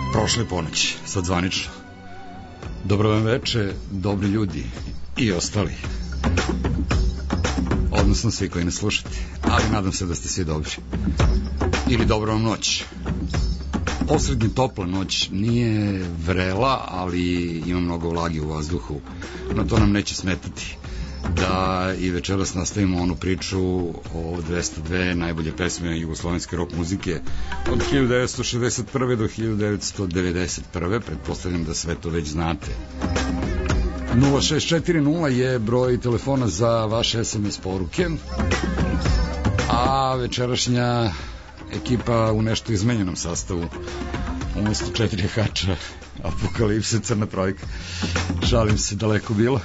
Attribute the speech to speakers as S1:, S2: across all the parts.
S1: Prošle ponoć, sad zvanično. Dobro vam veče, dobri ljudi i ostali. Odnosno svi koji ne slušate, ali nadam se da ste svi dobri. Ili dobro vam noć. Posrednje topla noć, nije vrela, ali ima mnogo vlage u vazduhu, no to nam neće smetati da i večeras nastavimo onu priču o 202 najbolje pesme jugoslovenske rock muzike od 1961. do 1991. Pretpostavljam da sve to već znate. 0640 je broj telefona za vaše SMS poruke, a večerašnja ekipa u nešto izmenjenom sastavu, umesto 4 hača Apokalipse, Crna trojka, šalim se, daleko bilo.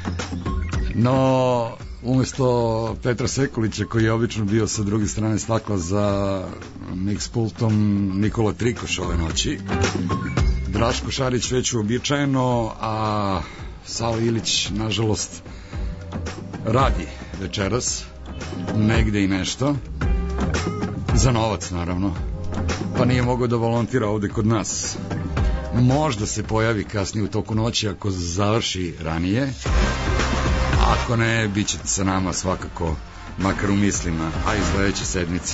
S1: No, umesto Petra Sekulića, koji je obično bio sa druge strane stakla za mix pultom, Nikola Trikoš ove noći, Draško Šarić već uobičajeno, a Sala Ilić, nažalost, radi večeras, negde i nešto, za novac, naravno, pa nije mogao da volontira ovde kod nas. Možda se pojavi kasnije u toku noći ako završi ranije. Ako ne, bit ćete sa nama svakako, makar u mislima, a i sledeće sedmice.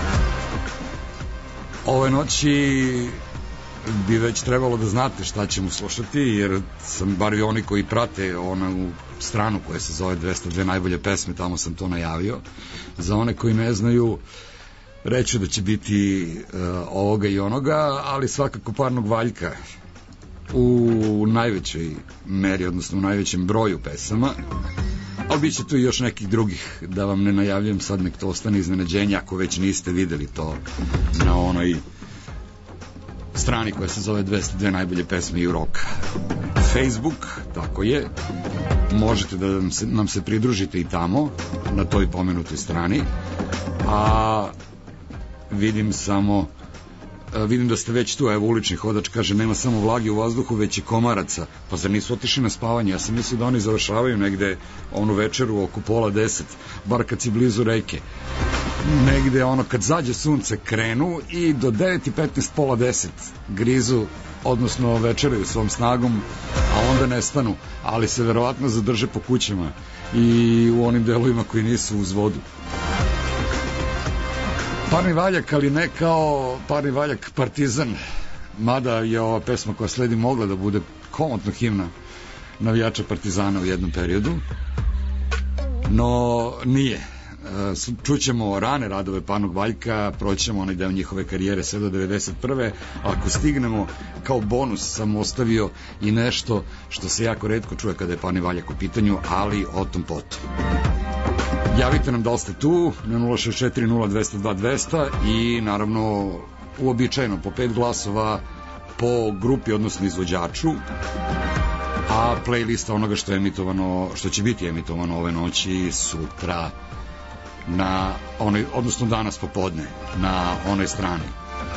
S1: Ove noći bi već trebalo da znate šta ćemo slušati, jer sam, bar i oni koji prate onu stranu koja se zove 202 najbolje pesme, tamo sam to najavio. Za one koji ne znaju, reću da će biti ovoga i onoga, ali svakako Parnog Valjka u najvećoj meri, odnosno u najvećem broju pesama, ali bit će tu i još nekih drugih, da vam ne najavljujem sad, nek to ostane iznenađenje ako već niste videli to na onoj strani koja se zove 202 najbolje pesme i roka. Facebook, tako je, možete da nam se pridružite i tamo, na toj pomenutoj strani, a vidim da ste već tu, evo ulični hodač kaže nema samo vlage u vazduhu, već i komaraca. Pa zar nisu otišli na spavanje? Ja sam mislio da oni završavaju negde onu večeru oko 9:30, bar kad si blizu reke. Negde ono kad zađe sunce krenu i do 9:15, 9:30 grizu, odnosno večeraju svom snagom, a onda nestanu, ali se verovatno zadrže po kućama i u onim delovima koji nisu uz vodu. Parni Valjak, ali ne kao Parni Valjak Partizan, mada je ova pesma koja sledi mogla da bude komotno himna navijača Partizana u jednom periodu, no nije. Čućemo rane radove Parnog Valjka, proćemo onaj deo njihove karijere sve do 91. Ako stignemo, kao bonus sam ostavio i nešto što se jako retko čuje kada je Parni Valjak u pitanju, ali o tom potom. Javite nam da ste tu na 0640-202-200 i naravno uobičajeno po 5 glasova po grupi, odnosno izvođaču, a playlista onoga što je emitovano, što će biti emitovano ove noći sutra na onoj, odnosno danas popodne na onoj strani.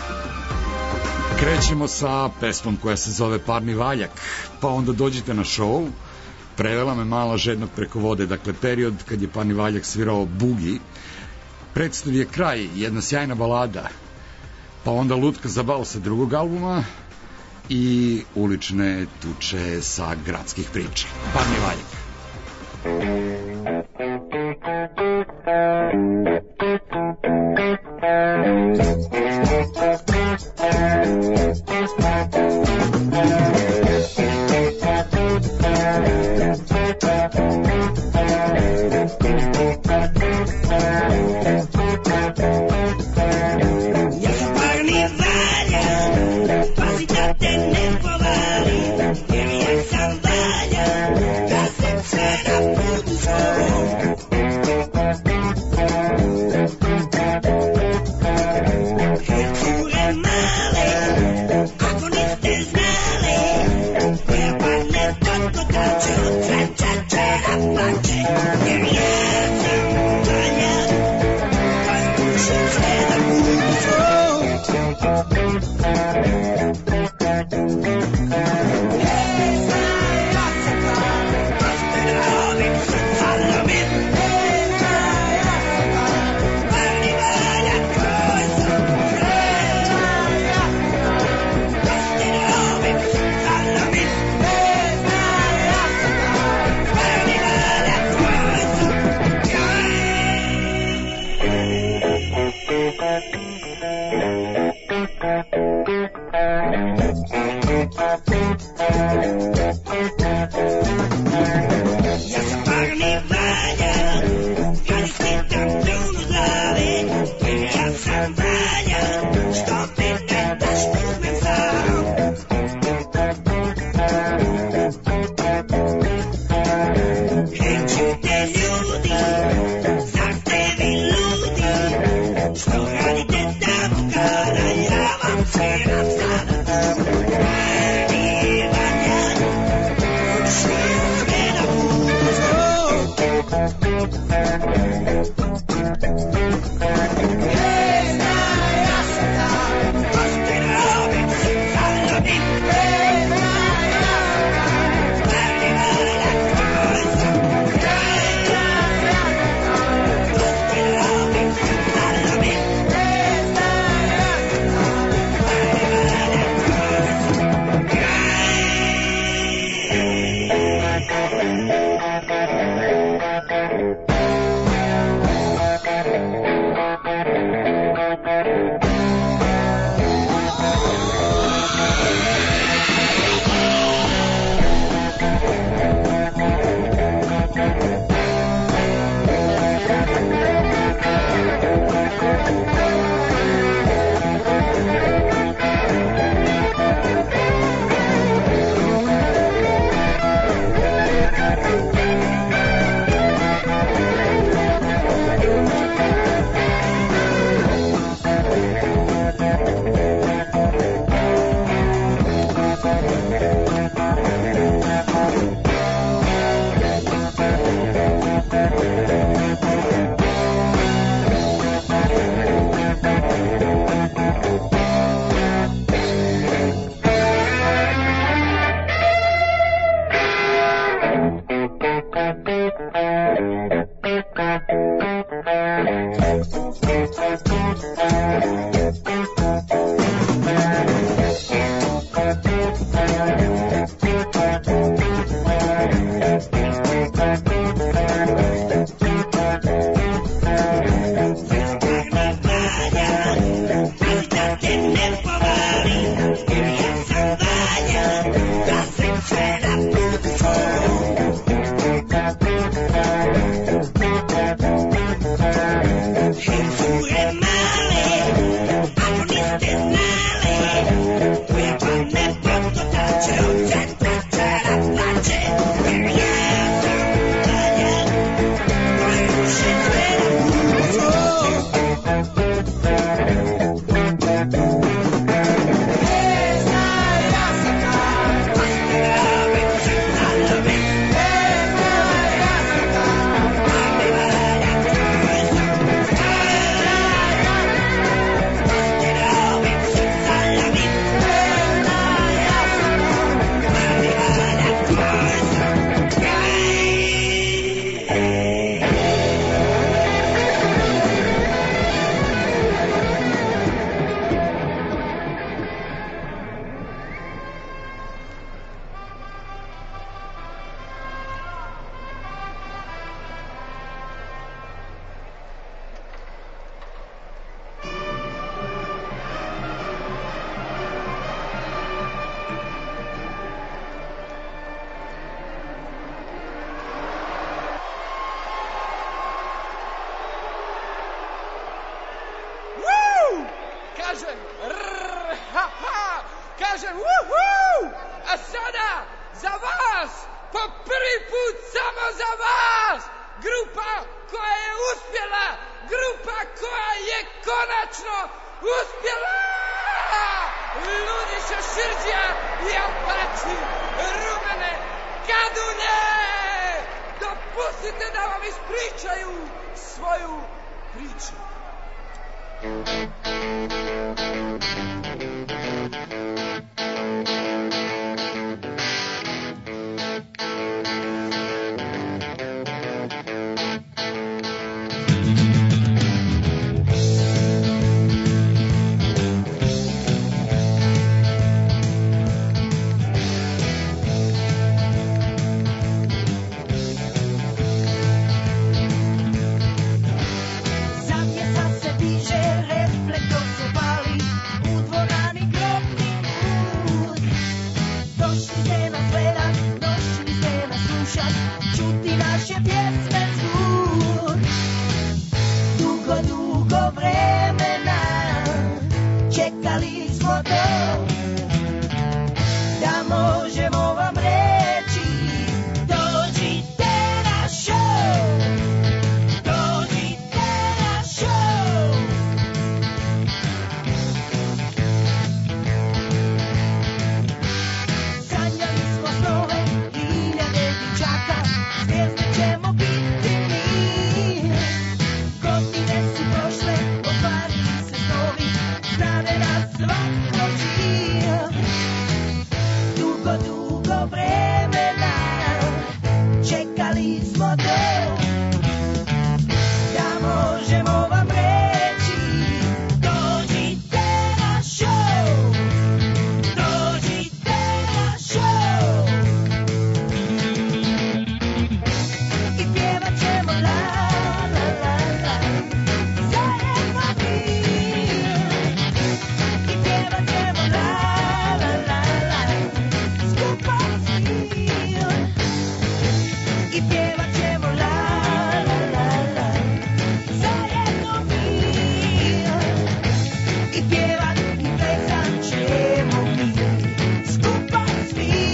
S1: Krećemo sa pesmom koja se zove Parni Valjak, pa onda dođite na show. Prevela me Mala žednog preko vode, dakle period kad je Parni Valjak svirao bugi. Predstav je kraj, jedna sjajna balada, pa onda Lutka za bal sa drugog albuma i ulične tuče sa gradskih priča. Parni Valjak.
S2: kažem uhu, a sada za vas, po prvi put samo za vas, grupa koja je uspjela, grupa koja je konačno uspjela! Ludiša Širđija i Apači, Rumene Kadulje! Dopustite da vam ispričaju svoju priču.
S3: Zavjesa se diže, red ko se pali u dvorani grobni put. Došli ste nas gledat, došli ste nas slušat, čuti naše pjesme zvuk. Dugo, dugo vremena čekali smo to, da možemo vam reći, dođite na show, dođite na show. Sanjali smo snove, hiljade dječaka, zvijezde ćemo biti mi. Godine su prošle, ostvarili se snovi, znade nas svako živ. Dugo, dugo vremena čekali smo to, da možemo vam reći, dođite na show, dođite na show. I pjevat ćemo la la la la, zajedno mi. I pjevat ćemo la la la la, skupa svi. I pjevat ćemo la la la la, zajedno mi. I pjevat i plesat ćemo mi, skupa svi.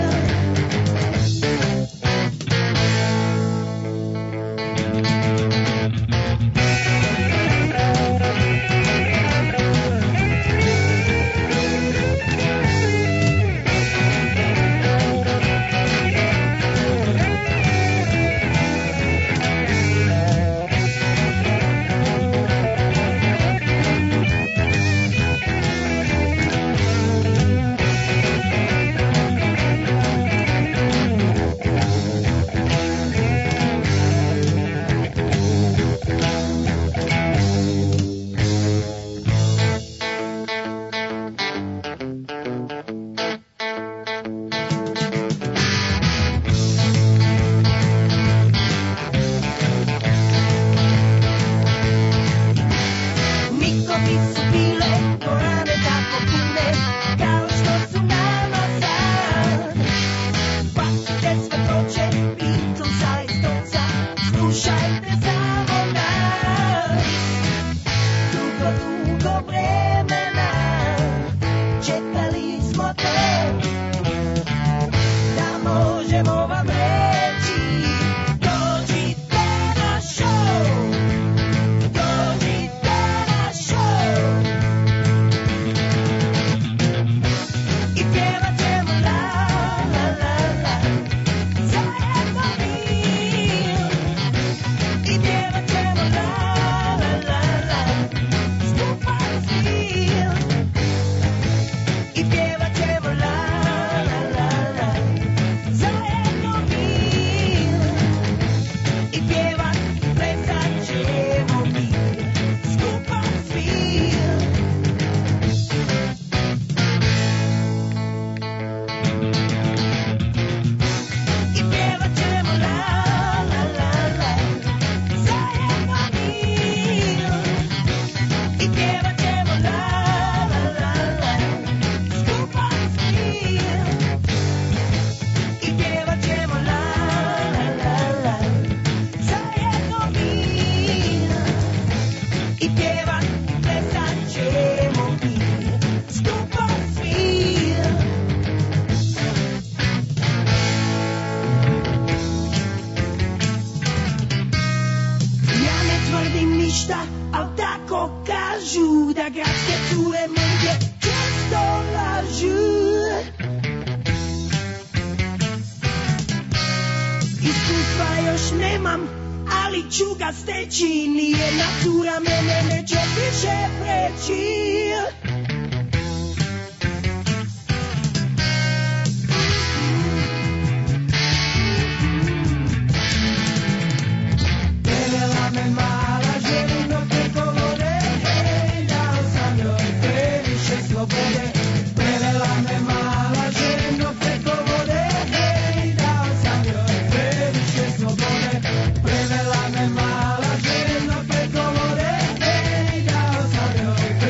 S3: Nikovi su bile dvorane tako pune, kao što su nama sad. Bacite sve ploče, Beatlesa i Stonesa, slušajte samo nas. Dugo, dugo vremena čekali smo to, da možemo vam reći, dođite na show, dođite na show. I pjevat ćemo la la la la, zajedno mi. I pjevat ćemo la la la la, skupa svi. I pjevat ćemo la la la la, zajedno mi. I pjevat i plesat ćemo mi, skupa svi. I pjevat ćemo la la la la, zajedno mi. I pjevat ćemo la la la la, skupa svi. I pjevat ćemo la la la la, zajedno mi. I pjevat i plesat ćemo mi, skupa svi. Ja ne tvrdim ništa, al tako kažu, da gradske cure mnoge često lažu. Iskustva još nemam, ali ću ga steći, nijedna cura mene neće više preći. Prevela me mala žena preko vode, hej, dao sam joj previše slobode. Prevela me mala žena preko vode, hej, dao sam joj previše slobode. Prevela me mala žena preko vode, hej, dao sam joj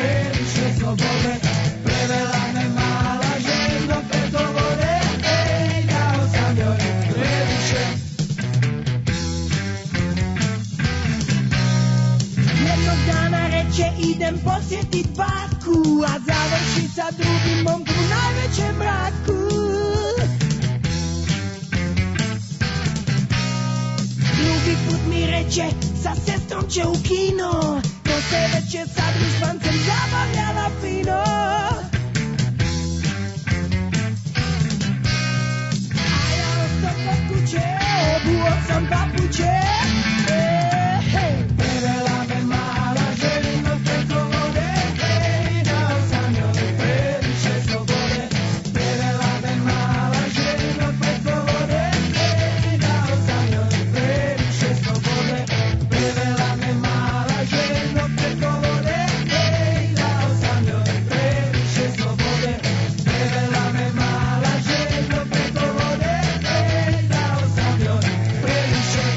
S3: idem posjetit baku, a završi sa drugim momkom u najvećem mraku. Drugi put mi reče, sa sestrom će u kino, ko se već je sa društvancem zabavljala fino. A ja ostao kod kuće, obuo sam papuče. Prevela me mala željno preko vode, dao sam joj previše slobode. Prevela me mala željno preko vode, dao sam joj previše slobode. Prevela me mala željno preko vode, dao sam joj previše slobode. Prevela me mala željno preko vode, dao sam joj previše.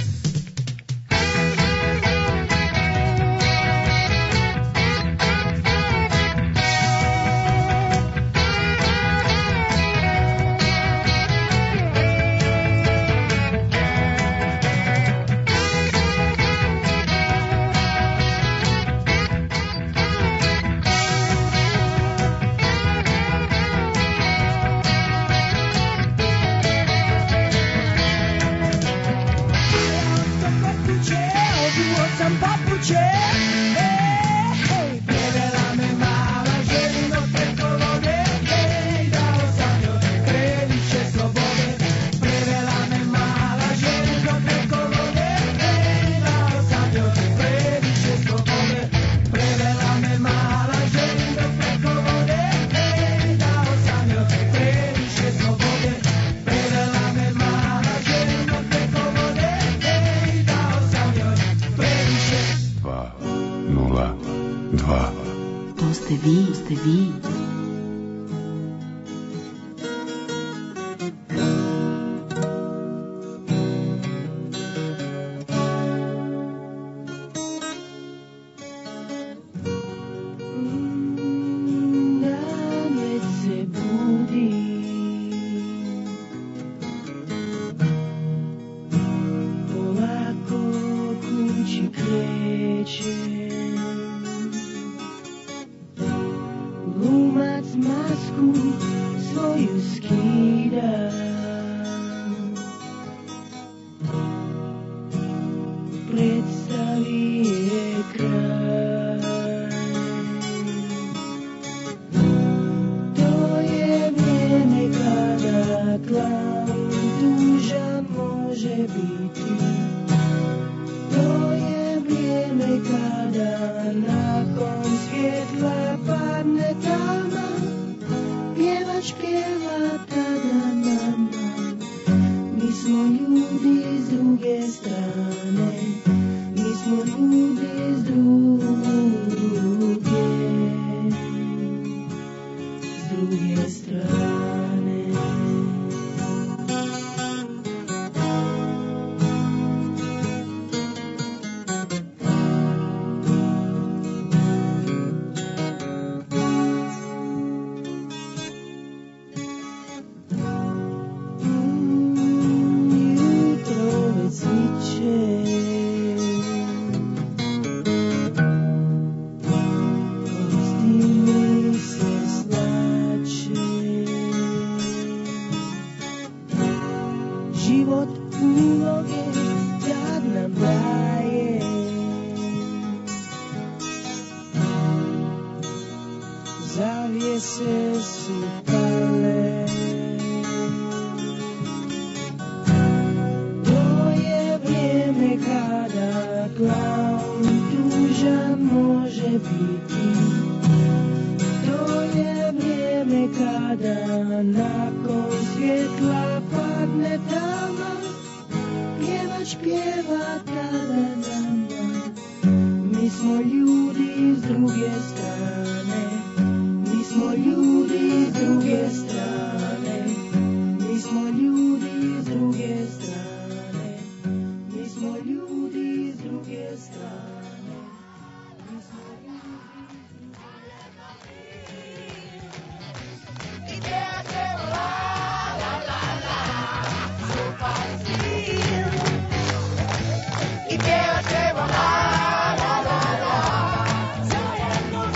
S4: To ste vi.
S3: Idea se vola, la la la.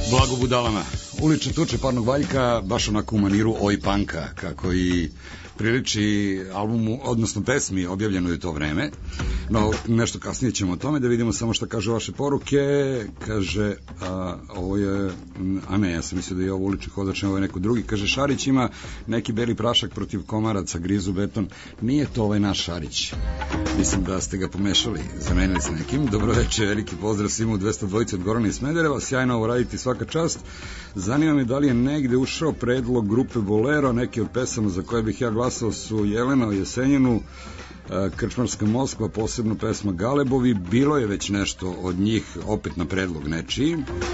S1: Blago budalama. Ulične tuče Parnog Valjka, baš onako u maniru oj panka, kako i priliči albumu, odnosno pesmi objavljenoj u to vreme. No, nešto kasnije ćemo o tome, da vidimo samo što kaže vaše poruke. Kaže, ovo je, a ne, ja sam mislio da je ovo Ulični hodač, ovo je neko drugi. Kaže, Šarić ima neki beli prašak protiv komaraca, grizu beton. Nije to ovaj naš Šarić. Mislim da ste ga pomešali, zamenili s nekim. Dobroveče, veliki pozdrav svima u 202 od Gorana i Smedereva. Sjajno ovo raditi, svaka čast. Zanima me da li je negde ušao predlog grupe Bolero. Neki od pesama za koje bih ja glasao su Jelena o Jesenjinu, Krčmarska Moskva, posebno pesma Galebovi. Bilo je već nešto od njih opet na predlog nečiji,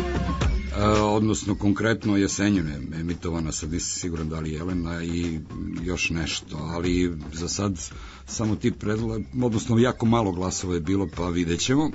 S1: odnosno konkretno Jesenjine emitovana, sad nisam siguran da li Jelena i još nešto, ali za sad samo ti predlog, odnosno jako malo glasova je bilo, pa vidjet ćemo.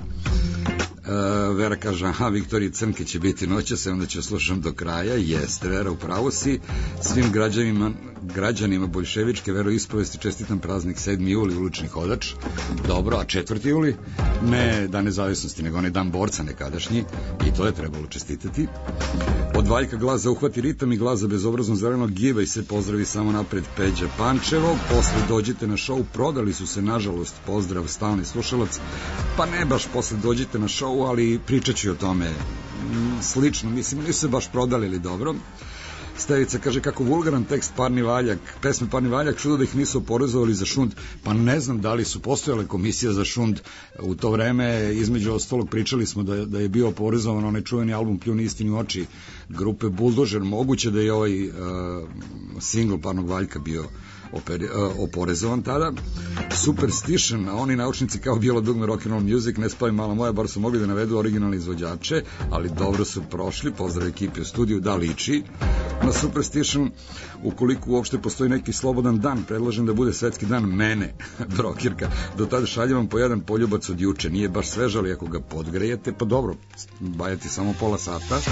S1: Vera kaže, aha, Viktorije Crnke će biti noćas, onda ću slušam do kraja. Jeste, Vera, upravo si. Svim građanima boljševičke veroispovesti čestitam praznik 7. juli, Ulični hodač. Dobro, a 4. juli? Ne Dan nezavisnosti, nego onaj dan borca nekadašnji, i to je trebalo čestitati. Od Valjka glas za uhvati ritam i glas za bezobrazno zelenog giva i se pozdravi samo napred Peđa Pančevo. Posle dođite na šou, prodali su se, nažalost, pozdrav stalni slušalac. Pa ne baš posle dođite na šou, ali pričat ću o tome slično, mislim, nisu se baš prodali ili dobro. Stevica kaže, kako vulgaran tekst Parni Valjak, pesme Parni Valjak, čudo da ih nisu oporezovali za šund. Pa ne znam da li su postojale komisije za šund u to vreme. Između ostalog pričali smo da je bio oporezovan onaj čuveni album Pljuni istini u oči grupe Buldožer. Moguće da je ovaj singl Parnog Valjka bio oporezovan tada. Superstition, a oni naučnici kao Bijelo dugme Rock'n'Roll Music, ne spavi mala moja, bar su mogli da navedu originalne izvođače, ali dobro su prošli. Pozdrav ekipi u studiju, da liči na Superstition. Ukoliko uopšte postoji neki slobodan dan, predlažem da bude svetski dan mene, brokirka. Do tada šaljem vam po jedan poljubac od juče. Nije baš svež, ali ako ga podgrejete, pa dobro, bajati samo pola sata.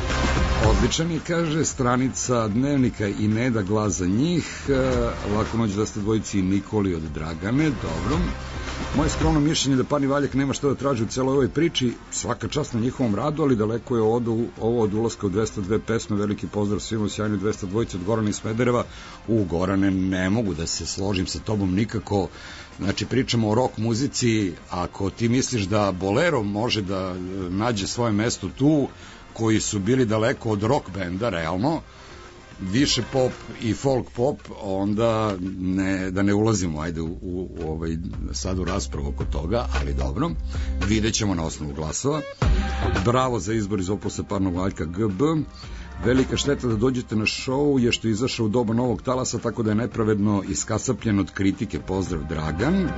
S1: Odličan je, kaže, stranica Dnevnika i Neda, glas za njih. Laku noć da ste dvojici i Nikoli od Dragane. Dobro. Moje skromno mišljenje da Parni Valjak nema što da traži u celoj ovoj priči. Svaka čast na njihovom radu, ali daleko je ovo od ulaska u 202 pesme. Veliki pozdrav svima u sjajnoj 202 od Gorana i Smedereva. Gorane, ne mogu da se složim sa tobom nikako. Znači, pričamo o rock muzici. Ako ti misliš da Bolero može da nađe svoje mesto tu, koji su bili daleko od rock benda, realno, više pop i folk pop, onda da ne ulazimo, ajde, sad u raspravu oko toga, ali dobro, vidjet ćemo na osnovu glasova. Bravo za izbor iz opusa Parnog Valjka GB. Velika šteta da dođete na šou je što je izašao u doba novog talasa, tako da je nepravedno iskasapljen od kritike. Pozdrav, Dragan.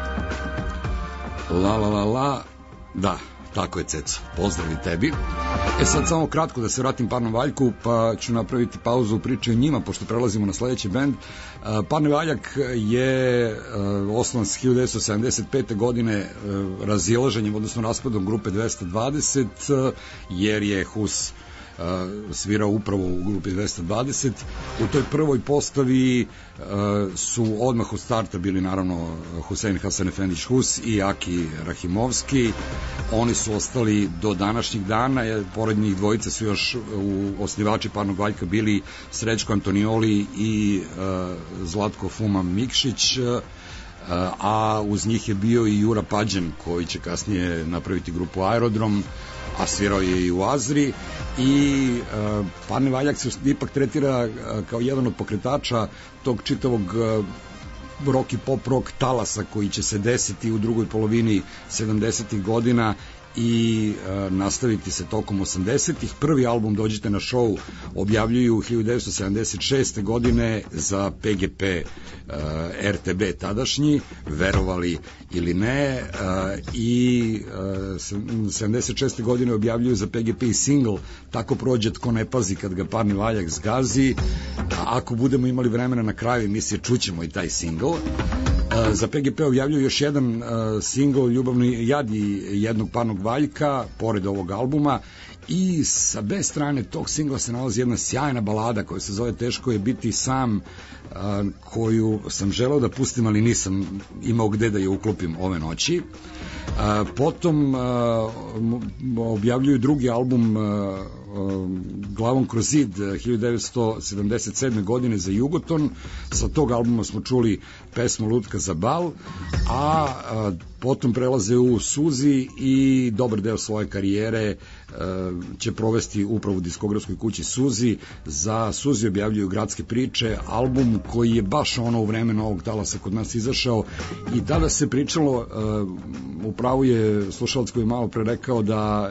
S1: Da, tako je, Ceco, pozdrav i tebi. Sad samo kratko da se vratim Parnom Valjku, pa ću napraviti pauzu u priči o njima, pošto prelazimo na sledeći bend. Parni Valjak je osnovan 1975. godine razilaženjem, odnosno raspadom grupe 220, jer je Hus svirao upravo u grupi 220. U toj prvoj postavi su odmah od starta bili naravno Husein Hasan Efendić Hus i Aki Rahimovski. Oni su ostali do današnjih dana. Pored njih dvojice su još osnivači Parnog Valjka bili Srećko Antonioli i Zlatko Fuma Mikšić, a uz njih je bio i Jura Pađen, koji će kasnije napraviti grupu Aerodrom, a svirao je i u Azri. I Parni Valjak se ipak tretira kao jedan od pokretača tog čitavog rock i pop rock talasa koji će se desiti u drugoj polovini 70. godina i nastaviti se tokom 80-ih. Prvi album Dođite na šou objavljuju 1976. godine za PGP RTB tadašnji, verovali ili ne, i 76. godine objavljuju za PGP i single Tako prođe tko ne pazi kad ga Parni Valjak zgazi. Ako budemo imali vremena na kraju emisije, čućemo i taj single. Za PGP objavljuju još jedan singl, Ljubavni jad i jednog parnog valjka, pored ovog albuma, i sa B strane tog singla se nalazi jedna sjajna balada koja se zove Teško je biti sam, koju sam želeo da pustim, ali nisam imao gde da je uklopim ove noći. Potom objavljuju drugi album Glavom kroz zid 1977. godine za Jugoton. Sa tog albuma smo čuli pesmu Lutka za bal, a potom prelaze u Suzi i dobar deo svoje karijere će provesti upravo u diskografskoj kući Suzi. Za Suzi objavljuju Gradske priče, album koji je baš ono u vreme Novog talasa kod nas izašao, i tada se pričalo, upravo je slušalac koji je malo pre rekao da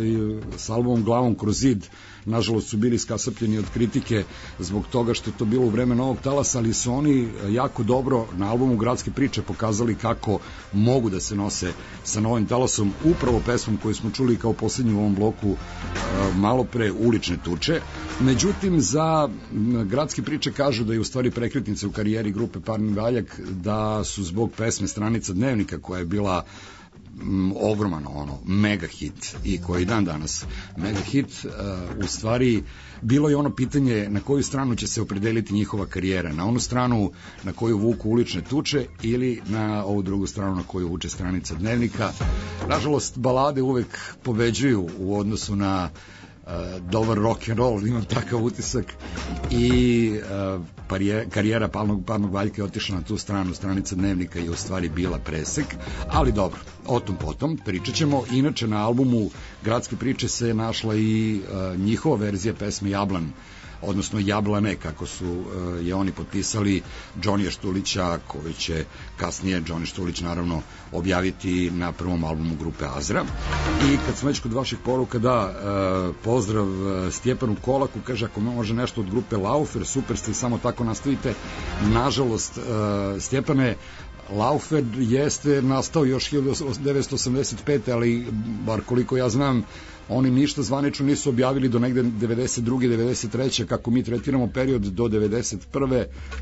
S1: s albumom Glavom kroz zid nažalost su bili skasapljeni od kritike zbog toga što je to bilo u vreme Novog talasa, ali su oni jako dobro na albumu Gradske priče pokazali kako mogu da se nose sa novim talasom, upravo pesmom koju smo čuli kao poslednju u ovom bloku malo pre, Ulične tuče. Međutim, za Gradske priče kažu da je u stvari prekretnica u karijeri grupe Parni valjak, da su zbog pesme Stranica dnevnika, koja je bila ogroman mega hit i koji dan danas mega hit, u stvari bilo je ono pitanje na koju stranu će se opredeliti njihova karijera, na onu stranu na koju vuku Ulične tuče ili na ovu drugu stranu na koju vuče Stranica dnevnika. Nažalost, balade uvek pobeđuju u odnosu na dobar rock and roll, imam takav utisak, i karijera Parnog valjka je otišla na tu stranu. Stranica dnevnika je u stvari bila presek, ali dobro, o tom potom pričat ćemo. Inače, na albumu Gradske priče se našla i njihova verzija pesme Jablan, odnosno Jablane, kako su je oni potpisali, Džonija Štulića, koji će kasnije Džoni Štulić naravno objaviti na prvom albumu grupe Azra. I kad smo već kod vaših poruka, da, pozdrav Stjepanu Kolaku, kaže ako može nešto od grupe Laufer, super ste, samo tako nastavite. Nažalost, Stjepane, Laufer jeste nastao još 1985. ali bar koliko ja znam, oni ništa zvanično nisu objavili do negde 92. 93. Kako mi tretiramo period do 91.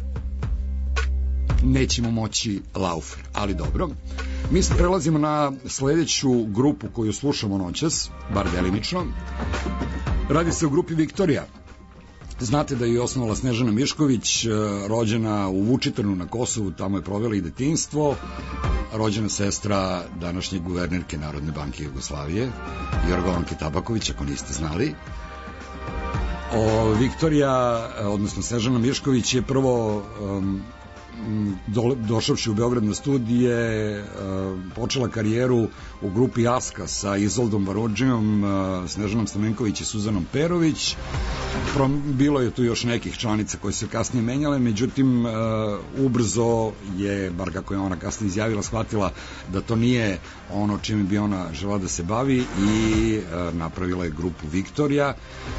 S1: Nećemo moći Laufer, ali dobro. Mi se prelazimo na sledeću grupu koju slušamo noćas, bar delimično. Radi se o grupi Viktorija. Znate da je osnovala Snežana Mišković, rođena u Vučitrnu na Kosovu, tamo je provela i detinjstvo, rođena sestra današnje guvernerke Narodne banke Jugoslavije, Jorgovanke Tabaković, ako niste znali. Viktorija, odnosno Snežana Mišković, je prvo došavši u Beograd na studije počela karijeru u grupi Aska sa Izoldom Barodžijom, Snežanom Stamenković i Suzanom Perović. Bilo je tu još nekih članica koje se kasnije menjale, međutim ubrzo je, bar kako je ona kasnije izjavila, shvatila da to nije ono čime bi ona žela da se bavi i napravila je grupu Viktorija.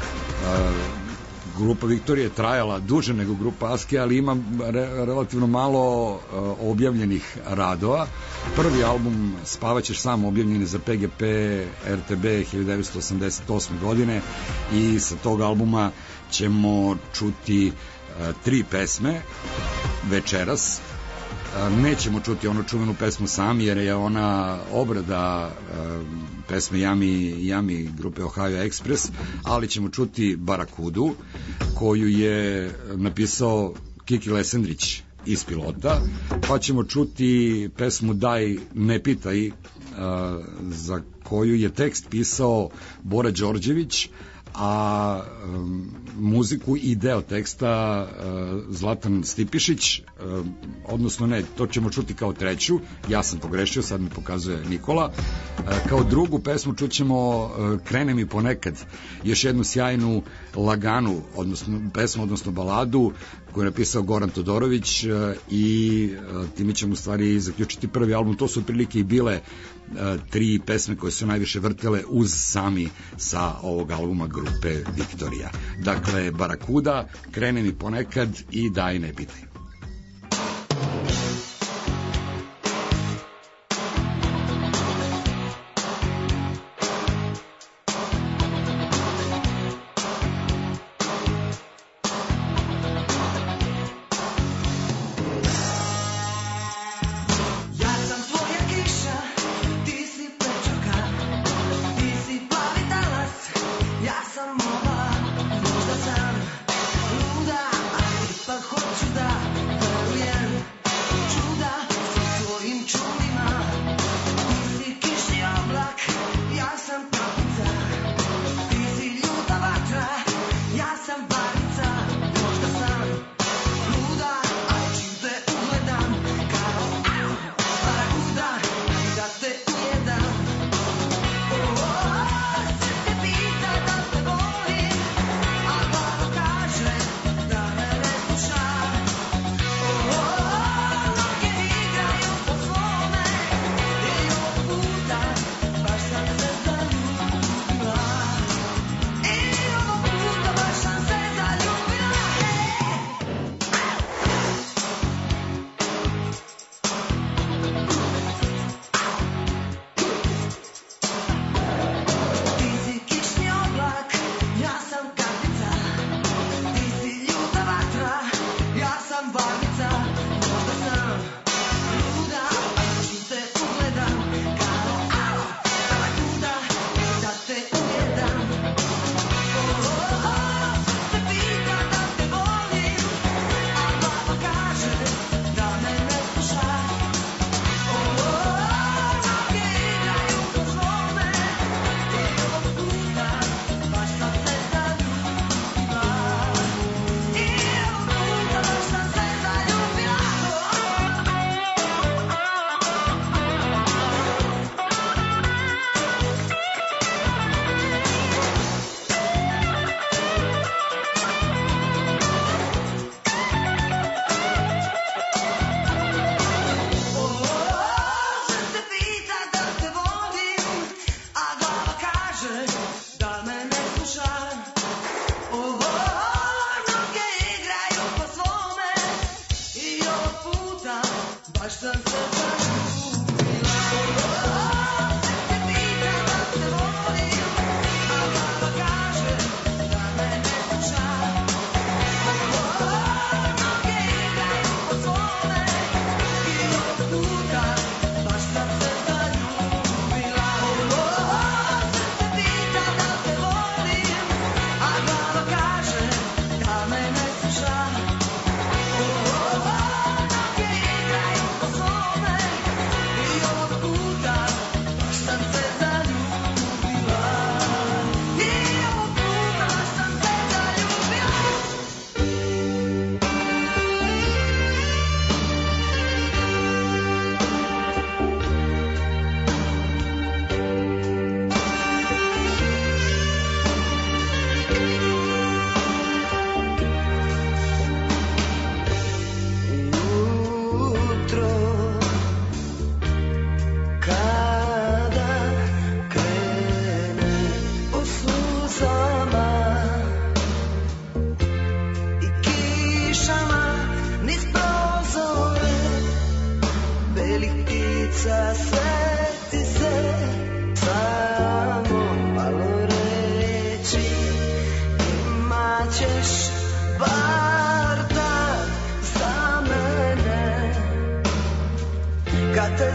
S1: Grupa Viktorija je trajala duže nego grupa Aske, ali ima relativno malo objavljenih radova. Prvi album Spavaćeš sam objavljen je za PGP RTB 1988. godine i sa tog albuma ćemo čuti 3 pesme večeras. Nećemo čuti onu čuvenu pesmu Sam, jer je ona obrada pesme Yami grupe Ohio Express, ali ćemo čuti Barakudu, koju je napisao Kiki Lesendrić iz Pilota, pa ćemo čuti pesmu Daj ne pitaj, za koju je tekst pisao Bora Đorđević, a muziku i deo teksta Zlatan Stipišić, odnosno ne, to ćemo čuti kao treću, ja sam pogrešio, sad mi pokazuje Nikola. Kao drugu pesmu čućemo Krene mi ponekad, još jednu sjajnu laganu pesmu, odnosno baladu koju je napisao Goran Todorović, i time ćemo u stvari zaključiti prvi album. To su otprilike i bile 3 pesme koje su najviše vrtele uz Sami sa ovog albuma grupe Viktorija. Dakle, Barakuda, Krene mi ponekad i Daj ne pitaj.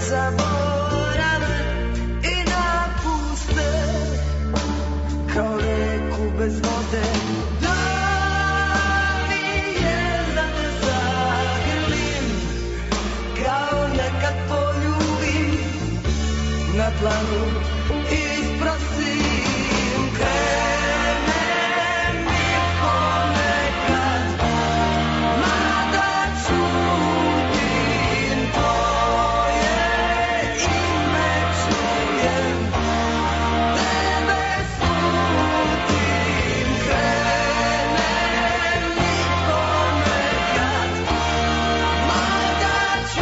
S3: zaborave i napuste kao reku bez vode. Da mi je da te zagrlim kao nekad poljubim na dlanu i isprosim. Krenem i ponekad mada čutim tvoje ime čujem, tebe slutim. Krenem i ponekad mada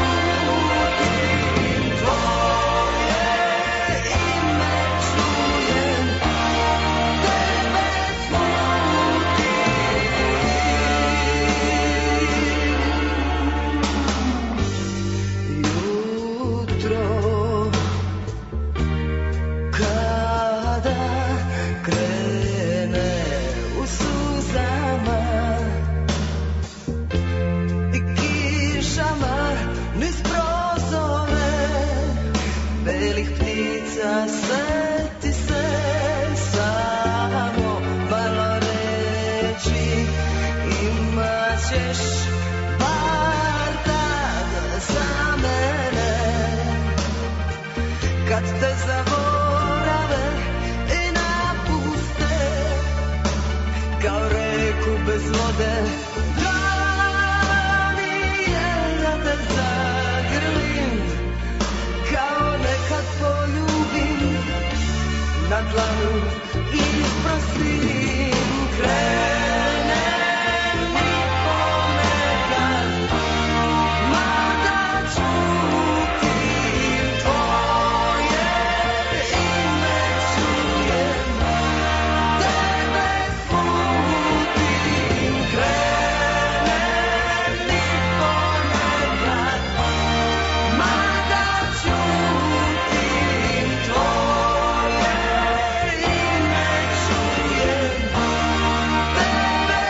S3: čutim tvoje ime čujem, tebe slutim. Jutro kada krene u suzama i kišama niz prozore belih ptica, seti se samo malo reći, imaćeš bar tad za mene kad te zaborave i napuste kao reku bez vode. Da mi je da te zagrlim kao nekad poljubim na dlanu i isprosim. Krenem i ponekad mada čutim tvoje ime čujem, tebe slutim. Krenem i ponekad mada čutim tvoje ime čujem, tebe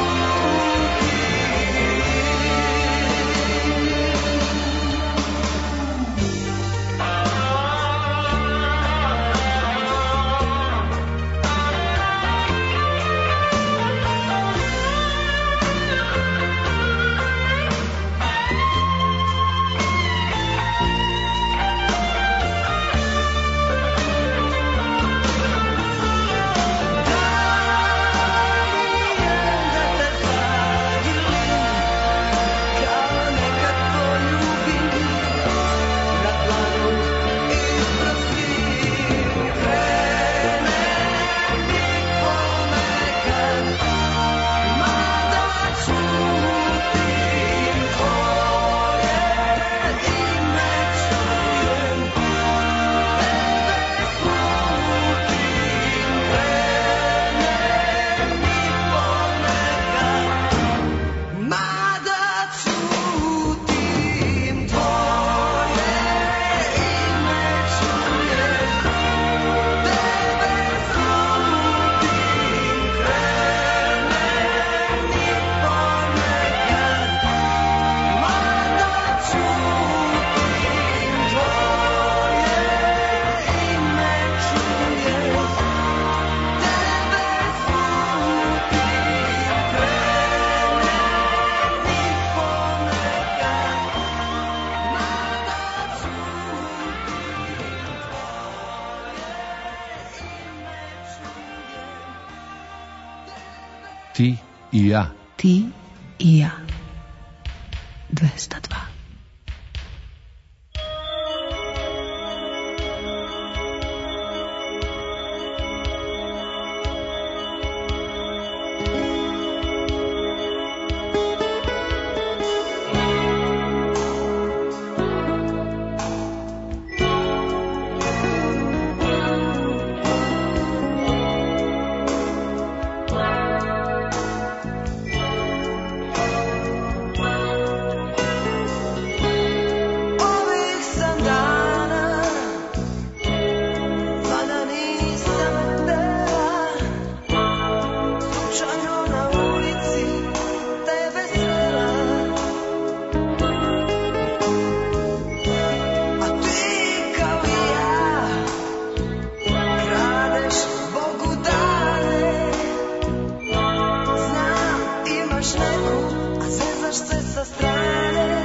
S4: Ti i ja.
S5: Ti i ja. 202.
S3: se sa strane.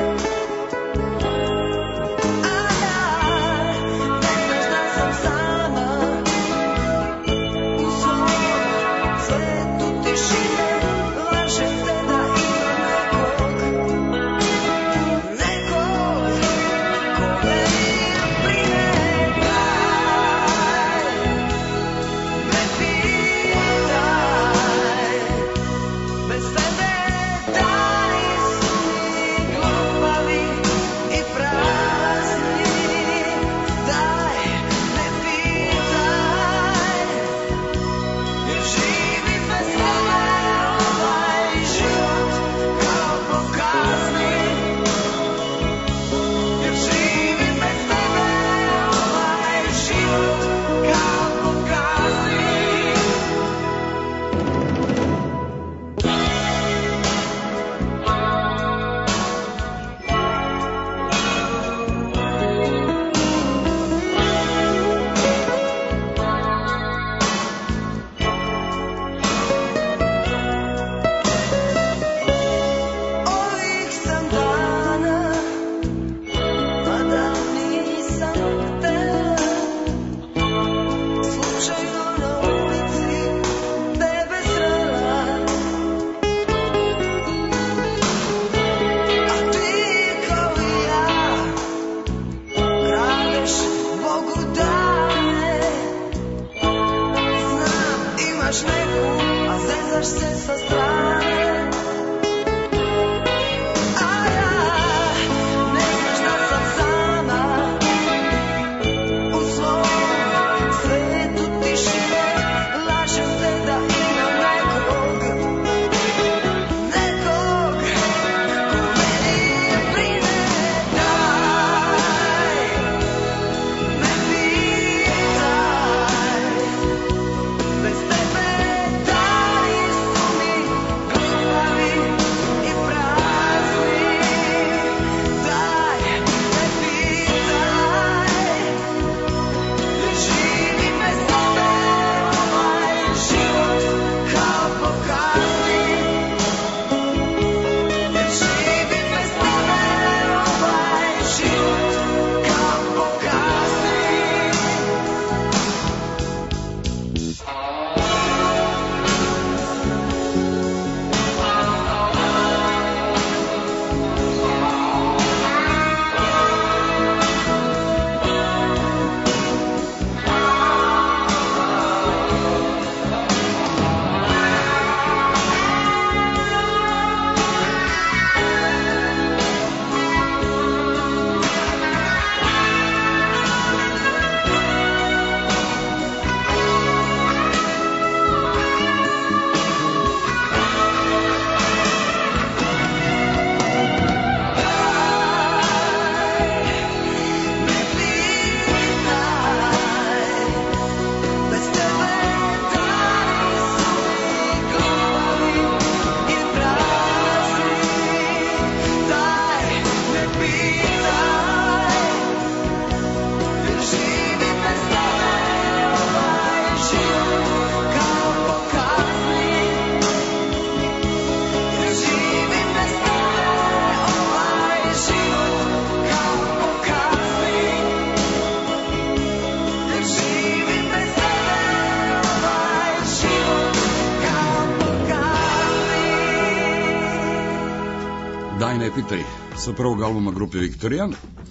S1: Daj ne pitaj, sa prvog albuma grupe Viktorija.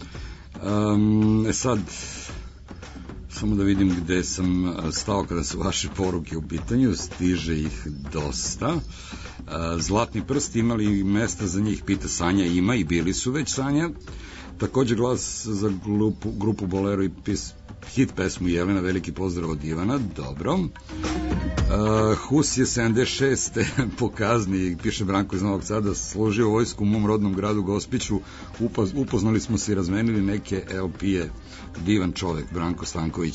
S1: Sad, samo da vidim gde sam stao kada su vaše poruke u pitanju, stiže ih dosta. Zlatni prst, imali mesta za njih, pita Sanja, ima i bili su već Sanja. Takođe glas za grupu Bolero i hit pesmu Jelena, veliki pozdrav od Ivana, dobro. Hus je 76. po kazni, piše Branko iz Novog Sada, služio vojsku u mom rodnom gradu Gospiću, upoznali smo se i razmenili neke LP-e, divan čovek, Branko Stanković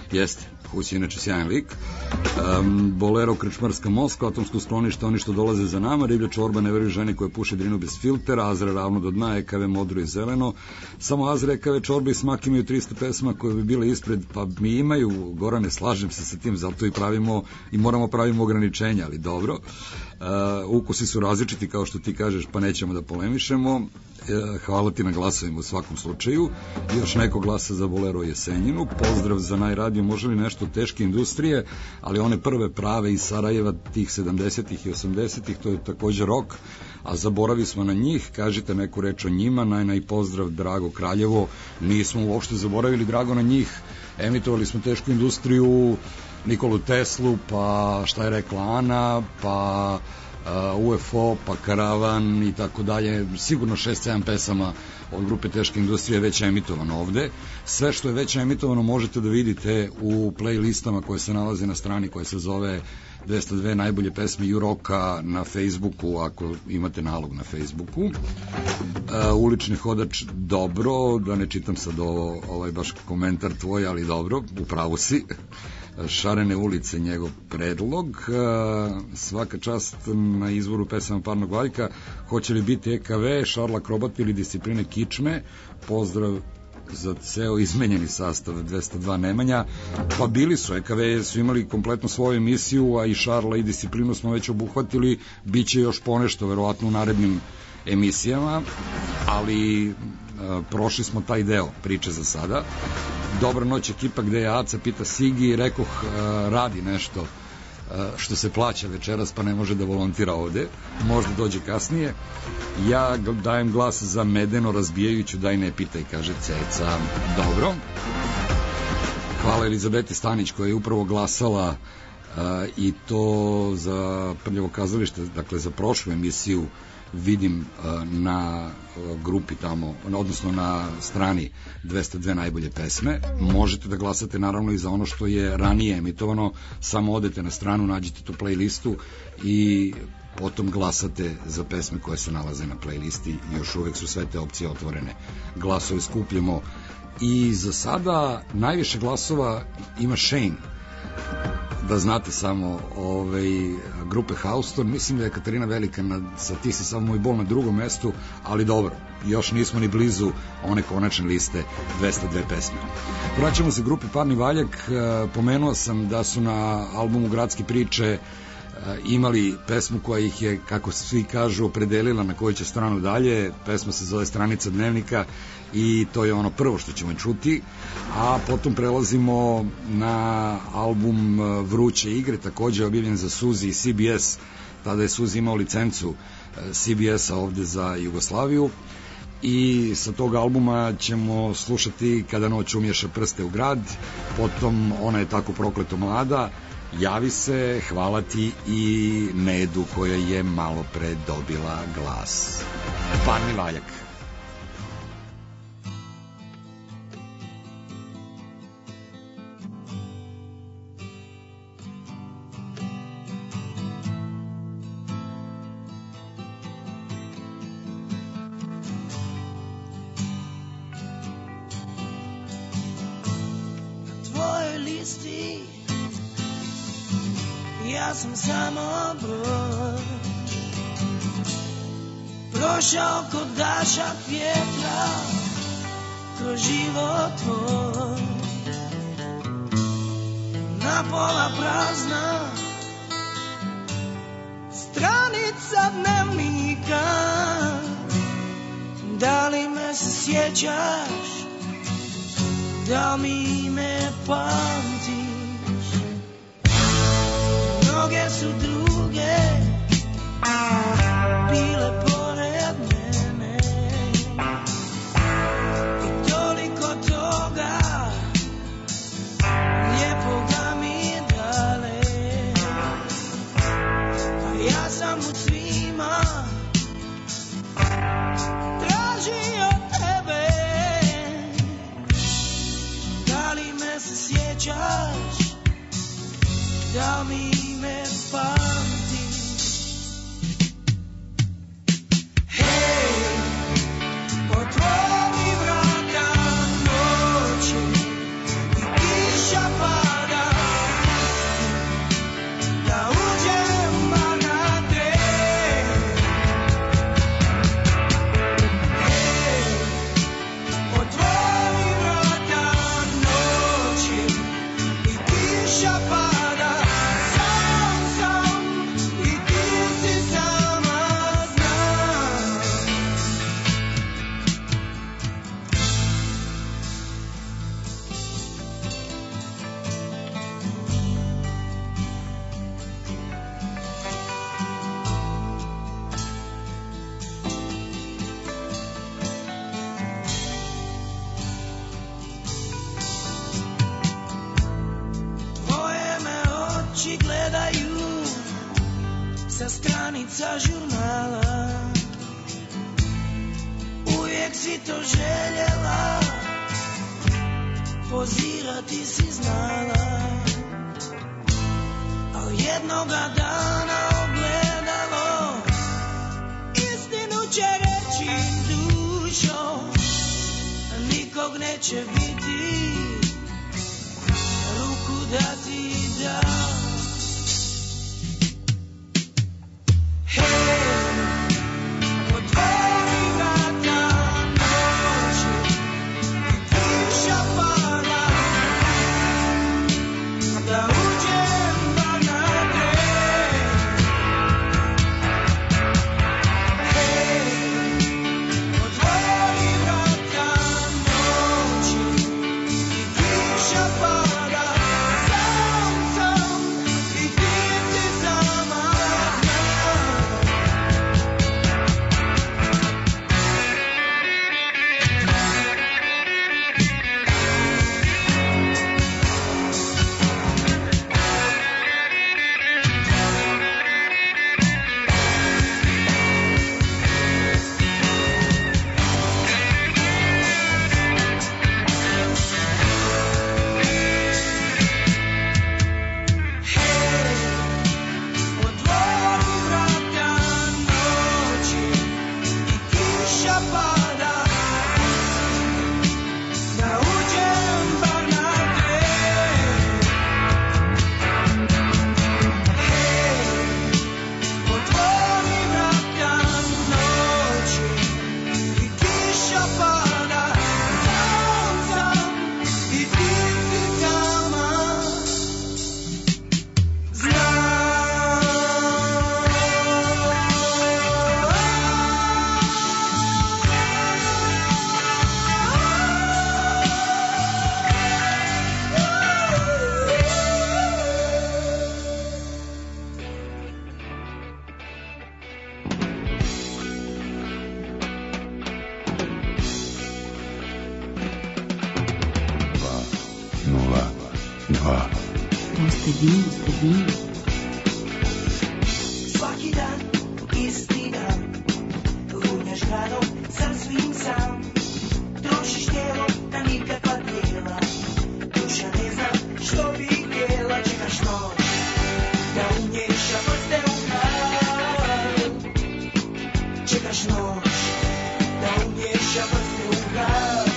S1: Jeste, Huć je inače sjajan lik. Bolero, Krčmarska Moskva, Atomsko sklonište, oni što dolaze za nama, Riblja čorba, ne veruju žene koje puše drinu bez filtera, Azra ravno do dna, EKV modro i zeleno. Samo Azra, EKV, čorba i Smak imaju 300 pesma koje bi bile ispred, pa mi imaju, Gorane, slažem se sa tim, zato i pravimo i moramo pravimo ograničenja, ali dobro. Ukusi su različiti, kao što ti kažeš, pa nećemo da polemišemo. Hvala ti na glasovima u svakom slučaju. Još neko glasa za Bolero Jesenjinu. Pozdrav za Najradio, može li nešto teške industrije, ali one prve prave iz Sarajeva tih 70-ih i 80-ih, to je takođe rok, a zaboravi smo na njih. Kažite neku reč o njima. Pozdrav Drago Kraljevo. Nismo uopšte zaboravili, Drago, na njih. Emitovali smo tešku industriju, Nikolu Teslu, pa šta je rekla Ana, pa UFO, pa Karavan i tako dalje. Sigurno 6-7 pesama od grupe Teške industrije već je emitovano ovde. Sve što je već emitovano možete da vidite u playlistama koje se nalaze na strani koja se zove 202 najbolje pesme Juroka na Facebooku, ako imate nalog na Facebooku. Ulični hodač, dobro, da ne čitam sad ovaj baš komentar tvoj, ali dobro, upravo si. Šarene ulice, njegov predlog. Svaka čast na izvoru pesama Parnog Valjka. Hoće li biti EKV, Šarla Krobat ili Discipline Kičme? Pozdrav za ceo izmenjeni sastav 202 Nemanja. Pa bili su, EKV su imali kompletno svoju emisiju, a i Šarla i Disciplinu smo već obuhvatili. Biće još ponešto, verovatno u narednim emisijama, ali prošli smo taj deo priče za sada. Dobra noć ekipa, gde je Aca, pita Sigi, rekoh radi nešto što se plaća večeras, pa ne može da volontira ovde, možda dođe kasnije. Ja dajem glas za Medeno razbijajuću, daj ne pitaj, kaže Ceca. Dobro. Hvala Elizabeti Stanić koja je upravo glasala i to za Prljavo kazalište, dakle za prošlu emisiju, vidim na grupi tamo, odnosno na strani 202 najbolje pesme. Možete da glasate naravno i za ono što je ranije emitovano, samo odete na stranu, nađete tu playlistu i potom glasate za pesme koje se nalaze na playlisti. Još uvek su sve te opcije otvorene. Glasove skupljamo i za sada najviše glasova ima Shane. Da znate samo grupe Houston, mislim da je Katarina Velika sa Ti si samo moj bol na drugom mestu, ali dobro, još nismo ni blizu one konačne liste 202 pesme. Vraćamo se grupi Parni Valjak. Pomenuo sam da su na albumu Gradske priče imali pesmu koja ih je, kako svi kažu, opredelila na koju će stranu dalje. Pesma se zove Stranica dnevnika i to je ono prvo što ćemo čuti, a potom prelazimo na album Vruće igre, takođe objavljen za Suzi i CBS. Tada je Suzi imao licencu CBS-a ovde za Jugoslaviju i sa tog albuma ćemo slušati Kada noć umješa prste u grad, potom Ona je tako prokleto mlada, Javi se, Hvala ti i Nedu koja je malo pre dobila glas. Parni Valjak.
S3: Ja sam samo broj, prošao kod dašak vjetra kroz život tvoj, na pola prazna stranica dnevnika. Da li me se sjećaš, da mi me pamtiš? Mnoge su druge bile pored mene i toliko toga lijepoga mi dale, a ja sam u svima tražio tebe. Da li me se sjećaš, da mi me pamtiš? Hej, otvori vrata noći i kiša pada. sa stranica žurnala. Uvijek si to željela, pozirati si znala, ali jednoga dana ogledalo istinu će reći dušo, nikog neće biti, ruku da ti da. Svaki dan isti dan, lunjaš gradom, sam svim sam, trošiš tijelo na nikakva tijela, duša ne zna što bi htjela, čekaš noć da umješa prste u kraj, čekaš noć da umješa prste u kraj.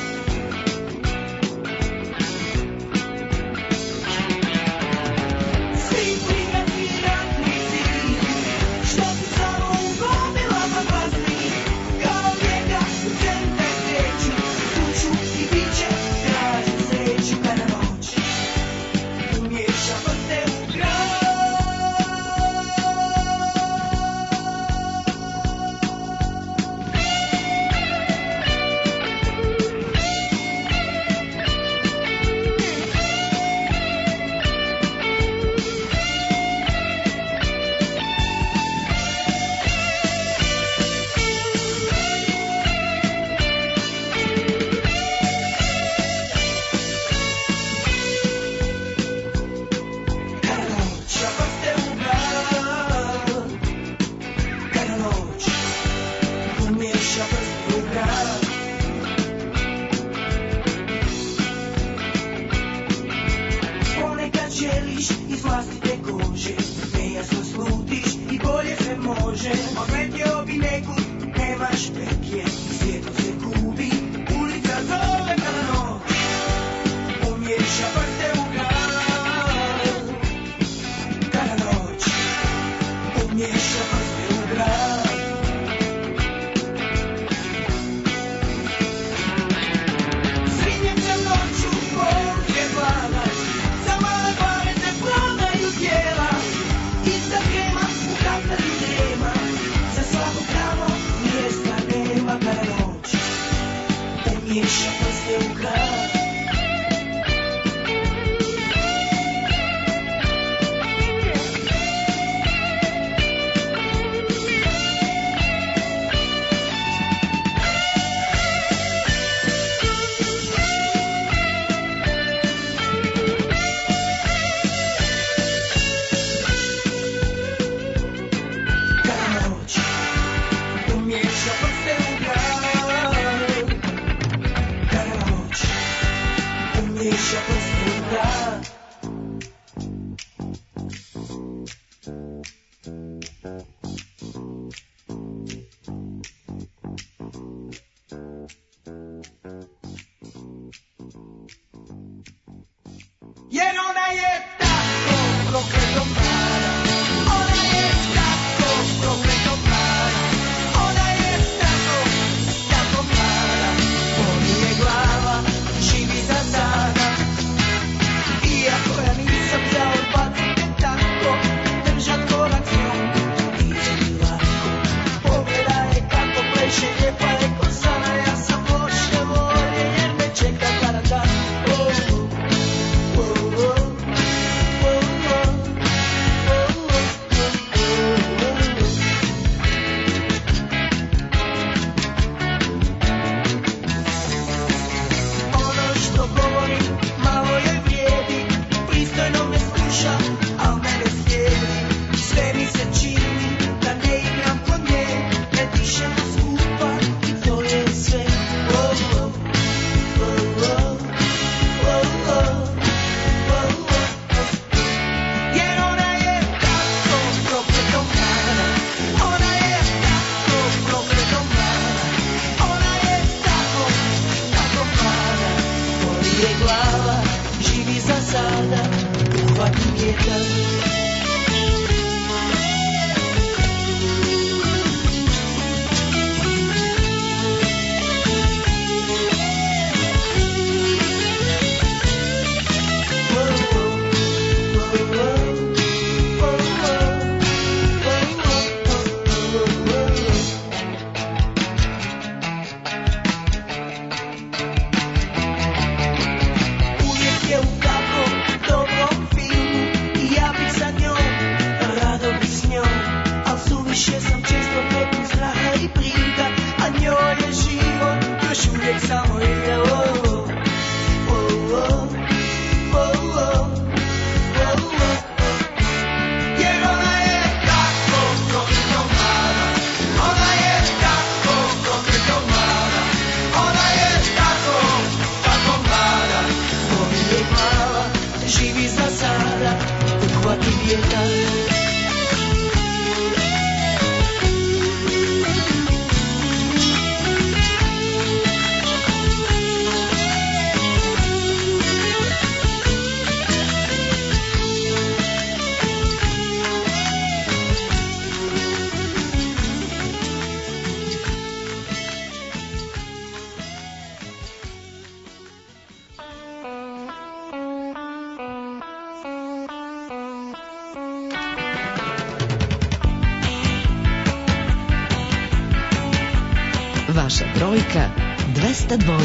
S5: Vaša brojka 202.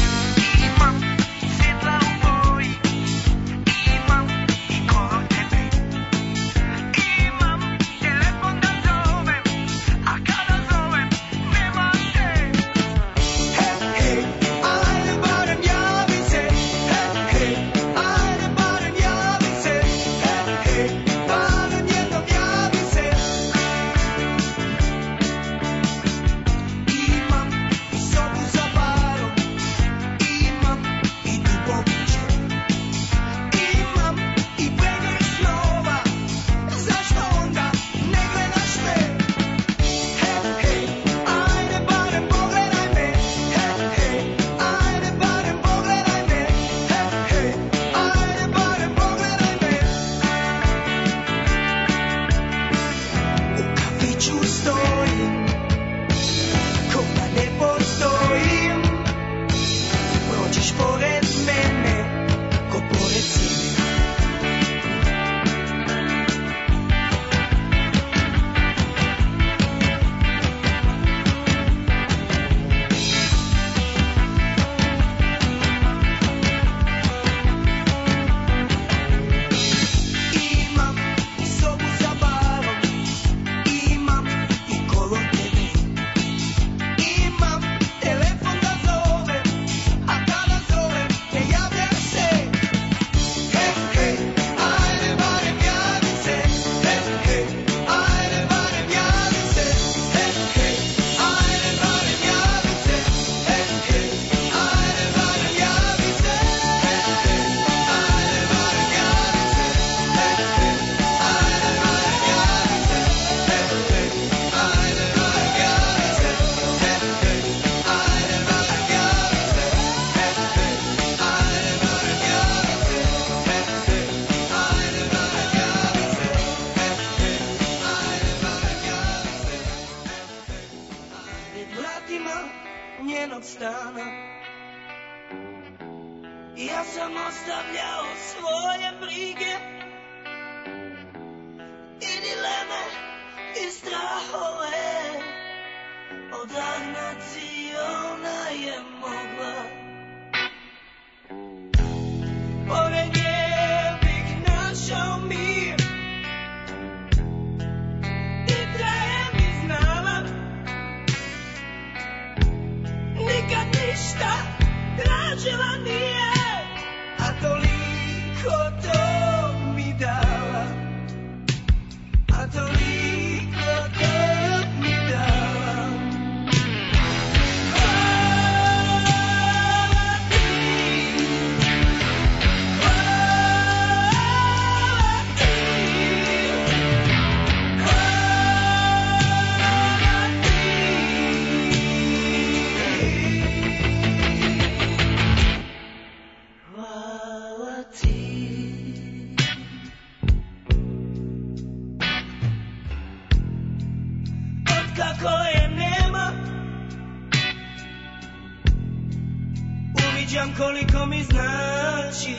S3: Koliko mi znači,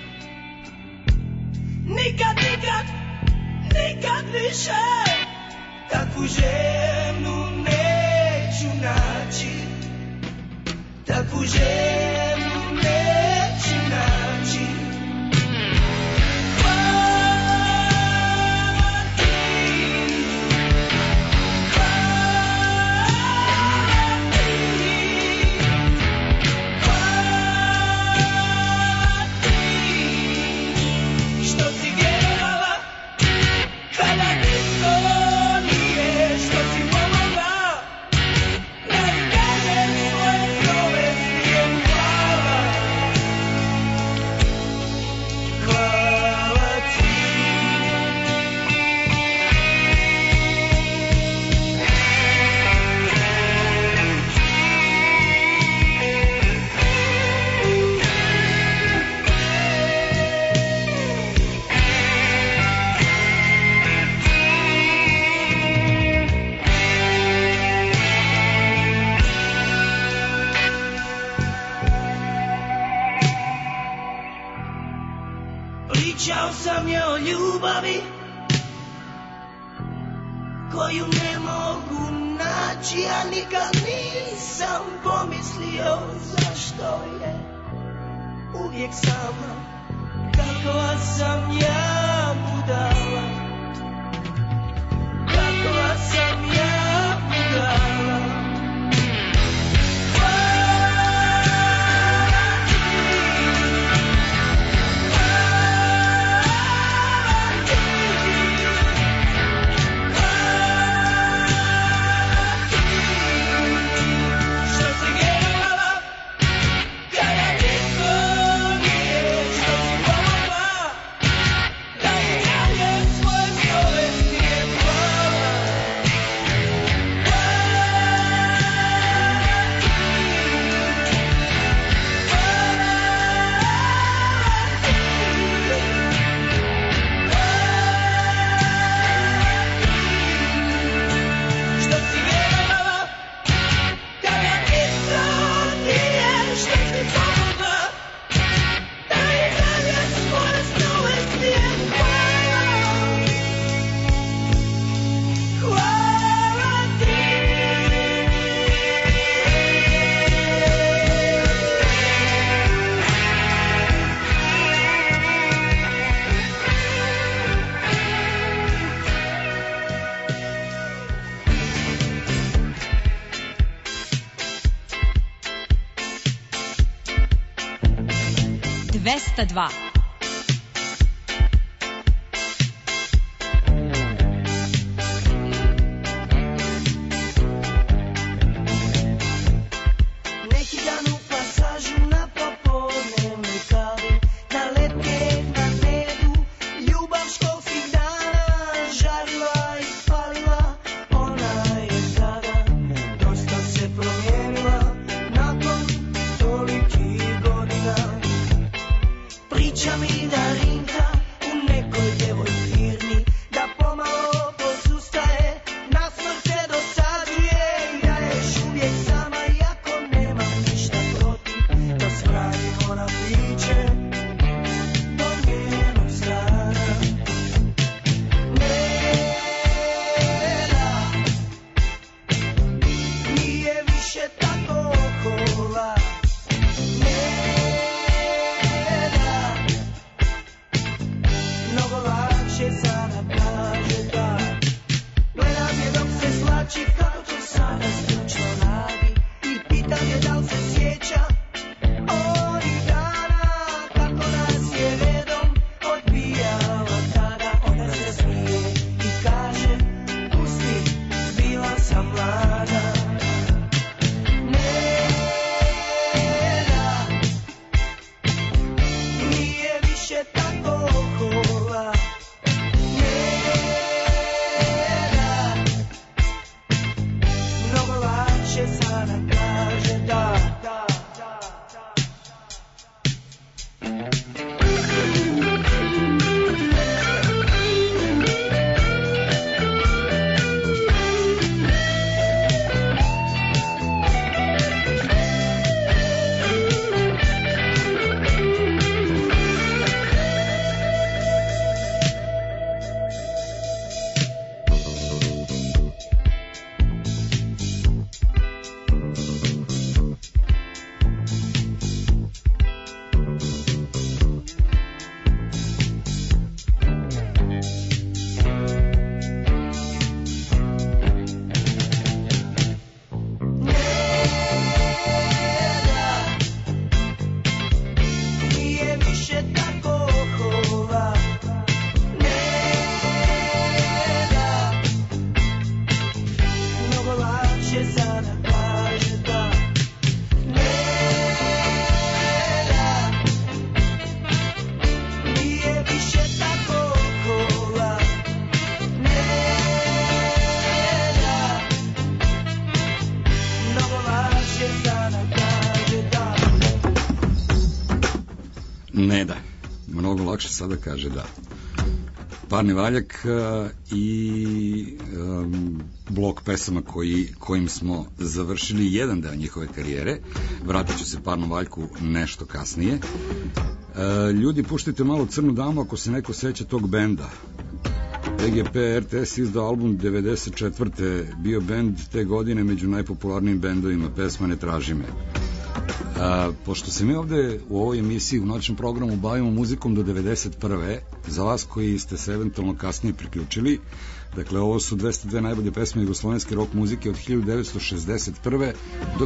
S3: nikad više takvu ženu neću naći, takvu ženu neću naći.
S6: Najbolje svoje snove snijem.
S3: koju ne mogu naći, a nikad nisam pomislio zašto je uvijek sama, kakva sam ja budala, kakva sam ja budala.
S6: Dva.
S3: Neki dan u pasažu na popodnevnoj kavi, na letke na nedu, ljubav školskih dana žarila i palila. Ona je tada dosta se promijenila nakon tolikih godina. Priča mi da rinka u nekoj djevoj firmi, da pomalo posustaje, na smrt se dosađuje i da je još uvijek sama, iako nemam ništa protiv da spravimo na priče do njenog stana. Nena nije više tako kola. Sada kaže da gledam je dok se slači, kako to sada stručno radi, i pitam je da li se sjeća onih dana kako nas je redom odbijala tada. Ona se smije i kaže pusti, bila sam mlada. Nena nije više tako kola. Sada kaže da.
S1: Ne da, mnogo lakše sada kaže da. Parni valjak i blok pesama kojim smo završili jedan deo njihove karijere. Vratit ću se Parnom valjku nešto kasnije. Ljudi, puštajte malo Crnu damu ako se neko seća tog benda. EGP RTS izdao album 94. Bio bend te godine među najpopularnijim bendovima. Pesma Ne traži me. Pošto se mi ovde u ovoj emisiji u noćnom programu bavimo muzikom do 91. Za vas koji ste se eventualno kasnije priključili, dakle ovo su 202 najbolje pesme jugoslovenske rock muzike od 1961. do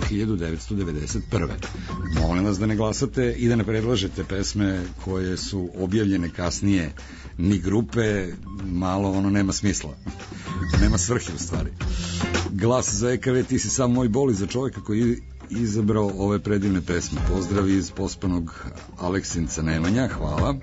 S1: 1991. Molim vas da ne glasate i da ne predlažete pesme koje su objavljene kasnije, ni grupe, malo ono nema smisla, nema svrhe u stvari. Glas za EKV, ti si sam moj bol, i za čovjeka koji izabrao ove predivne pesme. Pozdrav iz pospanog Aleksinca Nemanja, hvala.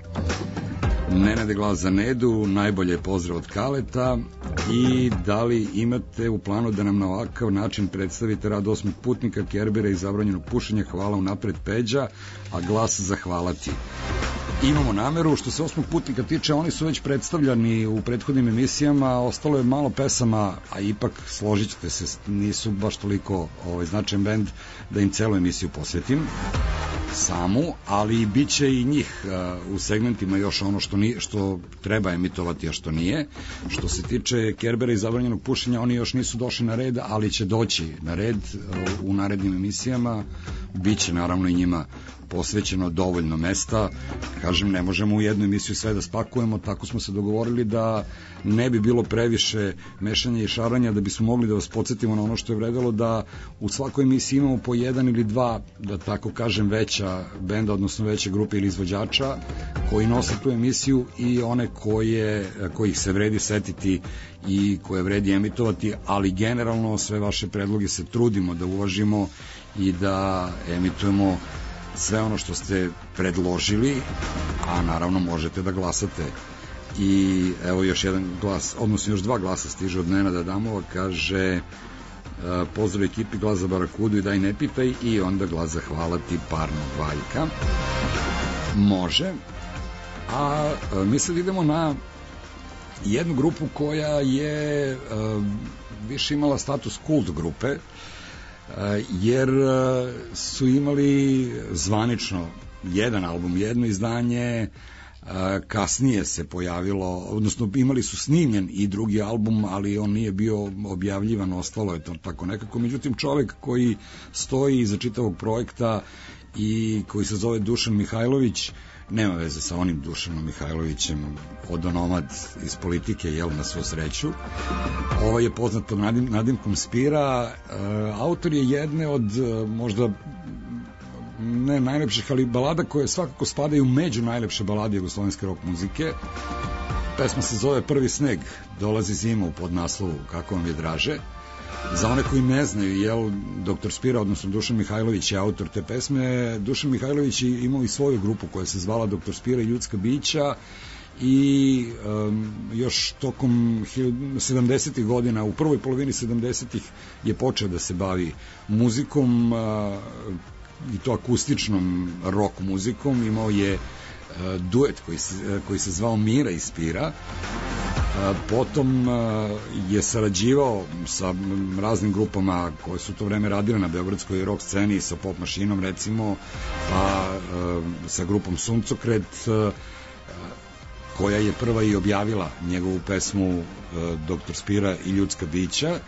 S1: Nenade, glas za Nedu, najbolje pozdrav od Kaleta. I da li imate u planu da nam na ovakav način predstavite rad osmog putnika, Kerbera i zabranjenog pušenja? Hvala unapred, Peđa, a glas za hvala ti. Imamo nameru. Što se osmog putnika tiče, oni su već predstavljani u prethodnim emisijama, ostalo je malo pesama, a ipak složit ćete se, nisu baš toliko značajan bend da im celu emisiju posvetim samu, ali bit će i njih u segmentima još ono što treba emitovati, a što nije. Što se tiče Kerbera i zabranjenog pušenja, oni još nisu došli na red, ali će doći na red u narednim emisijama. Biće naravno i njima posvećeno dovoljno mesta. Kažem, ne možemo u jednu emisiju sve da spakujemo, tako smo se dogovorili da ne bi bilo previše mešanja i šaranja, da bismo mogli da vas podsjetimo na ono što je vredelo, da u svakoj emisiji imamo po jedan ili dva, da tako kažem, veća benda, odnosno veće grupe ili izvođača koji nose tu emisiju i one kojih se vredi setiti i koje vredi emitovati, ali generalno sve vaše predloge se trudimo da uvažimo i da emitujemo sve ono što ste predložili, a naravno možete da glasate. I evo još jedan glas, odnosno još dva glasa stiže od Nenada Damova, kaže pozdrav ekipi, glas za Barakudu i daj ne pitaj, i onda glas za hvala ti, Parnog Valjka. Može. A mi sad idemo na jednu grupu koja je više imala status kult grupe, jer su imali zvanično jedan album, jedno izdanje, kasnije se pojavilo, odnosno imali su snimljen i drugi album, ali on nije bio objavljivan, ostalo je to tako nekako. Međutim, čovek koji stoji iza čitavog projekta i koji se zove Dušan Mihajlović, nema veze sa onim Dušanom Mihajlovićem odonomad iz politike, jel, na svu sreću. Ovo je poznat pod nadimkom Spira. Autor je jedne od možda ne najlepših, ali balada koje svakako spadaju među najlepše balade jugoslovenske rock muzike. Pesma se zove Prvi sneg, dolazi zima u podnaslovu, kako vam je draže. Za one koji ne znaju, jel, Dr. Spira, odnosno Dušan Mihajlović je autor te pesme. Dušan Mihajlović je imao i svoju grupu koja se zvala Dr. Spira i ljudska bića, i još tokom 70. godina, u prvoj polovini 70. je počeo da se bavi muzikom, i to akustičnom rock muzikom. Imao je duet koji se zvao Mira i Spira. Potom je sarađivao sa raznim grupama koje su to vreme radile na beogradskoj rock sceni, sa Pop mašinom recimo, pa sa grupom Suncokret, koja je prva i objavila njegovu pesmu Dr. Spira i ljudska bića.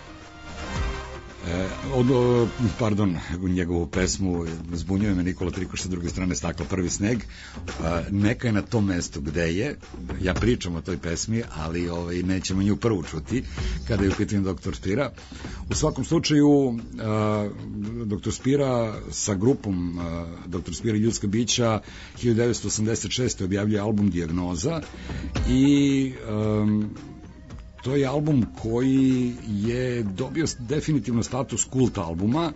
S1: Njegovu pesmu, zbunjuje me Nikola Trikoš sa druge strane stakla, Prvi sneg. Neka je na tom mestu gde je. Ja pričam o toj pesmi, ali nećemo nju prvu čuti kada je u pitanju Dr. Spira. U svakom slučaju, Dr. Spira sa grupom Dr. Spira i ljudska bića 1986. objavljuje album Dijagnoza, i to je album koji je dobio definitivno status kult albuma.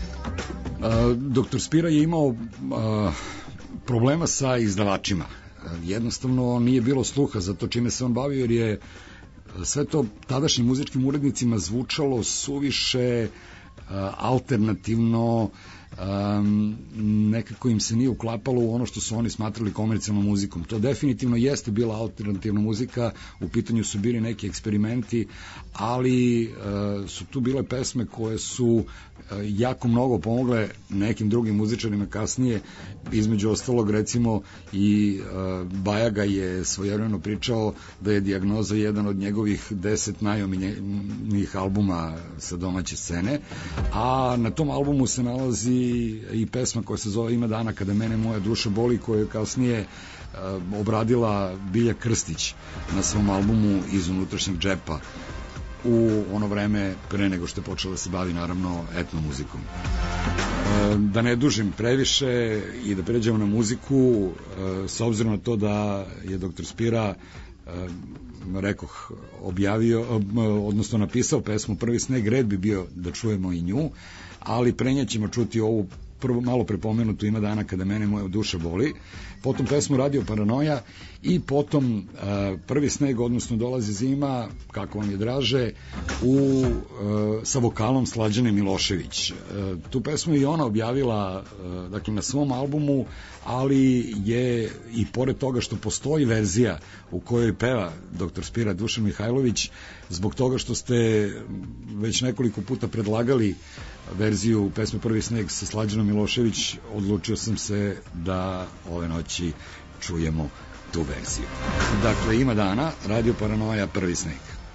S1: Dr. Spira je imao problema sa izdavačima. Jednostavno nije bilo sluha za to čime se on bavio, jer je sve to tadašnjim muzičkim urednicima zvučalo suviše alternativno, nekako im se nije uklapalo u ono što su oni smatrali komercijalnom muzikom. To definitivno jeste bila alternativna muzika, u pitanju su bili neki eksperimenti, ali su tu bile pesme koje su jako mnogo pomogle nekim drugim muzičarima kasnije, između ostalog recimo i Bajaga je svojevremeno pričao da je Dijagnoza jedan od njegovih 10 najomiljenijih albuma sa domaće scene, a na tom albumu se nalazi i pesma koja se zove Ima dana kada mene moja duša boli, koju je kasnije obradila Bilja Krstić na svom albumu Iz unutrašnjeg džepa u ono vreme pre nego što je počela da se bavi naravno etno muzikom. Da ne dužim previše i da pređemo na muziku, s obzirom na to da je dr. Spira rekoh objavio, odnosno napisao pesmu Prvi sneg, red bi bio da čujemo i nju, ali pre ćemo čuti ovu prvo malo prepomenutu Ima dana kada mene moja duša boli, potom pesmu Radio Paranoja i potom Prvi sneg, odnosno Dolazi zima, kako vam je draže, sa vokalom Slađane Milošević. Tu pesmu i ona objavila dakle, na svom albumu, ali je i pored toga što postoji verzija u kojoj peva dr. Spira Dušan Mihajlović, zbog toga što ste već nekoliko puta predlagali verziju pesme Prvi sneg sa Slađanom Milošević, odlučio sam se da ove noći čujemo tu verziju. Dakle, Ima dana, Radio Paranoja, Prvi sneg.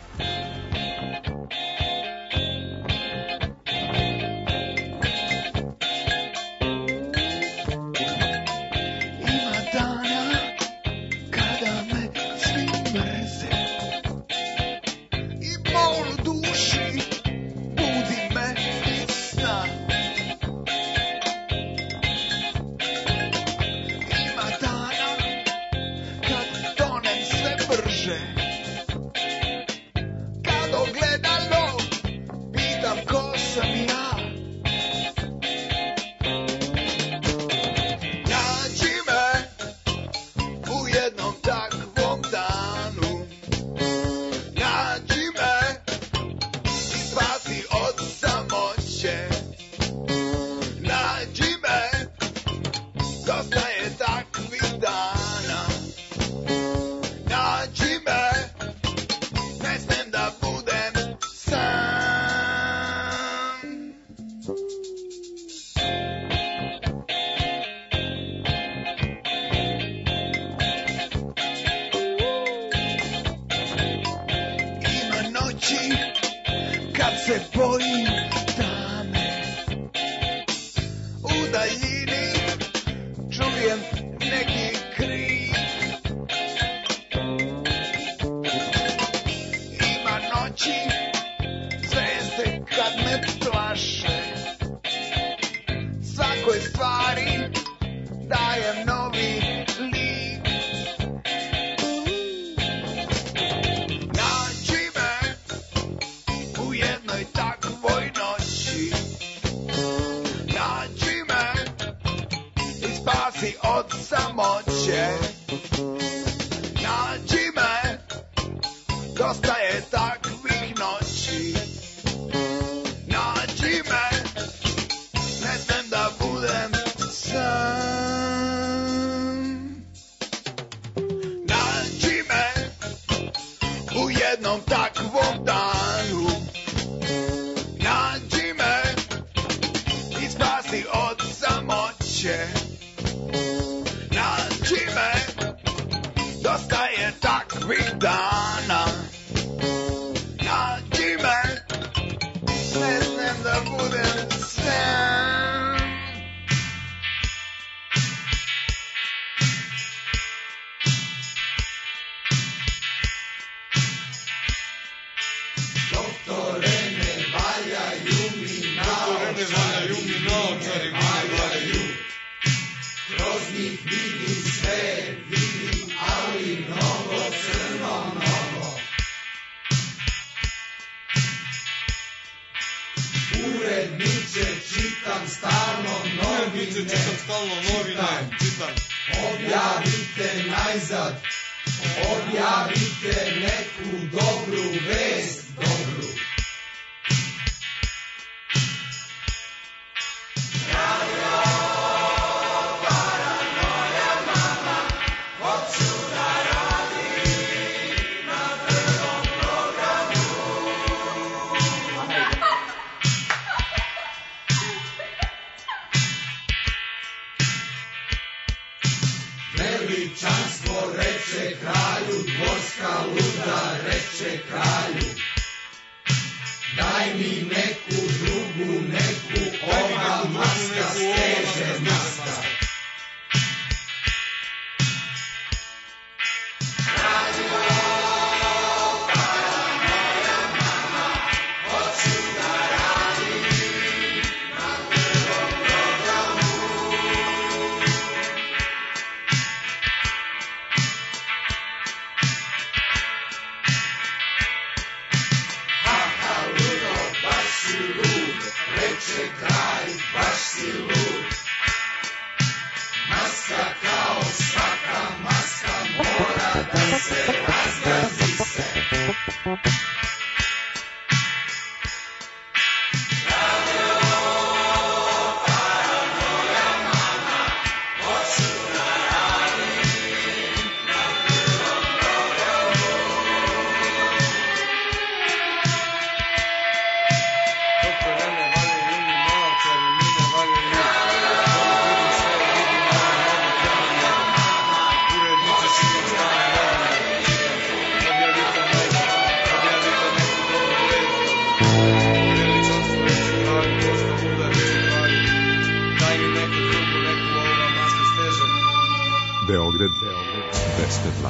S3: Objavite najzad, objavite neku dobru vest, dobru. Radio
S6: Beograd 202.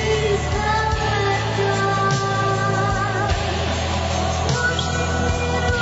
S7: Please come and die.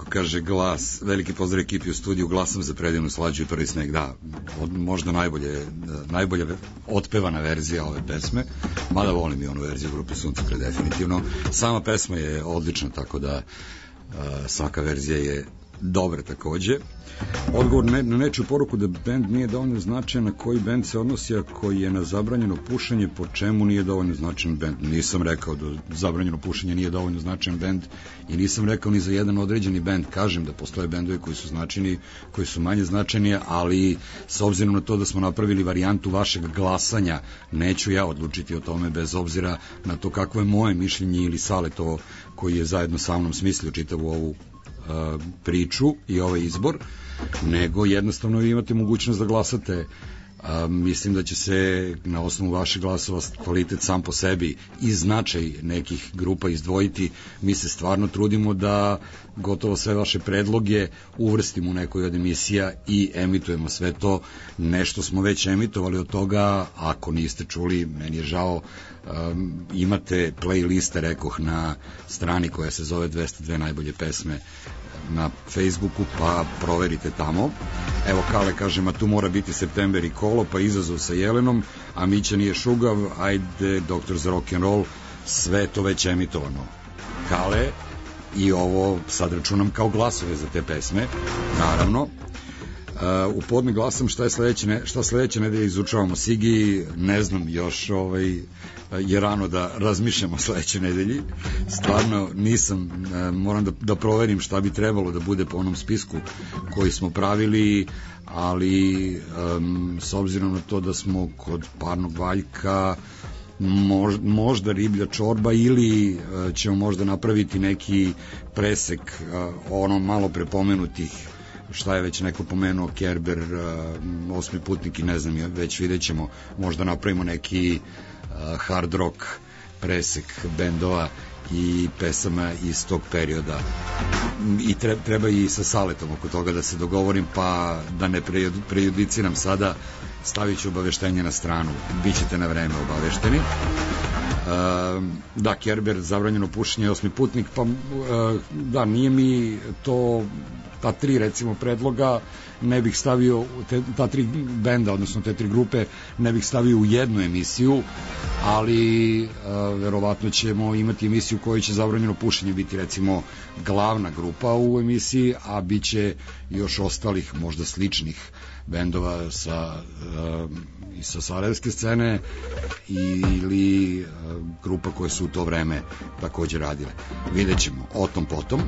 S1: kaže Glas, veliki pozdrav ekipi u studiju, Glasam za predivnu slađu i prvi sneg, da, možda najbolja otpevana verzija ove pesme, mada volim i onu verziju grupe Suncokret definitivno. Sama pesma je odlična, tako da svaka verzija je dobra takođe. Odgovor na nečiju poruku da bend nije dovoljno značajan, na koji bend se odnosi, a koji je na zabranjeno pušenje, po čemu nije dovoljno značajan bend? Nisam rekao da zabranjeno pušenje nije dovoljno značajan bend i nisam rekao ni za jedan određeni bend. Kažem da postoje bendovi koji su značajni, koji su manje značajni, ali s obzirom na to da smo napravili varijantu vašeg glasanja, neću ja odlučiti o tome bez obzira na to kakvo je moje mišljenje ili Saletovo koji je zajedno sa mnom smislio čitavu ovu priču i ovaj izbor, nego jednostavno vi imate mogućnost da glasate. Mislim da će se na osnovu vaših glasova kvalitet sam po sebi i značaj nekih grupa izdvojiti. Mi se stvarno trudimo da gotovo sve vaše predloge uvrstimo u nekoj od emisija i emitujemo sve to. Nešto smo već emitovali od toga, ako niste čuli, meni je žao, imate playliste, rekoh, na strani koja se zove 202 najbolje pesme na Facebooku, pa proverite tamo. Evo, Kale kaže, ma tu mora biti September i Kolo, pa izazov sa Jelenom, a Mića nije šugav, ajde, Doktor za rock'n'roll, sve to već emitovano. Kale, i ovo sad računam kao glasove za te pesme, naravno. U podne glasam šta sledeće nedelje izučavamo. Sigi, ne znam još, je rano da razmišljamo o sledećoj nedelji. Stvarno nisam, moram da proverim šta bi trebalo da bude po onom spisku koji smo pravili, ali s obzirom na to da smo kod Parnog Valjka možda riblja čorba ili ćemo možda napraviti neki presek ono malo prepomenutih, šta je već neko pomenuo, Kerber, Osmi putnik i ne znam, već vidjet ćemo, možda napravimo neki hard rock presek bendova i pesama iz tog perioda. I treba i sa Saletom oko toga da se dogovorim, pa da ne prejudiciram sada, stavit ću obaveštenje na stranu, bit ćete na vreme obavešteni. Da, Kerber, zabranjeno pušenje, Osmi putnik, pa da, nije mi to, ta tri recimo predloga ne bih stavio, ta tri benda, odnosno te tri grupe ne bih stavio u jednu emisiju, ali verovatno ćemo imati emisiju u kojoj će zabranjeno pušenje biti recimo glavna grupa u emisiji, a bit će još ostalih možda sličnih bendova sa sarajevske scene ili grupa koje su u to vreme takođe radile. Vidjet ćemo o tom potom.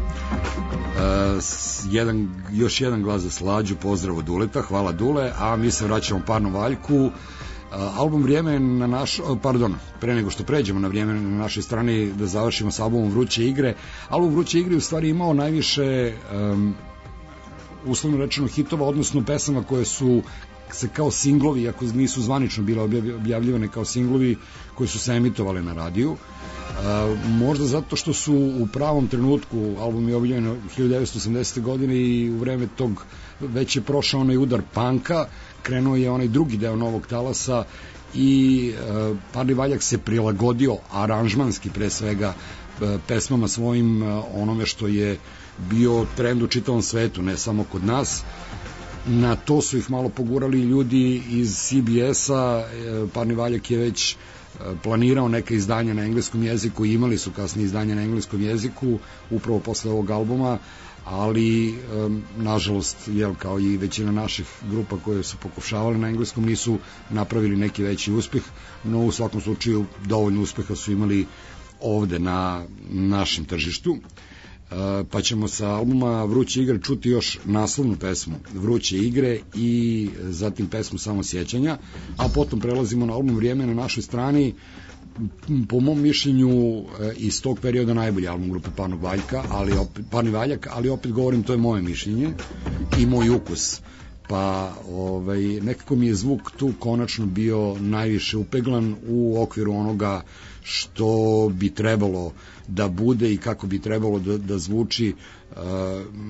S1: Još jedan glas za Slađu, pozdrav od Duleta, hvala Dule, a mi se vraćamo Parnom Valjku. Album Vrijeme na pre nego što pređemo na Vrijeme na našoj strani, da završimo sa albumom Vruće igre. Album Vruće igre u stvari imao najviše uslovno rečeno hitova, odnosno pesama koje su se kao singlovi, ako nisu zvanično bile objavljivane kao singlovi, koji su se emitovali na radiju. Možda zato što su u pravom trenutku, album je objavljen 1980. godine i u vreme tog već je prošao onaj udar panka, krenuo je onaj drugi deo Novog talasa i Parni Valjak se prilagodio aranžmanski pre svega pesmama svojim, onome što je bio trend u čitavom svetu, ne samo kod nas. Na to su ih malo pogurali ljudi iz CBS-a. Parni Valjak je već planirao neka izdanja na engleskom jeziku i imali su kasnije izdanja na engleskom jeziku upravo posle ovog albuma, ali nažalost, kao i većina naših grupa koje su pokušavali na engleskom, nisu napravili neki veći uspeh, no u svakom slučaju dovoljno uspeha su imali ovde na našem tržištu. Pa ćemo sa albuma Vruće igre čuti još naslovnu pesmu Vruće igre i zatim pesmu Samo sjećanja, a potom prelazimo na album Vrijeme na našoj strani, po mom mišljenju iz tog perioda najbolji album grupe Parni Valjak, ali opet govorim, to je moje mišljenje i moj ukus, pa nekako mi je zvuk tu konačno bio najviše upeglan u okviru onoga što bi trebalo da bude i kako bi trebalo da zvuči.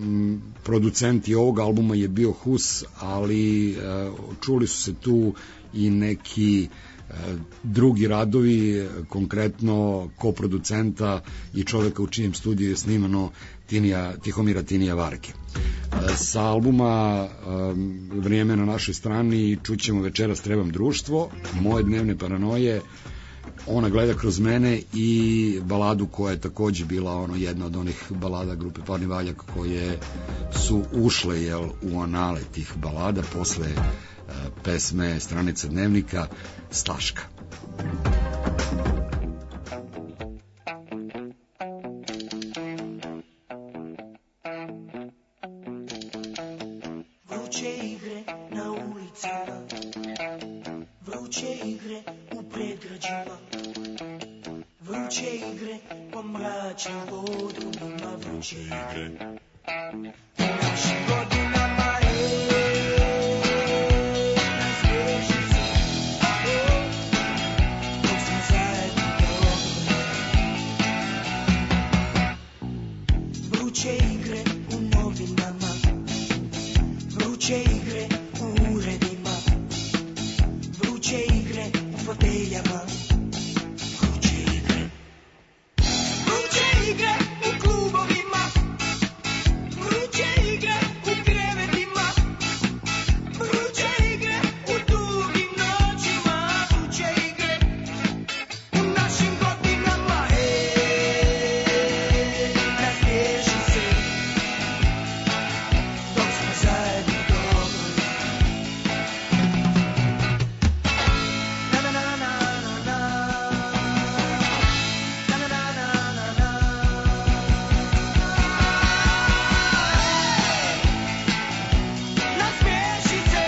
S1: Producenti ovog albuma je bio Hus, ali čuli su se tu i neki drugi radovi, konkretno koproducenta i čoveka u čijem studiju je snimano Tihomira Tinija Varke. Sa albuma Vrijeme na našoj strani čućemo Večeras trebam društvo, Moje dnevne paranoje, Ona gleda kroz mene i baladu koja je takođe bila jedna od onih balada grupe Parni Valjak koje su ušle u anale tih balada posle pesme Stranica dnevnika Staška.
S7: Vruće igre na ulicama, vruće igre u predgrađima, vruće igre po mračnim podrumima, vruće igre u našim godinama. Vruće igre u novinama, vruće igre u uredima, vruće igre u foteljama, vruće igre. Vruće igre u klubovima, vruće igre u krevetima, vruće igre u dugim noćima, vruće igre u našim godinama. Razbježi se dok smo zajedno dobri. Na na na na na na, na na na na na na. Razbježi se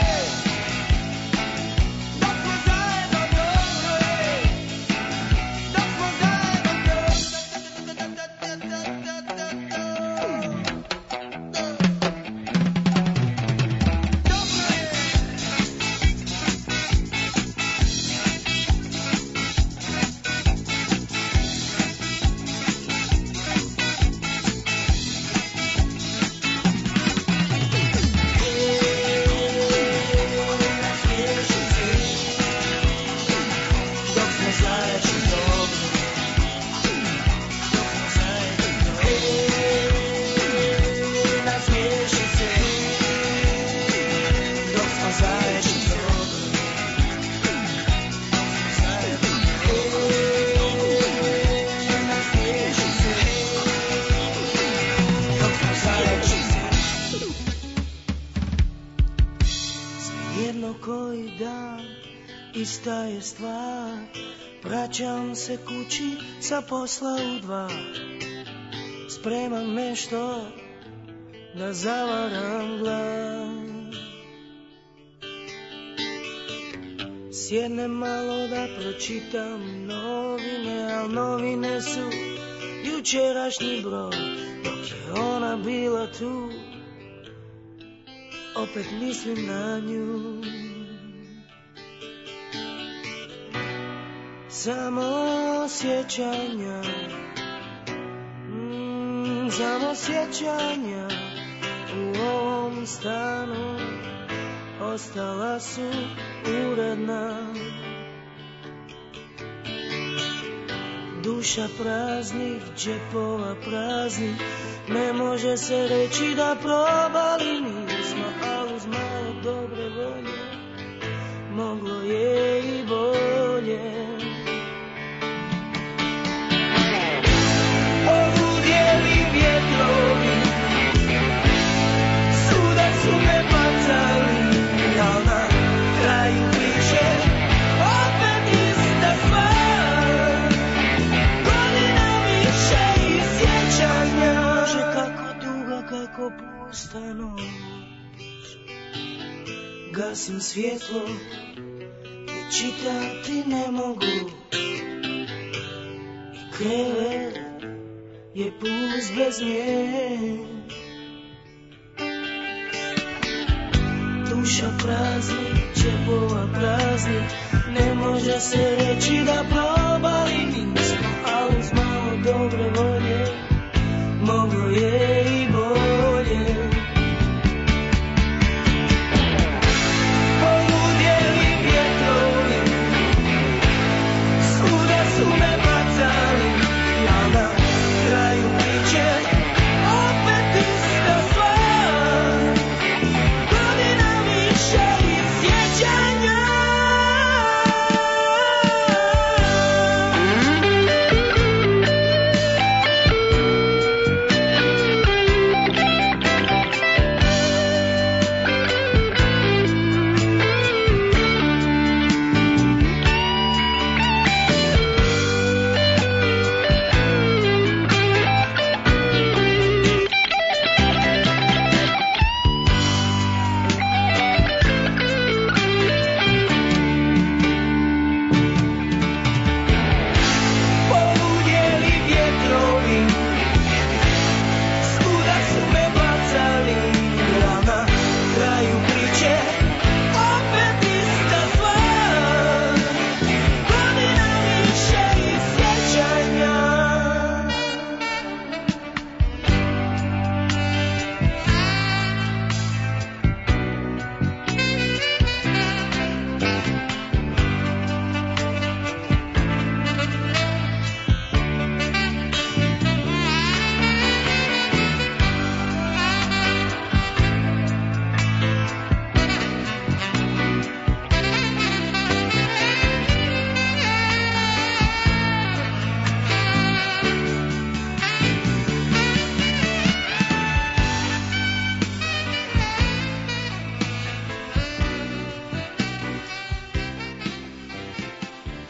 S7: dok smo zajedno dobri, dok smo zajedno jedno koji dan, ista je stvar. Vraćam se kući sa posla u 2, spremam nešto da zavaram glas. Sjednem malo da pročitam novine, al novine su jučerašnji broj. Dok je ona bila tu, opet mislim na nju. Samo sjećanja, samo sjećanja u ovom stanu ostala su uredna. Duša praznih, džepova praznih, ne može se reći da probali nismo, ali uz malo dobre volje moglo je i bolje. Ovudjeli vjetrovi, suda su me bacali, al na kraju priče opet ista stvar. Godina više i sjećanja, može kako duga, kako pusta noć. Gasim svjetlo i čitati ne mogu, i krevet je pust bez nje. Duša prazni, džepova prazni, ne može se reći da probali nismo, ali uz malo dobre volje moglo je i bolje. Poludjeli vjetrovi,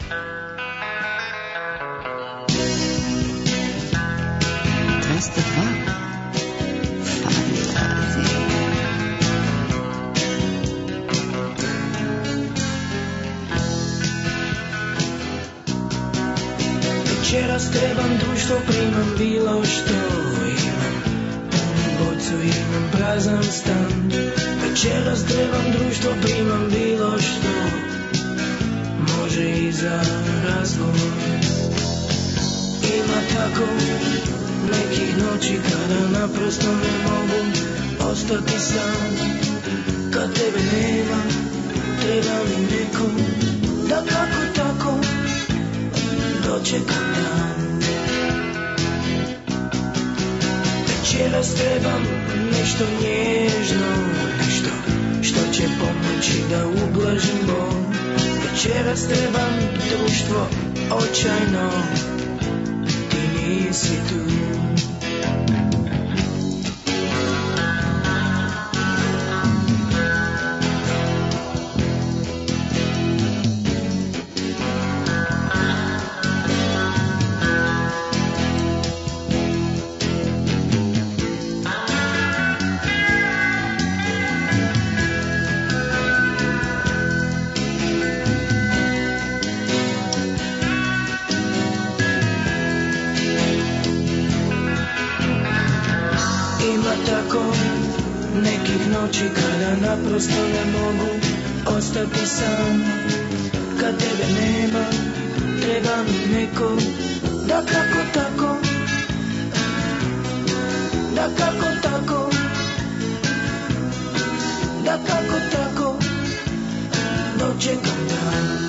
S7: Večeras trebam društvo, primam bilo što imam, punim bocu, imam prazan stan. Večeras trebam društvo, primam bilo što, može i za razgovor. Ima tako nekih noći kada naprosto ne mogu ostati sam. Kad tebe nema, treba mi neko da kako tako dočekam dan. Večeras trebam nešto nježno, nešto što će pomoći da ublažim bol. Večeras trebam društvo očajno, ti nisi tu. Noći kada naprosto ne mogu ostati sam. Kad tebe nema, treba mi neko da kako tako, da kako tako, da kako tako dočekam dan.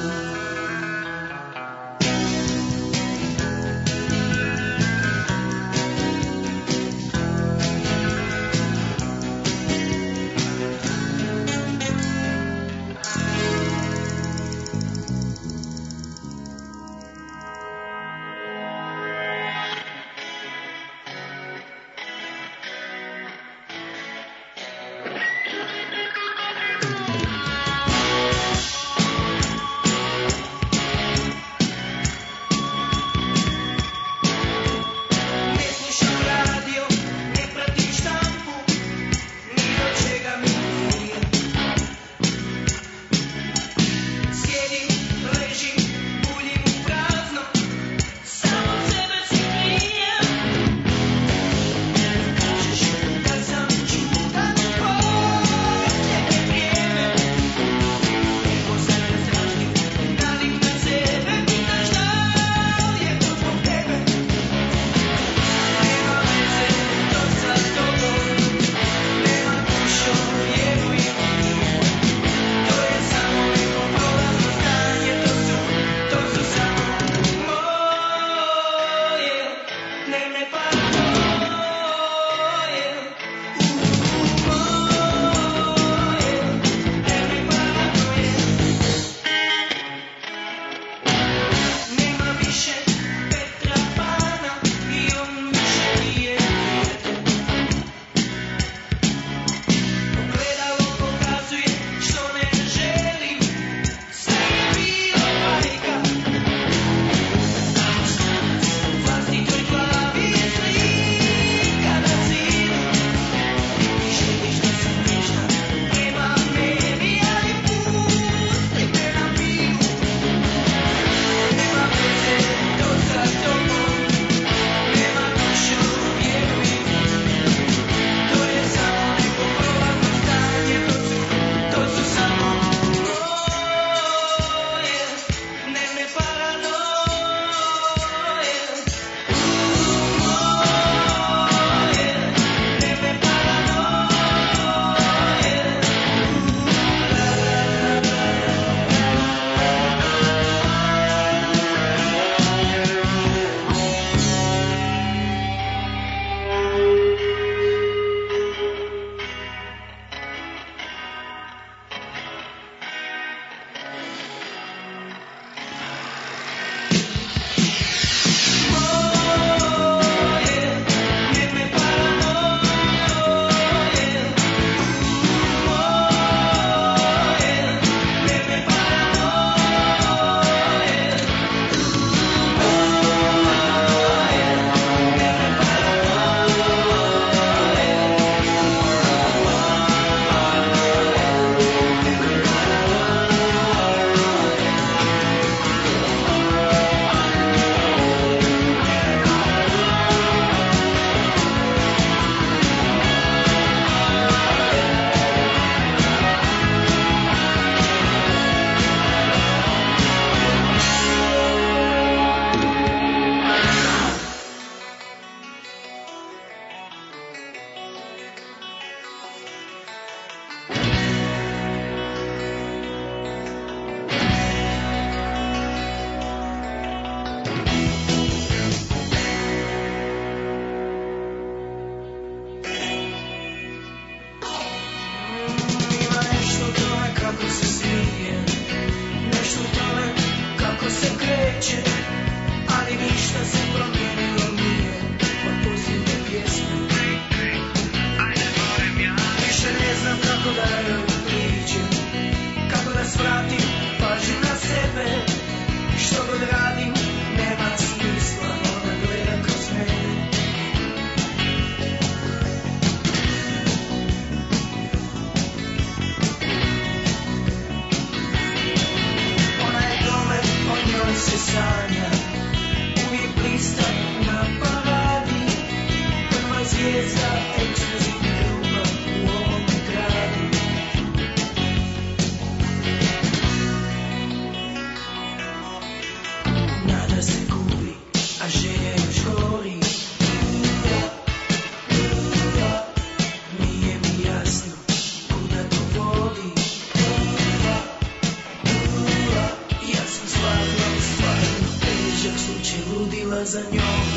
S7: neće, ali ništa se promijenilo nije od posljednje pjesme. Više ne znam kako da joj priđem, kako da svratim pažnju na sebe. Što god radim, nema smisla, ona gleda kroz mene. Ona je dole, o njoj se sanja, uvijek blista na paradi. Prva zvijezda, ekskluzivna ljubav u ovom gradu. Nada se gubi, a želja još gori. Nije mi jasno kuda to vodi. Ja sam stvarno težak slučaj, ludila za njom.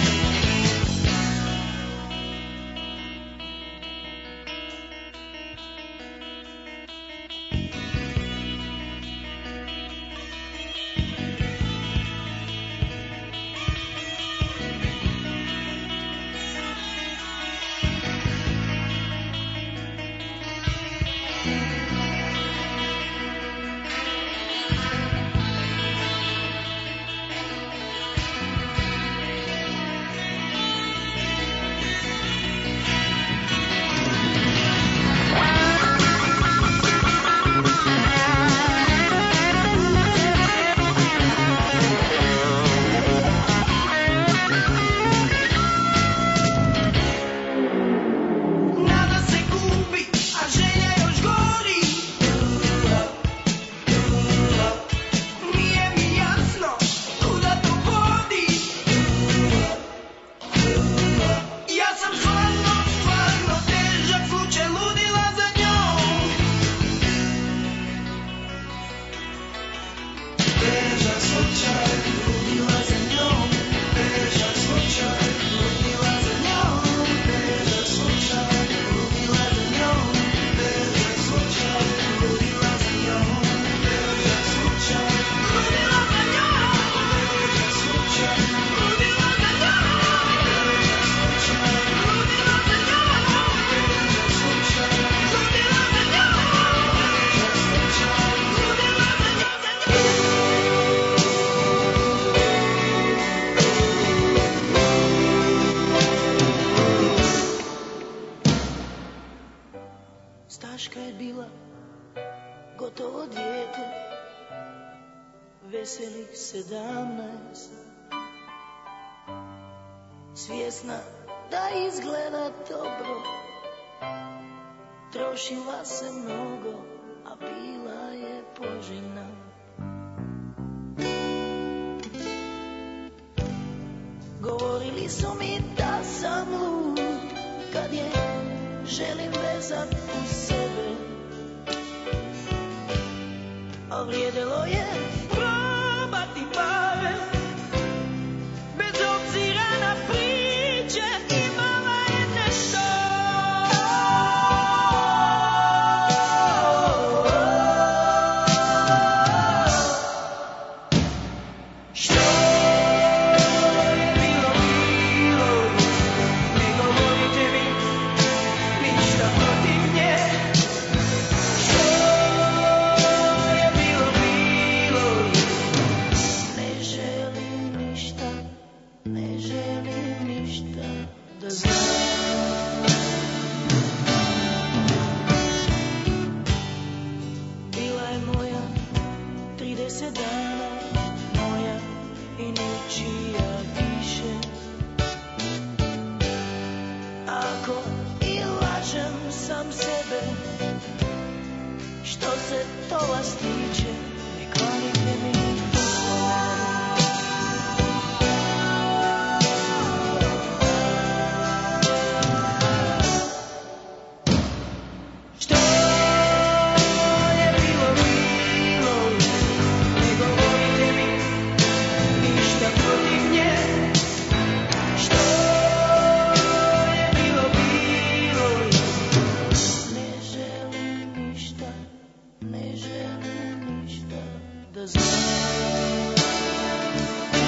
S7: Staška je bila gotovo dijete, veselih 17, svjesna da izgleda dobro, trošila se mnogo, a bila je poželjna. Govorili su mi da sam lud kad je želim vezat u sebe, a vrijedilo je probati pare, bez obzira na priče, imala je nešto. Što je bilo, ne govorite mi ništa protiv nje. Što je bilo, ne želim ništa da znam. Bila je moja 30 dana, moja i ničija više. Ako i lažem sam sebe, što se to vas tiče, ne kvarite mi uspomene. Što je bilo, ne govorite mi ništa protiv nje. Što je bilo, ne želim ništa da znam.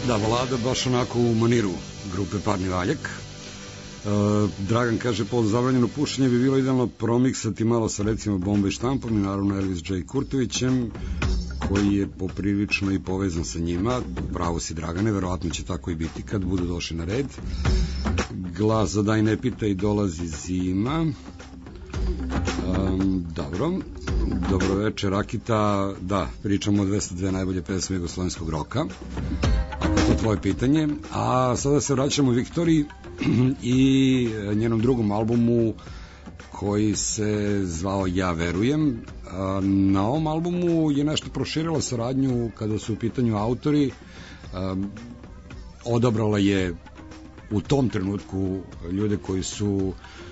S1: Da, balada baš onako u maniru grupe Parni Valjak. Dragan kaže, pod zabranjeno pušenje bi bilo idealno promiksati malo sa recimo Bomba i štampom i naravno Elvis J. Kurtovićem, koji je poprilično i povezan sa njima. Bravo si, Dragane, verovatno će tako i biti kad budu došli na red. Glas za Daj ne pitaj, dolazi zima. Dobro večer, Rakita. Da, pričamo o 202 najbolje pesme jugoslovenskog roka, ako to je tvoje pitanje. A sada se vraćamo Viktoriji i njenom drugom albumu koji se zvao Ja verujem. Na ovom albumu je nešto proširila saradnju kada su u pitanju autori. Odabrala je u tom trenutku ljude koji su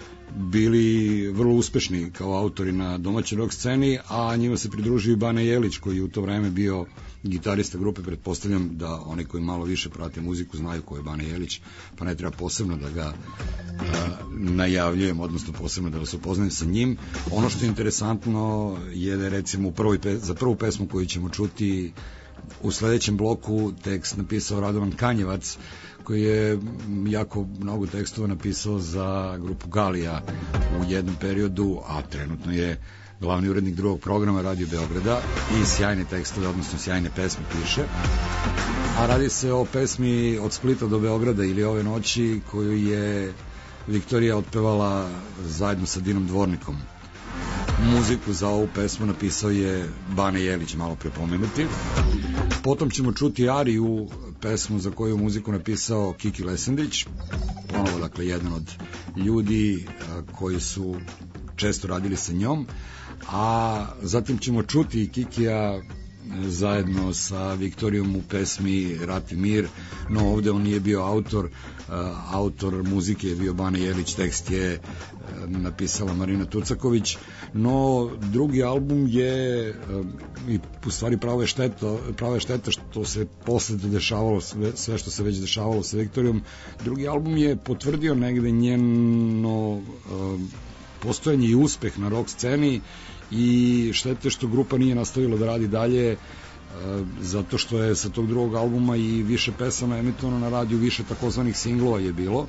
S1: bili vrlo uspešni kao autori na domaćoj rock sceni, a njima se pridružio i Bane Jelić, koji je u to vreme bio gitarista grupe. Pretpostavljam da oni koji malo više prate muziku znaju ko je Bane Jelić, pa ne treba posebno da ga najavljujem, odnosno posebno da vas upoznajem sa njim. Ono što je interesantno je da recimo za prvu pesmu koju ćemo čuti u sledećem bloku tekst napisao Radovan Kanjevac, koji je jako mnogo tekstova napisao za grupu Galija u jednom periodu, a trenutno je glavni urednik drugog programa Radio Beograda i sjajne tekstove, odnosno sjajne pesme piše. A radi se o pesmi Od Splita do Beograda ili Ove noći, koju je Viktorija otpevala zajedno sa Dinom Dvornikom. Muziku za ovu pesmu napisao je Bane Jelić, malo prepomenuti. Potom ćemo čuti ariju, pesmu za koju muziku napisao Kiki Lesendić, ponovo dakle jedan od ljudi koji su često radili sa njom, a zatim ćemo čuti Kikija zajedno sa Viktorijom u pesmi Rat i mir, no ovde on nije bio autor muzike je bio Bane Jelić, tekst je napisala Marina Tucaković, no drugi album je i u stvari prava je šteta što se posle dešavalo sve što se već dešavalo sa Viktorijom. Drugi album je potvrdio negde njeno postojanje i uspeh na rock sceni i štete što grupa nije nastavila da radi dalje, zato što je sa tog drugog albuma i više pesama emitovano na radiju, više takozvanih singlova je bilo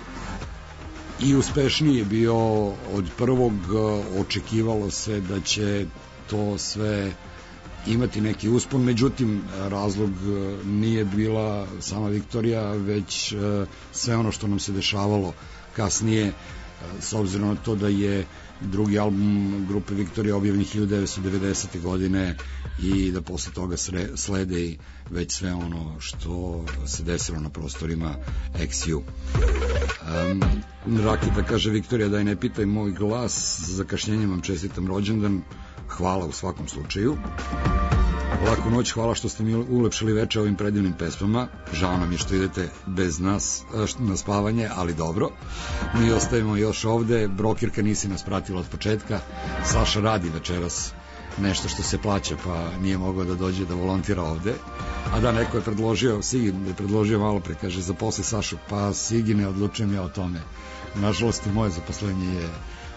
S1: i uspešniji je bio od prvog. Očekivalo se da će to sve imati neki uspon, međutim razlog nije bila sama Viktorija, već sve ono što nam se dešavalo kasnije, s obzirom na to da je drugi album grupe Viktorija objavljen 1990. godine i da posle toga slede i već sve ono što se desilo na prostorima XU. Rakita kaže, Viktorija, daj ne pitaj moj glas, za zakašnjenjem vam čestitam rođendan, hvala u svakom slučaju. Laku noć, hvala što ste mi ulepšali veče ovim predivnim pesmama. Žao nam je što idete bez nas na spavanje, ali dobro. Mi ostajemo još ovde. Brokirka nisi nas pratila od početka. Saša radi večeras nešto što se plaća, pa nije mogao da dođe da volontira ovde. A da, neko je predložio, Sigin je predložio malo pre, kaže, zaposli Sašu. Pa Sigine, odlučujem ja o tome. Nažalost i moje zaposlenje je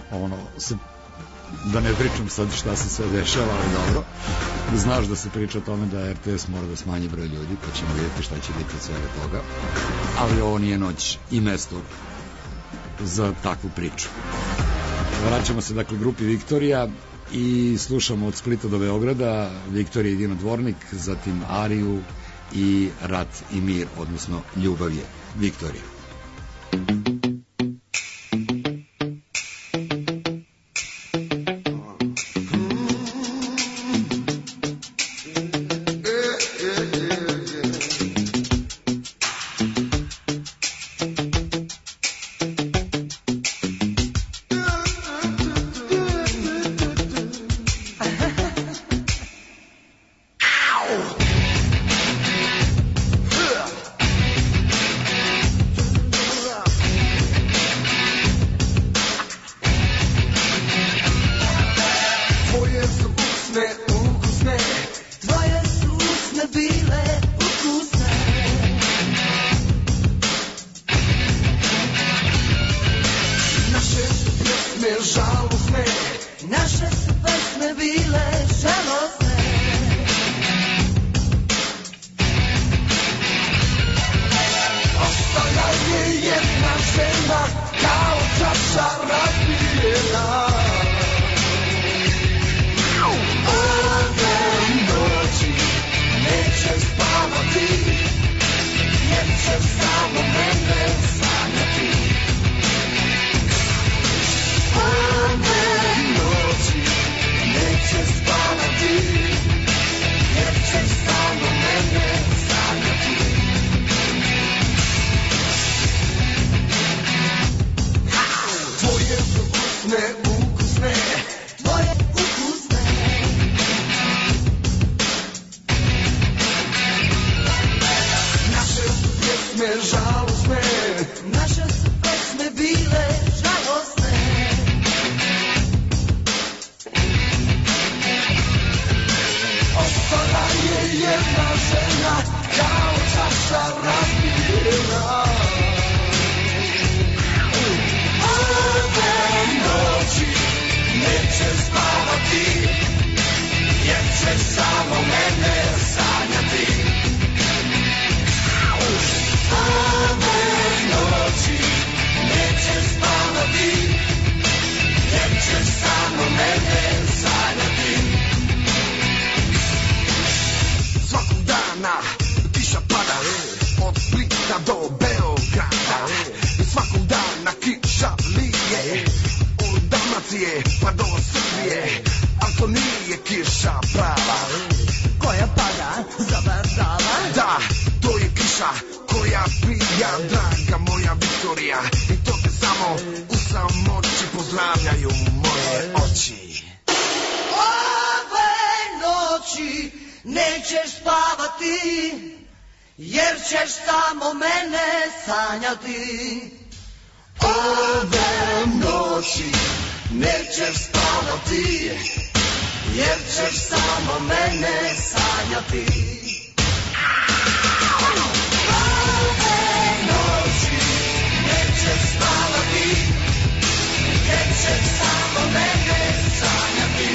S1: da ne pričam sad šta se sve dešava, ali dobro. Znaš da se priča o tome da RTS mora da smanji broj ljudi, pa ćemo vidjeti šta će biti od svega toga. Ali ovo nije noć i mesto za takvu priču. Vraćamo se dakle grupi Viktorija i slušamo Od Splita do Beograda Viktorija i Dino Dvornik, zatim ariju i Rat i mir, odnosno Ljubav je Viktorija.
S3: Naše su pesme bile žalosne.
S8: kiša razbira. Ove noći nećeš spavati, jer ćeš samo mene sanjati. Ove noći nećeš spavati, jer ćeš samo mene sanjati. Svakog dana kiša pada, od Splita do Beograda. I svakog dana kiša lije, od Dalmacije pa do Srbije. Al to nije kiša prava,
S3: koja pada zavrdava.
S8: Da, to je kiša koja pija, draga moja Viktorija. I to te samo u samoći pozdravljaju moje oči.
S3: Ove noći nećeš spavati, jer ćeš samo mene sanjati.
S8: Ove noći nećeš spavati, jer ćeš samo mene sanjati. Ove noći nećeš spavati, jer ćeš samo mene sanjati.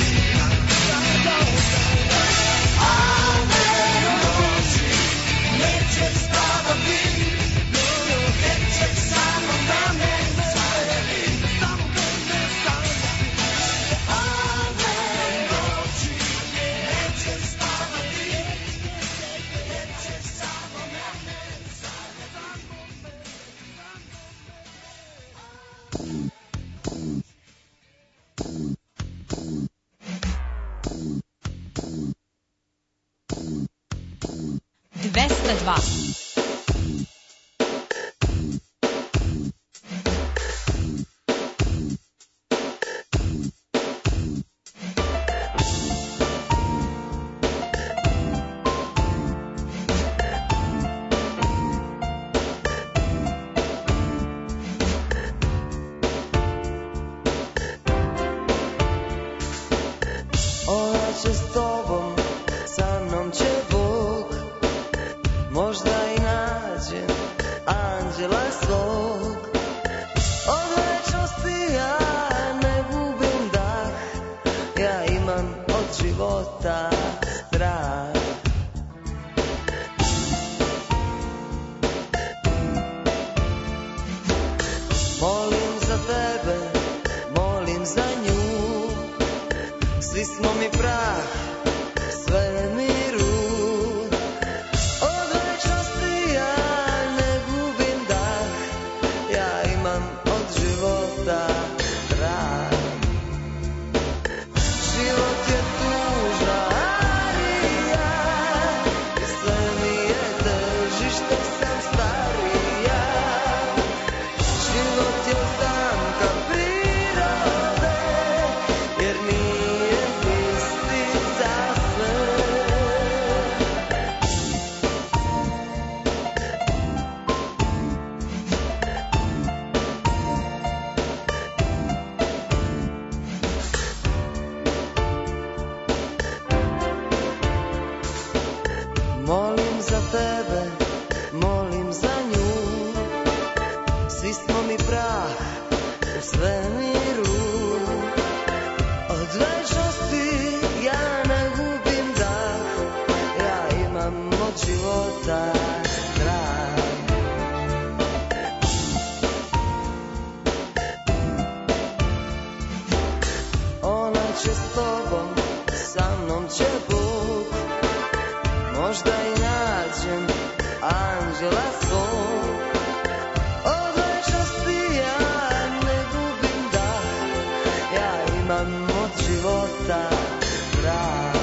S8: Ove noći nećeš spavati, jer ćeš samo mene sanjati. Ove noći nećeš spavati, jer ćeš samo mene
S7: Ona će s tobom, sa mnom će Bog, možda i nađe anđela svog. Od večnosti ja ne gubim dah, ja imam od života strah. Molim za tebe, molim za nju, svi smo mi prah u svemiru. Od večnosti ja ne gubim dah, ja imam od života strah. Život je tužna arija i sve mi je teži što sam starija. Život je zamka prirode, jer nije isti za sve. Molim za tebe, molim za nju, svi smo mi prah u svemiru. Od večnosti ja ne gubim dah, ja imam od života strah. Ona će s tobom, sa mnom će Bog, možda i nađem anđela svog. Od večnosti ja ne gubim dah, ja imam od života strah.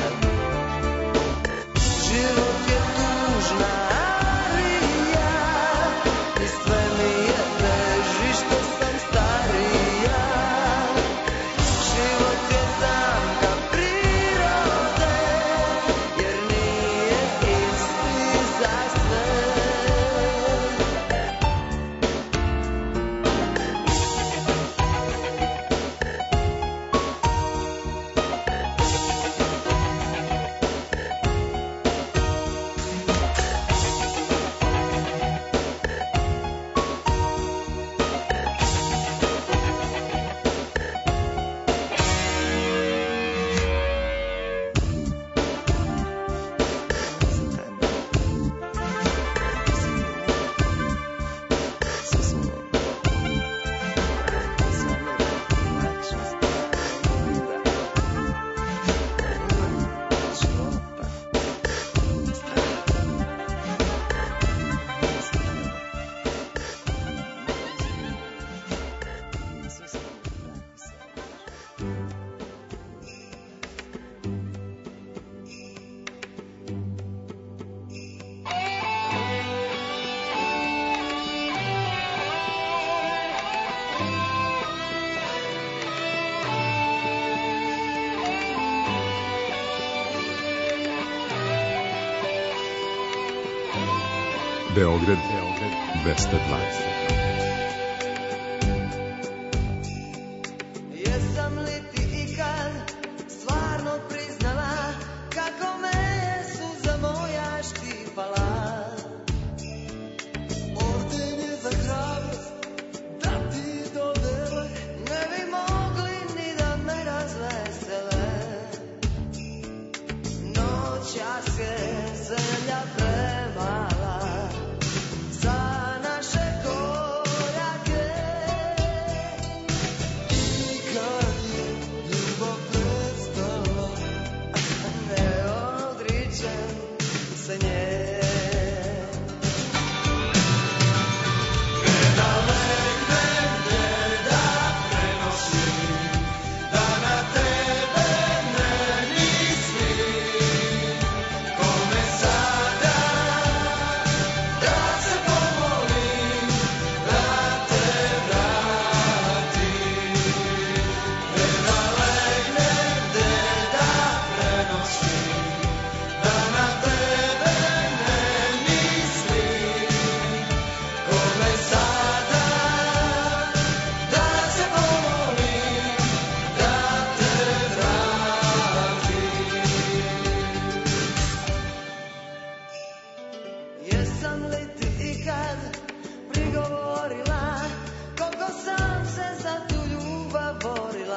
S7: Život je tužna arija i sve mi je teži što sam starija. Život je zamka prirode, jer nije isti za sve.
S6: Beograd 202.
S7: Jesam li ti ikad stvarno priznala kako me je suza moja štipala? Orden je za hrabrost da ti dodele, ne bi mogli ni da me razvesele. Noćas je zemlja premala za naše korake, i kad je ljubav prestala, ne odričem se nje. Gde da legnem, gde da prenosim, da na tebe ne mislim, kome sada da se pomolim, da te vratim. Gde da legnem, gde da prenosim, da na tebe ne mislim, kome sada da se pomolim, da te vratim. Jesam li ti ikad prigovorila koliko sam se za tu ljubav borila?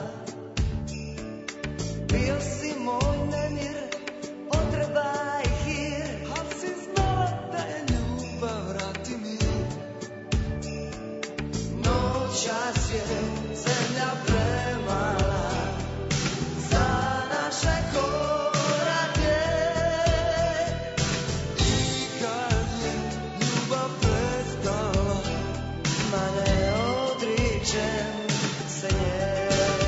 S7: Bio si moj nemir, potreba i hir, al si znala da je ljubav vrati mir. Noćas je zemlja premala za naše korake, i kad je ljubav prestala, ma ne odričem se nje.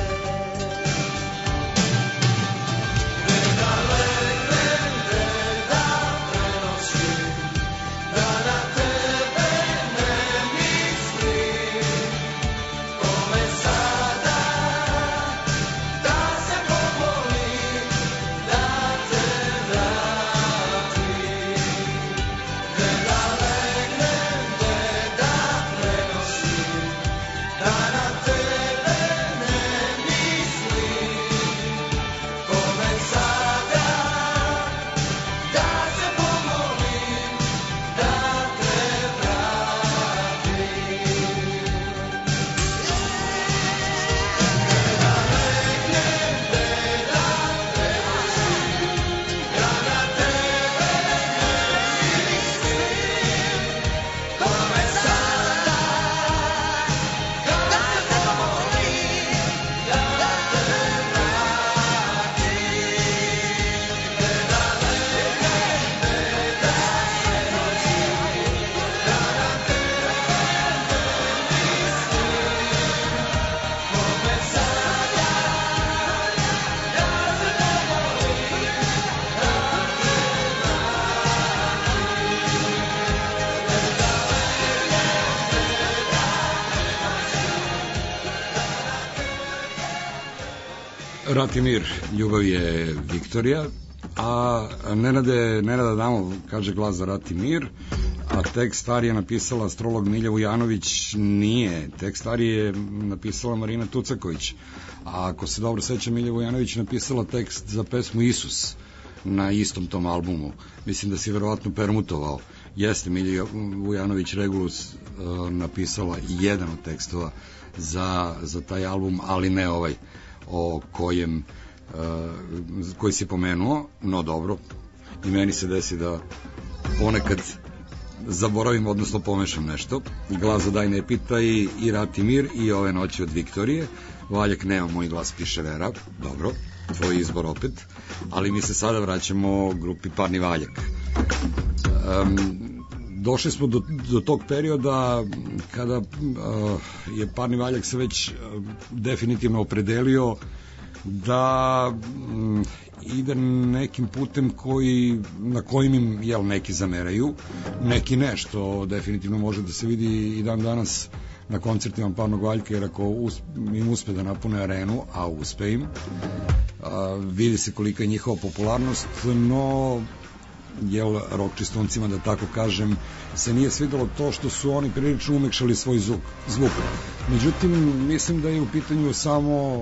S7: Gde da legnem, gde da prenosim, da na tebe ne mislim, kome sada da se pomolim, da te vratim. Gde da legnem, gde da prenosim, da na tebe ne mislim, kome sada da se pomolim, da te vratim.
S1: Rat i mir, ljubav je Viktorija, a Nenada Damo kaže glas za Rat i mir, a tekst stari je napisala astrolog Milja Vujanović, nije, tekst stari je napisala Marina Tucaković, a ako se dobro seća, Milja Vujanović napisala tekst za pesmu Isus na istom tom albumu, mislim da si verovatno permutovao. Jeste Milja Vujanović Regulus napisala jedan od tekstova za taj album, ali ne ovaj o kojem koji si pomenuo, no dobro, i meni se desi da ponekad zaboravim, odnosno pomešam nešto. Glas za Daj ne pitaj i Rat i mir i Ove noći od Viktorije. Valjak nema moj glas, piše Vera, dobro, tvoj izbor opet, ali mi se sada vraćamo grupi Parni Valjak. Došli smo do tog perioda kada je Parni Valjak se već definitivno opredelio da ide nekim putem na kojim im neki zameraju, neki ne, što definitivno može da se vidi i dan danas na koncertima Parnog Valjka, jer ako im uspe da napune arenu, a uspe im, vidi se kolika je njihova popularnost, no jel, rock čistoncima, da tako kažem, se nije svidelo to što su oni prilično umekšali svoj zvuk. Međutim, mislim da je u pitanju samo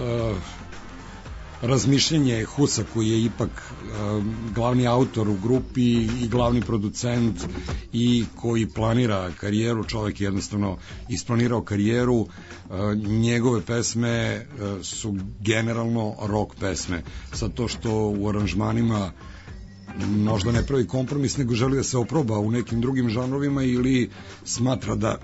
S1: razmišljanje Husa, koji je ipak glavni autor u grupi i glavni producent i koji planira karijeru. Čovjek je jednostavno isplanirao karijeru. Njegove pesme su generalno rock pesme. Sad to što u aranžmanima možda ne pravi kompromis, nego želi da se oproba u nekim drugim žanrovima ili smatra da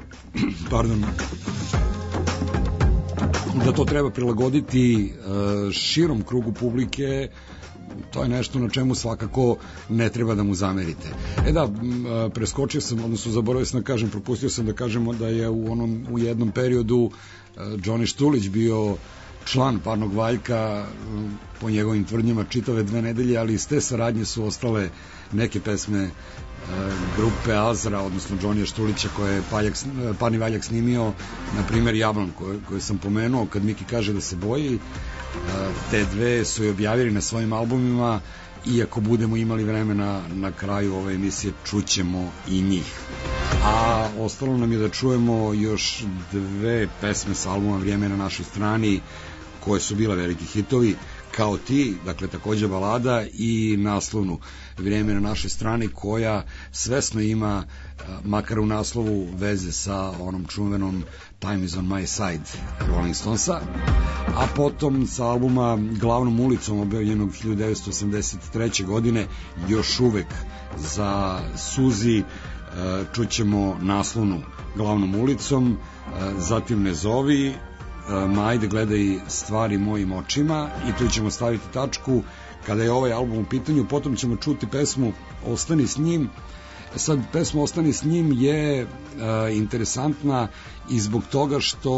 S1: da to treba prilagoditi širom krugu publike, to je nešto na čemu svakako ne treba da mu zamerite. Preskočio sam, odnosno zaboravio sam da kažem, propustio sam da kažemo da je u jednom periodu Johnny Štulić bio član Parnog Valjka, po njegovim tvrdnjama čitave 2 nedelje, ali iz te saradnje su ostale neke pesme grupe Azra, odnosno Johnny Štulića, koje je Parni Valjak snimio, na primjer Jablan, koju sam pomenuo, Kad Miki kaže da se boji. Te dve su i objavili na svojim albumima i ako budemo imali vremena na kraju ove emisije čućemo i njih. A ostalo nam je da čujemo još 2 pesme sa albuma Vrijeme na našoj strani, koje su bile veliki hitovi, Kao ti, dakle takođe balada, i naslovnu Vrijeme na našoj strani, koja svesno ima, makar u naslovu, veze sa onom čuvenom Time is on my side Rolling Stonesa. A potom sa albuma Glavnom ulicom, objavljenog 1983. godine, još uvek za Suzi, čućemo naslovnu Glavnom ulicom, zatim Ne zovi, Ma ajde gledaj stvari mojim očima, i tu ćemo staviti tačku kada je ovaj album u pitanju. Potom ćemo čuti pesmu Ostani s njim. Sad, pesma Ostani s njim je interesantna i zbog toga što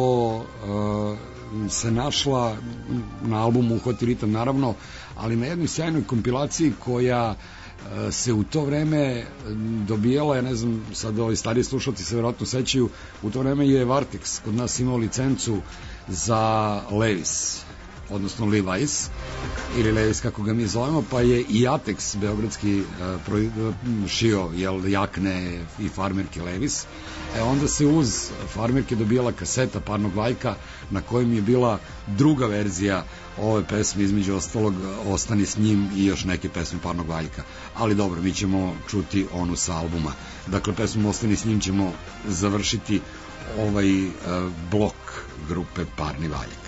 S1: se našla na albumu Uhvati ritam, naravno, ali na jednoj sjajnoj kompilaciji koja se u to vreme dobijala, ja ne znam, sad ovi stariji slušalci se verovatno sećaju, u to vreme je Vartex kod nas imao licencu za Levis, odnosno Levi's, ili Levis kako ga mi zovemo, pa je i Atex beogradski šio jakne i farmerke Levis. Onda se uz farmerke dobijala kaseta Parnog Valjka, na kojem je bila druga verzija ove pesme, između ostalog Ostani s njim i još neke pesme Parnog Valjka. Ali dobro, mi ćemo čuti onu sa albuma. Dakle, pesmom Ostani s njim ćemo završiti ovaj blok grupe Parni Valjak.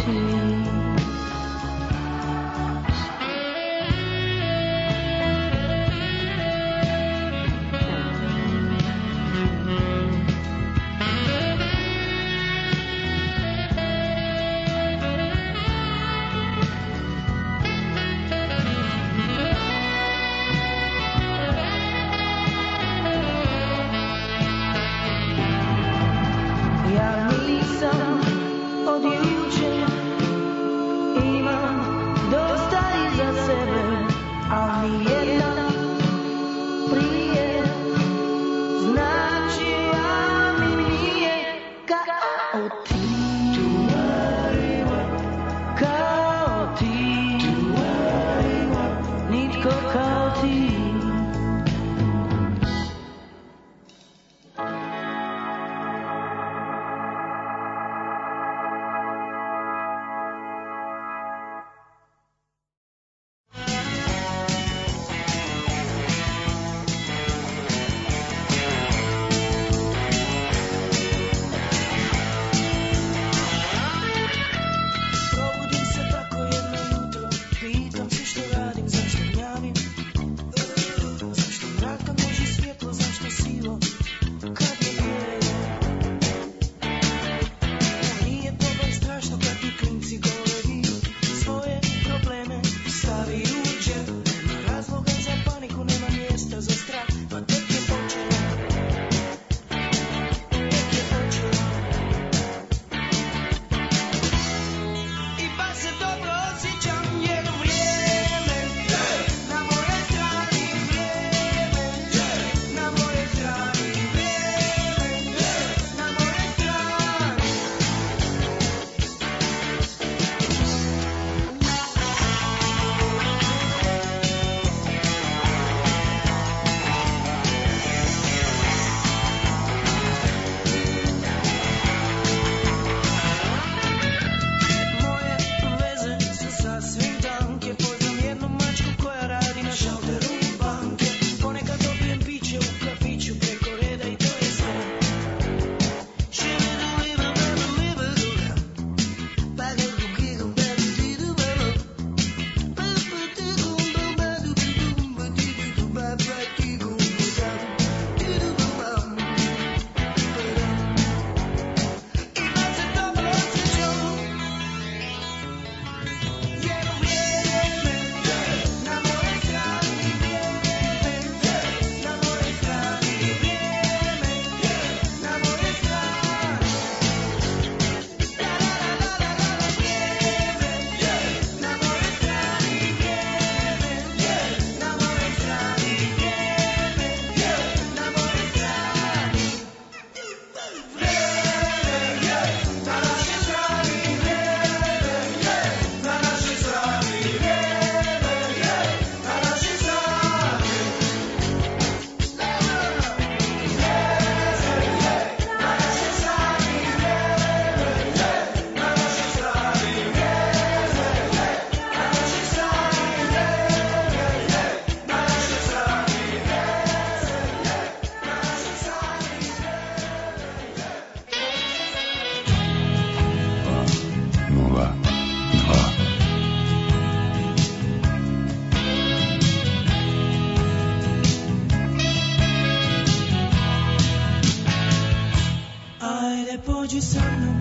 S7: pođi sa mnom,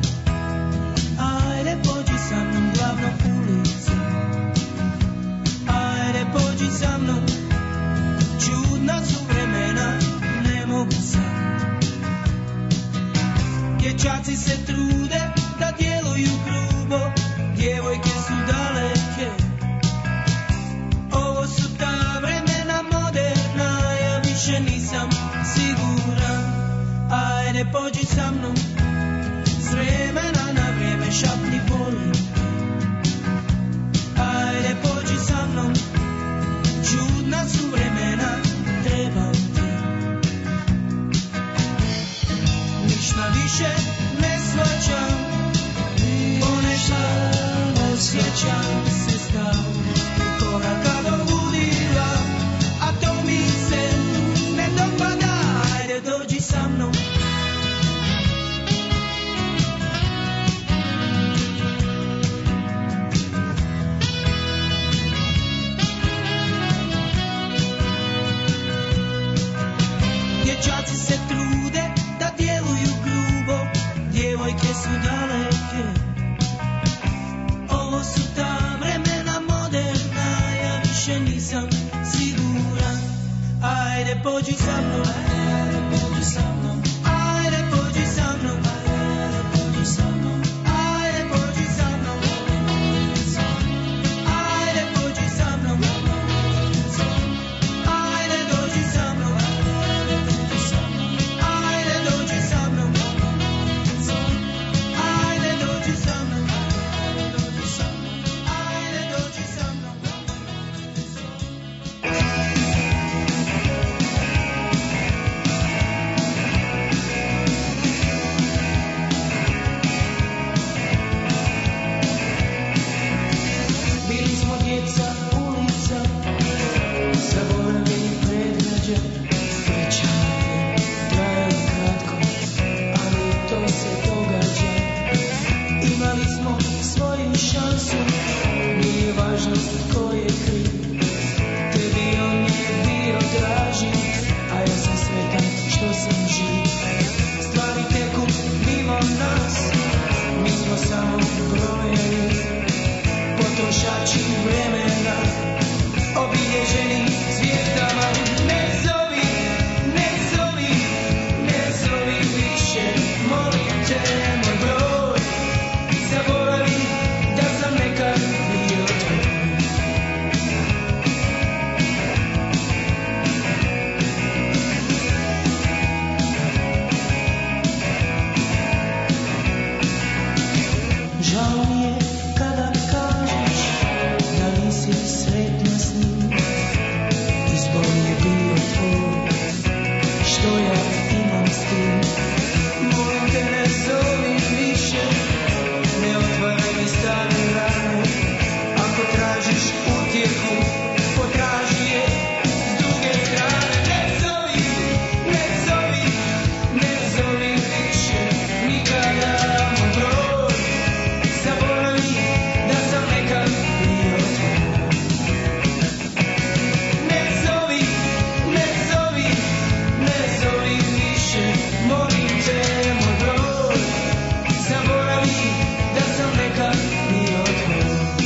S7: ajde pođi sa mnom glavnom ulicom, ajde pođi sa mnom, čudna su vremena, ne mogu sam. Dječaci se trude da djeluju grubo, djevojke su daleke, ovo su ta vremena moderna, ja više nisam siguran. Ajde pođi sa mnom, s vremena na vrijeme šapni boli. Ajde pođi sa mnom, čudna su vremena, trebam ti. Ništa više ne shvaćam, ponešto osjećam se stav. Koraka do budila, a to mi se ne dopada. Ajde dođi sa mnom, Ajde pođi sa mnom, ajde pođi sa mnom, ajde pođi sa mnom, ajde pođi sa mnom, ajde pođi sa mnom, ajde dođi sa mnom, ajde dođi sa mnom, ajde dođi sa mnom, ajde dođi sa mnom. Bili smo djeca ulica, zaboravili predgrađa, srećanje trajalo kratko, ali to se događa. Imali smo svoju šansu, nije važno tko je kriv, tebi on je bio draži, a ja sam sretan što sam živ. Stvari teku mimo nas, mi smo samo brojevi, potrošači vremena, obilježeni zvijezdama. Ne zovi, ne zovi, ne zovi više, molim te moj broj, zaboravi da sam nekad bio tvoj. Žao mi je kada kažeš da nisi sretna s njim, izbor je bio tvoj, što ja imam s tim. Molim te ne zovi više, ne otvaraj mi stare rane, ako tražiš utjehu, potraži je s druge strane. Ne zovi, ne zovi, ne zovi više, nikada moj broj, zaboravi da sam nekad bio tvoj. Ne zovi, ne zovi, ne zovi više, molim te moj broj, zaboravi da sam nekad bio tvoj.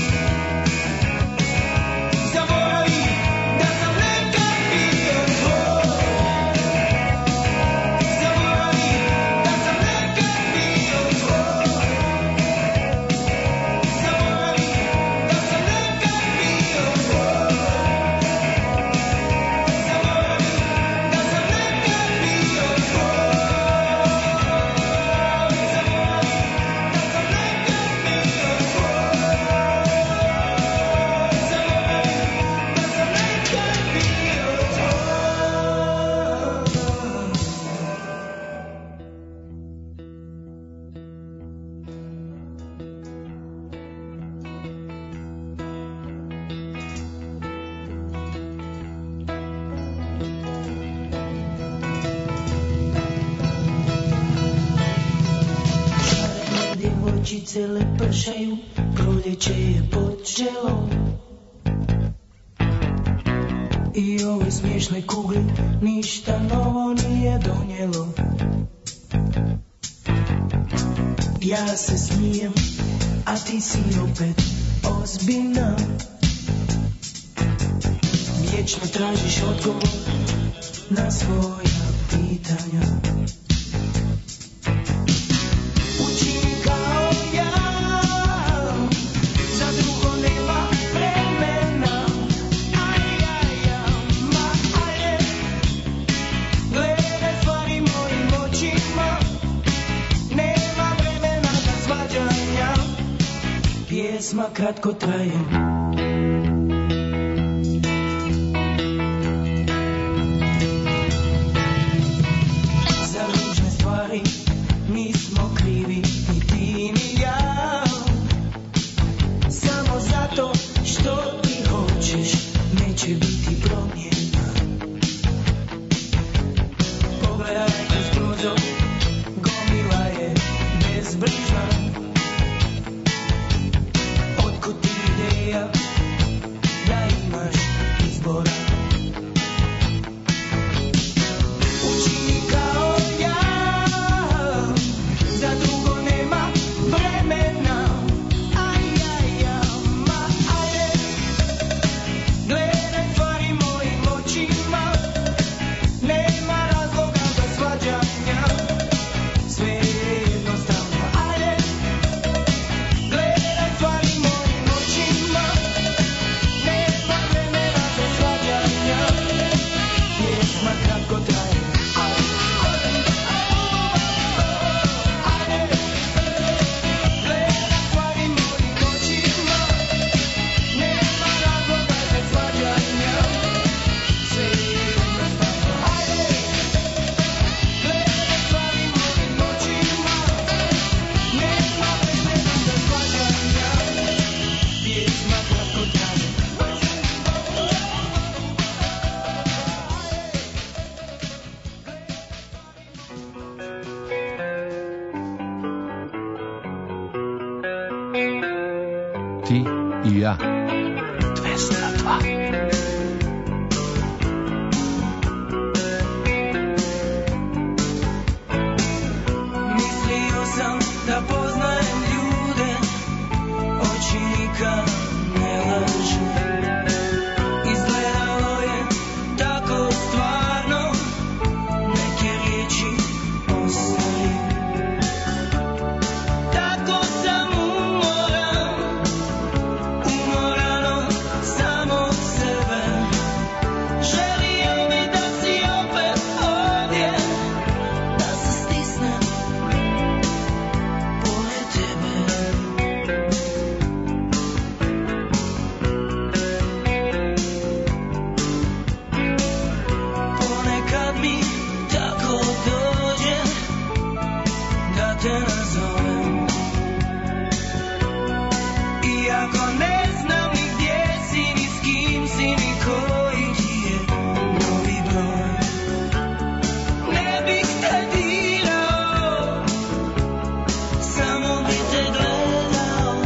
S7: Zaboravi da sam nekad bio tvoj. Zaboravi da sam nekad bio tvoj. Zaboravi da sam nekad bio tvoj. Zaboravi da sam nekad bio djevojčice lepršaju, proljeće je počelo i ovoj smiješnoj kugli ništa novo nije donijelo. Ja se smijem, a ti si opet ozbiljna, vječno tražiš odgovor na svoja pitanja. Učini kao ja, za drugo nema vremena. Ma ajde, gledaj stvari mojim očima, nema vremena za svađanja, pjesma kratko traje. Za ružne stvari nismo krivi, ni ti ni ja, samo zato što ti hoćeš, neće biti promjena. Pogledaj kroz prozor, gomila je bezbrižna, otkud ti ideja
S4: Ti i ja.
S5: 202.
S7: Mislio sam da poznajem ljude, oči nikad ne lažu. Izgledalo je tako stvarno, neke riječi ostaju. Tako sam umoran od samog sebe. Želio bi da si opet ovdje, da se stisnem pored tebe. Ponekad mi tako dođe da te nazovem, iako ne znam ni gdje si, ni s kim si, ni koji ti je novi broj. Ne bih te dirao, samo bi te gledao,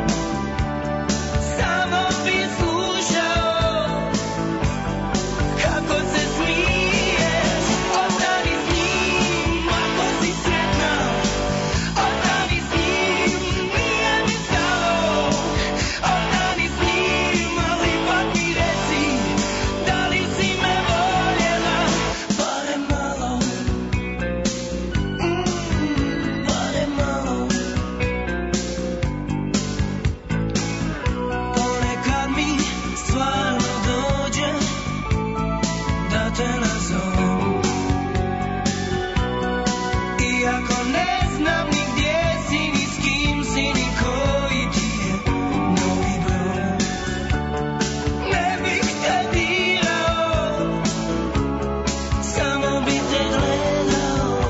S7: samo bi slušao kako se smiješ. Ostani s njim ako si sretna, ostani s njim, nije mi stalo. Ostani s njim, ali ipak mi reci, da li si me voljela, barem malo, barem malo. Ponekad mi stvarno dođe da te nazovem, iako ne znam ni gdje si, ni s kim si, ni koji ti je novi broj. Ne bih te dirao, samo bi te gledao,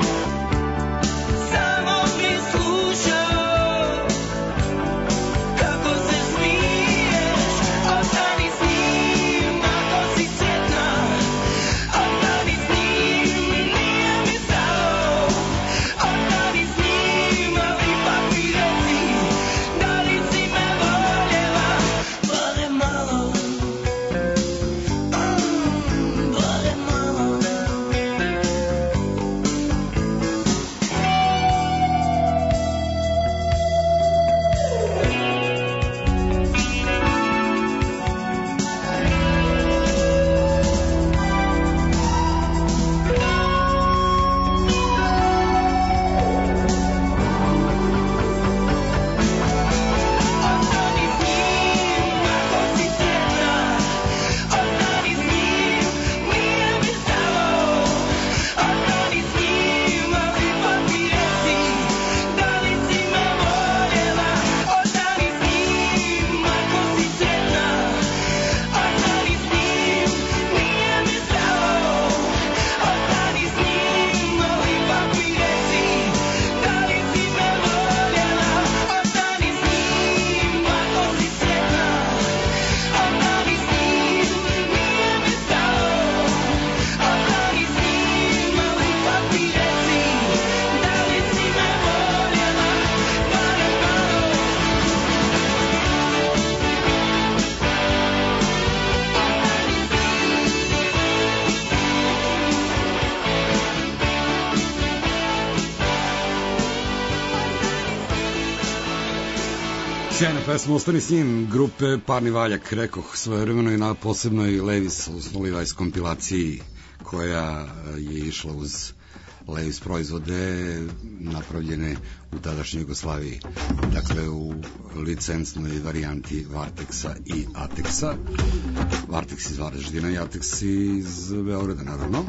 S7: samo bi slušao kako se smiješ. Ostani s njim ako si sretna, ostani s njim, nije mi stalo. Ostani s njim, ali ipak mi reci, da li si me voljela, barem malo, barem malo. Ostani s njim ako si sretna, ostani s njim, nije mi stalo. Ostani s njim, ali ipak mi reci, da li si me voljela. Ostani s njim ako si sretna, ostani s njim, nije mi stalo. Ostani s njim, ali ipak mi reci, da li si me voljela. Ostani s njim ako si sretna, ostani s njim, nije mi stalo. Ostani s njim, ali ipak mi reci, da li si me voljela, barem malo.
S1: Sjajna pesma, ostani s njim, grupe Parni Valjak, rekoh svojevremeno i na posebnoj Levis, odnosno Levi's kompilaciji koja je išla uz Levi's proizvode napravljene u tadašnjoj Jugoslaviji. Dakle, u licencnoj varijanti Varteksa i Ateksa. Varteks iz Varaždina i Ateks iz Beograda, naravno.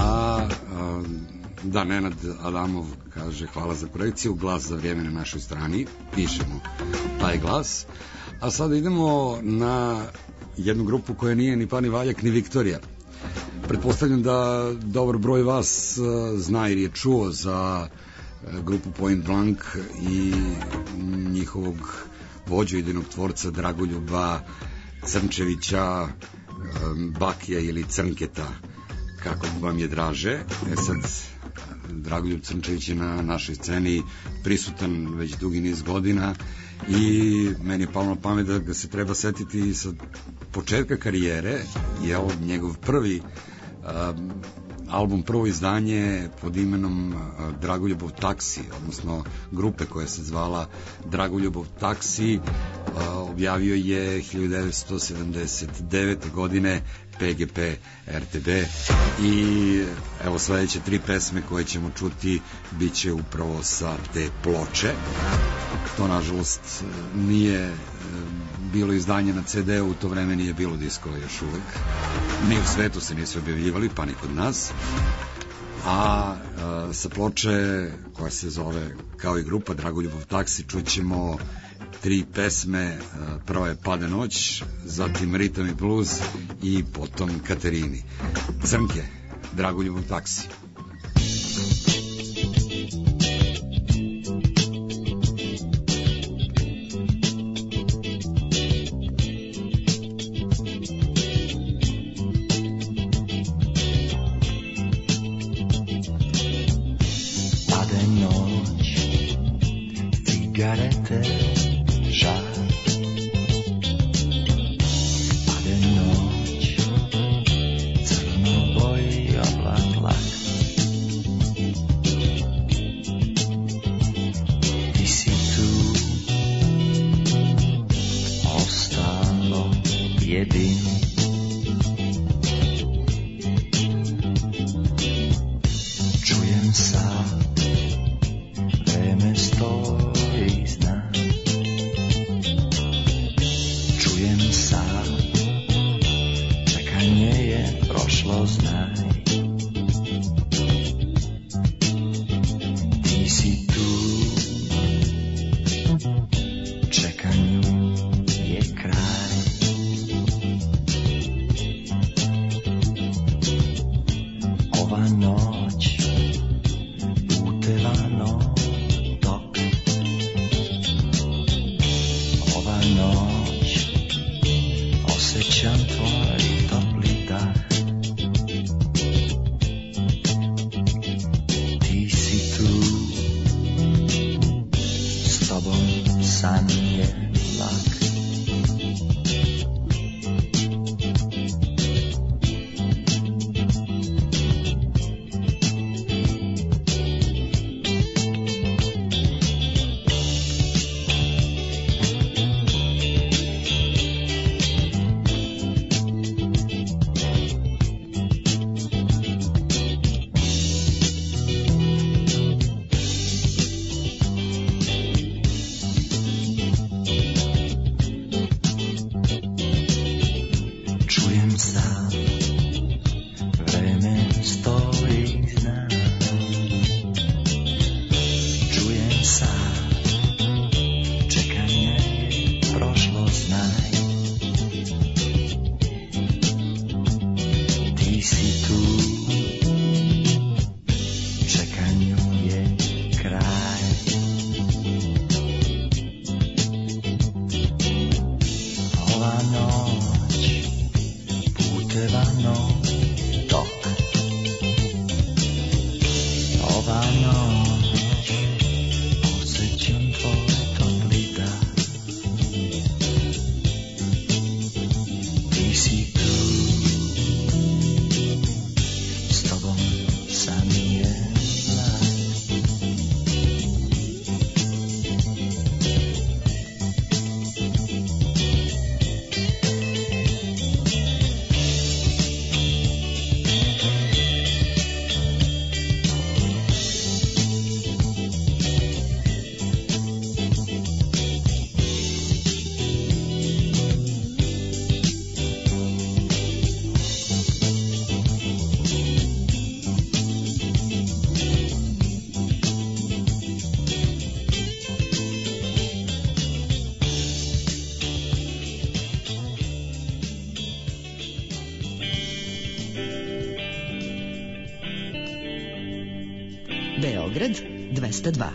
S1: Da, Nenad Adamov kaže hvala za projekciju, glas za vrijeme na našoj strani, pišemo taj glas. A sada idemo na jednu grupu koja nije ni Pani Valjak ni Viktorija. Pretpostavljam da dobar broj vas zna ili je čuo za grupu Point Blank i njihovog vođu idejnog tvorca Dragoljuba Crnčevića, Bakija ili Crnketa, kako vam je draže. Sad, Dragoljub Crnčević je na našoj sceni prisutan već dugi niz godina i meni je palo na pamet da ga se treba setiti sa početka karijere, jel, njegov prvi album, prvo izdanje pod imenom Dragoljubov taksi, odnosno grupe koja se zvala Dragoljubov taksi, objavio je 1979. godine PGP RTB i evo sledeće 3 pesme koje ćemo čuti bit će upravo sa te ploče. To nažalost nije bilo izdanje na CD-u, u to vreme nije bilo diskova još uvek. Ni u svetu se nisu objavljivali, pa ni kod nas. A sa ploče koja se zove kao i grupa Dragoljubov taksi čućemo 3 pesme. Prva je Pada noć, zatim Ritam i bluz i potom Katerini. Crnke, Dragoljubov taksi.
S9: Beograd 202.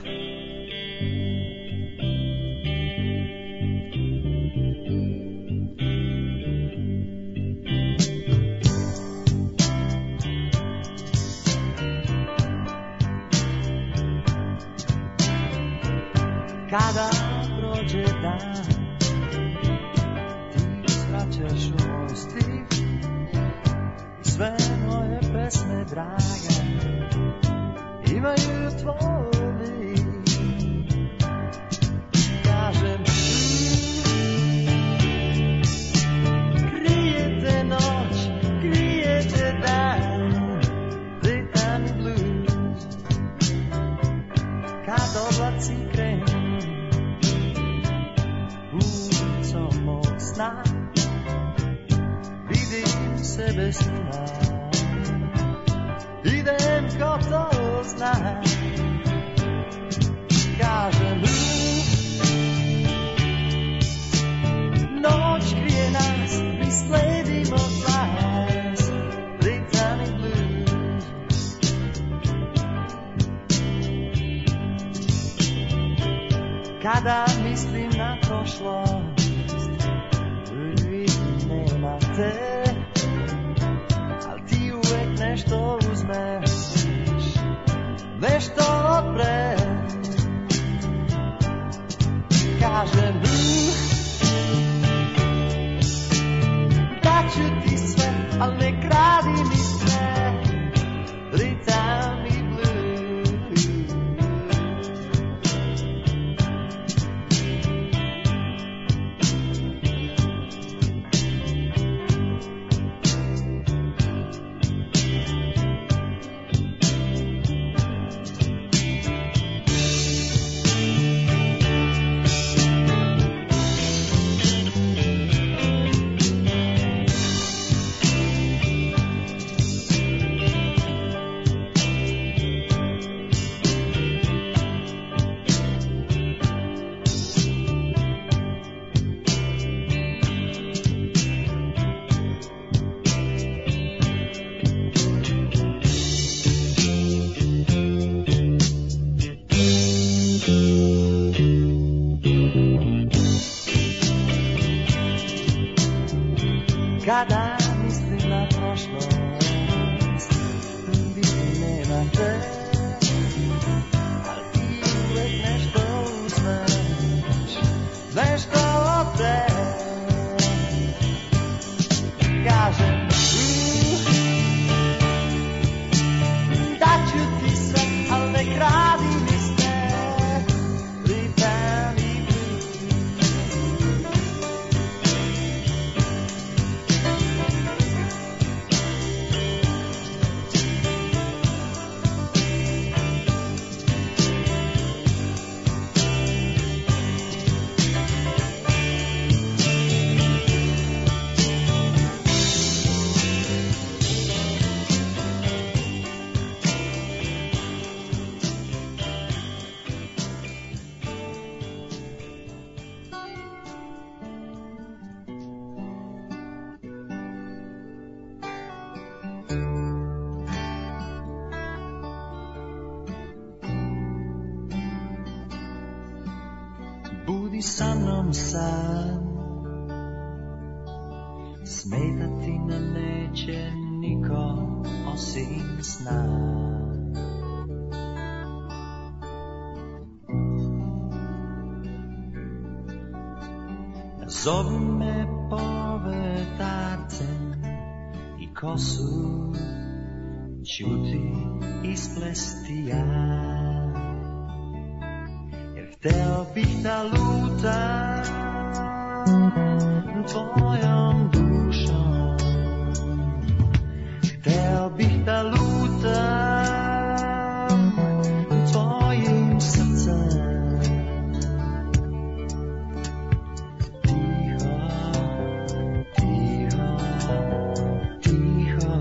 S7: Kada prođe
S10: sna, vidim sebe sna, idem ko to zna, kažem noć krije nas, mi sledimo glas, rhythm and blues. Kada mislim na prošlost, nema te, al ti uvek nešto uzmeš, nešto odpre. Kažem da ću ti sve, al ne kradi mi sve, rhythm i blues. Kada mislim na prošlost, vidim nema te, ali ti uvek nešto uzmeš, nešto opre. Kažem da ću ti sve, ali ne kradi mi sve, rhythm i budi sa mnom sad, smetati nam neće niko osim sna. Nazovi me povetarcem i kosu ću ti isplesti ja. Hteo bih da lutam tvojom dušom, hteo bih da lutam tvojim srcem. Tiho, tiho, tiho.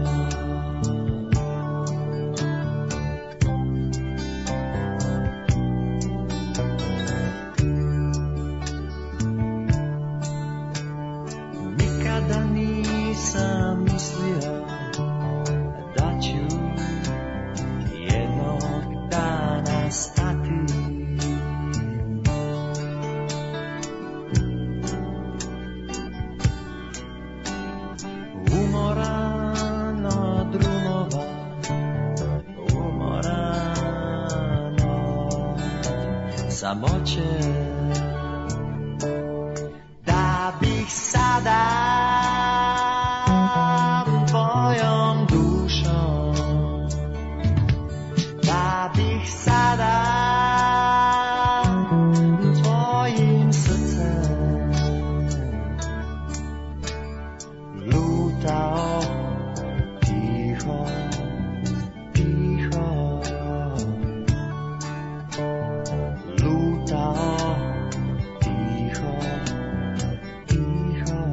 S10: Nisam mislio da ću jednog dana stati. Umoran od drumova, umoran od samoće, da bih sada tvojom dušom, da bih sada tvojim srcem lutao tiho, tiho, lutao tiho, tiho.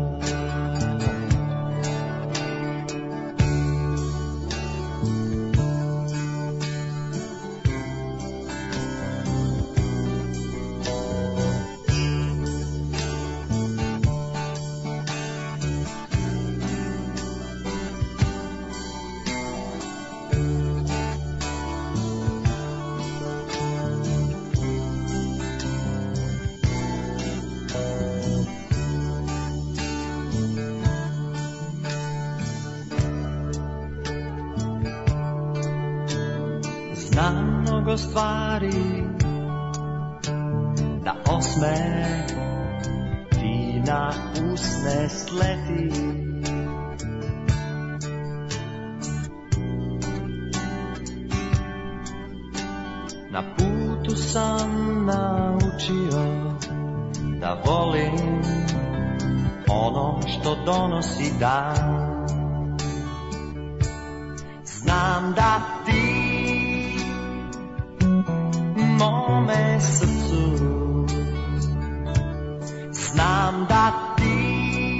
S10: mnogo stvari da osmeh ti na usne sleti. Na putu sam naučio da volim ono što donosi dan. Znam da ti mome srcu, znam da ti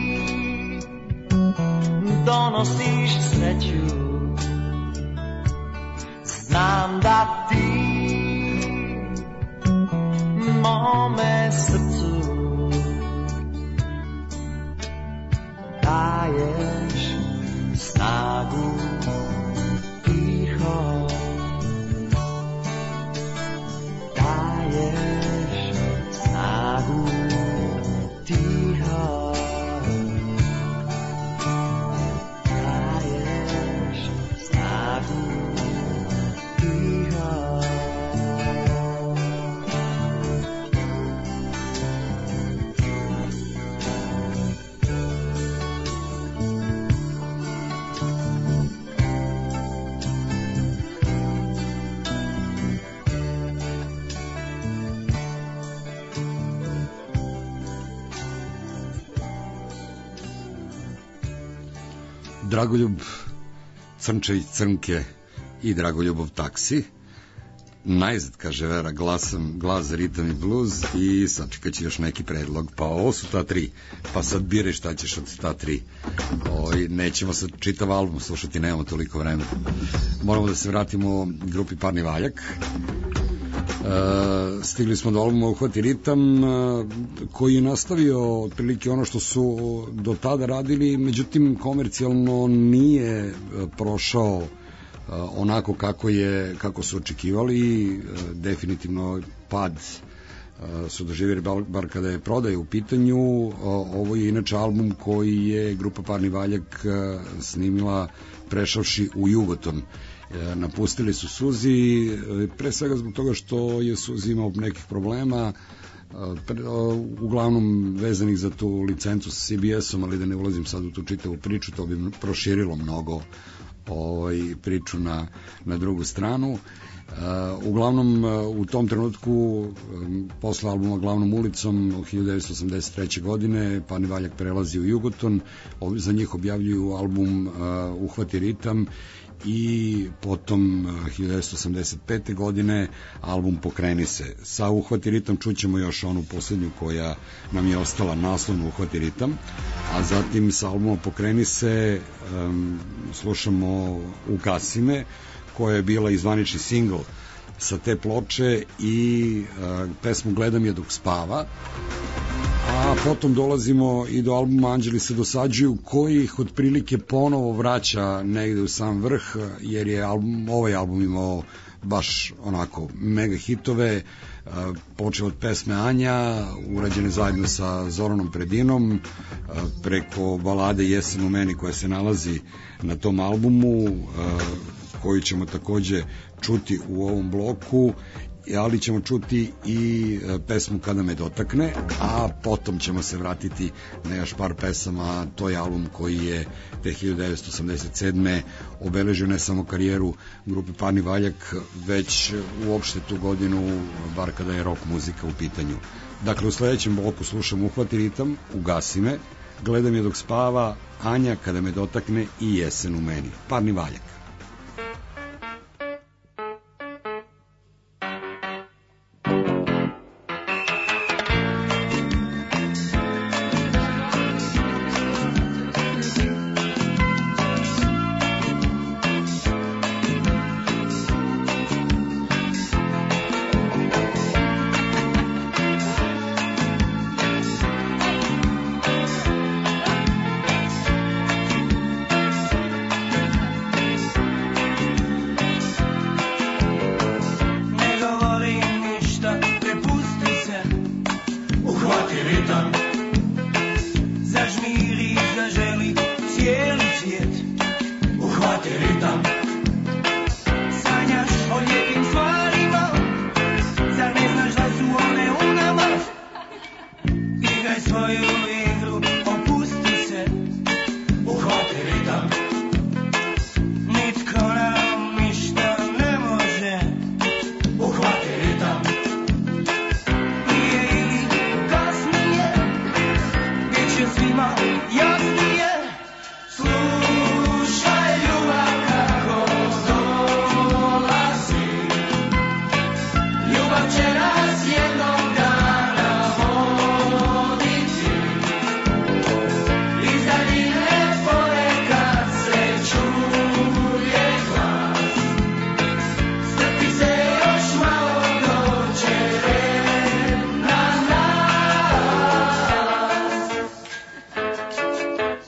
S10: donosiš sreću, znam da ti mome srcu daješ snagu.
S1: Dragoljub Crnčević Crnke i Dragoljubov taksi. Najzad, kaže Vera, glas za ritam i bluz i sačekat će još neki predlog. Pa ovo su ta tri, pa sad biraj šta ćeš od ta tri. Nećemo sad čitav album slušati, nemamo toliko vremena. Moramo da se vratimo grupi Parni Valjak. Stigli smo do albuma Uhvati ritam, koji je nastavio otprilike ono što su do tada radili, međutim komercijalno nije prošao onako kako su očekivali. Definitivno pad su doživjeli, bar kada je prodaja u pitanju. Ovo je inače album koji je grupa Parni Valjak snimila prešavši u Jugoton. Napustili su Suzi, pre svega zbog toga što je Suzi imao nekih problema, uglavnom vezanih za tu licencu sa CBS-om, ali da ne ulazim sad u tu čitavu priču, to bi proširilo mnogo priču na drugu stranu. Uglavnom, u tom trenutku, posle albuma Glavnom ulicom u 1983. godine, Parni Valjak prelazi u Jugoton, za njih objavljuju album Uhvati ritam i potom 1985. godine album Pokreni se. Sa Uhvati ritam čućemo još onu posljednju koja nam je ostala, naslovno Uhvati ritam, a zatim sa albumom Pokreni se slušamo Ugasi me, koja je bila i zvanični singl sa te ploče, i pesmu Gledam je dok spava. A potom dolazimo i do albuma Anđeli se dosađuju, koji ih otprilike ponovo vraća negde u sam vrh, jer je ovaj album imao baš onako mega hitove, počeo od pesme Anja, urađene zajedno sa Zoranom Predinom, preko balade Jesen u meni koja se nalazi na tom albumu, koju ćemo takođe čuti u ovom bloku, ali ćemo čuti i pesmu Kada me dotakne, a potom ćemo se vratiti na još par pesama. To je album koji je te 1987. obeležio ne samo karijeru grupe Parni Valjak, već uopšte tu godinu, bar kada je rock muzika u pitanju. Dakle, u sledećem bloku slušam Uhvati ritam, Ugasi me, Gledam je dok spava, Anja, Kada me dotakne i Jesen u meni. Parni Valjak.
S3: svima jasnije. Slušaj ljubav kako dolazi, ljubav će nas jednog dana voditi, iz daljine ponekad se čuje glas, strpi se još malo, doće red na nas.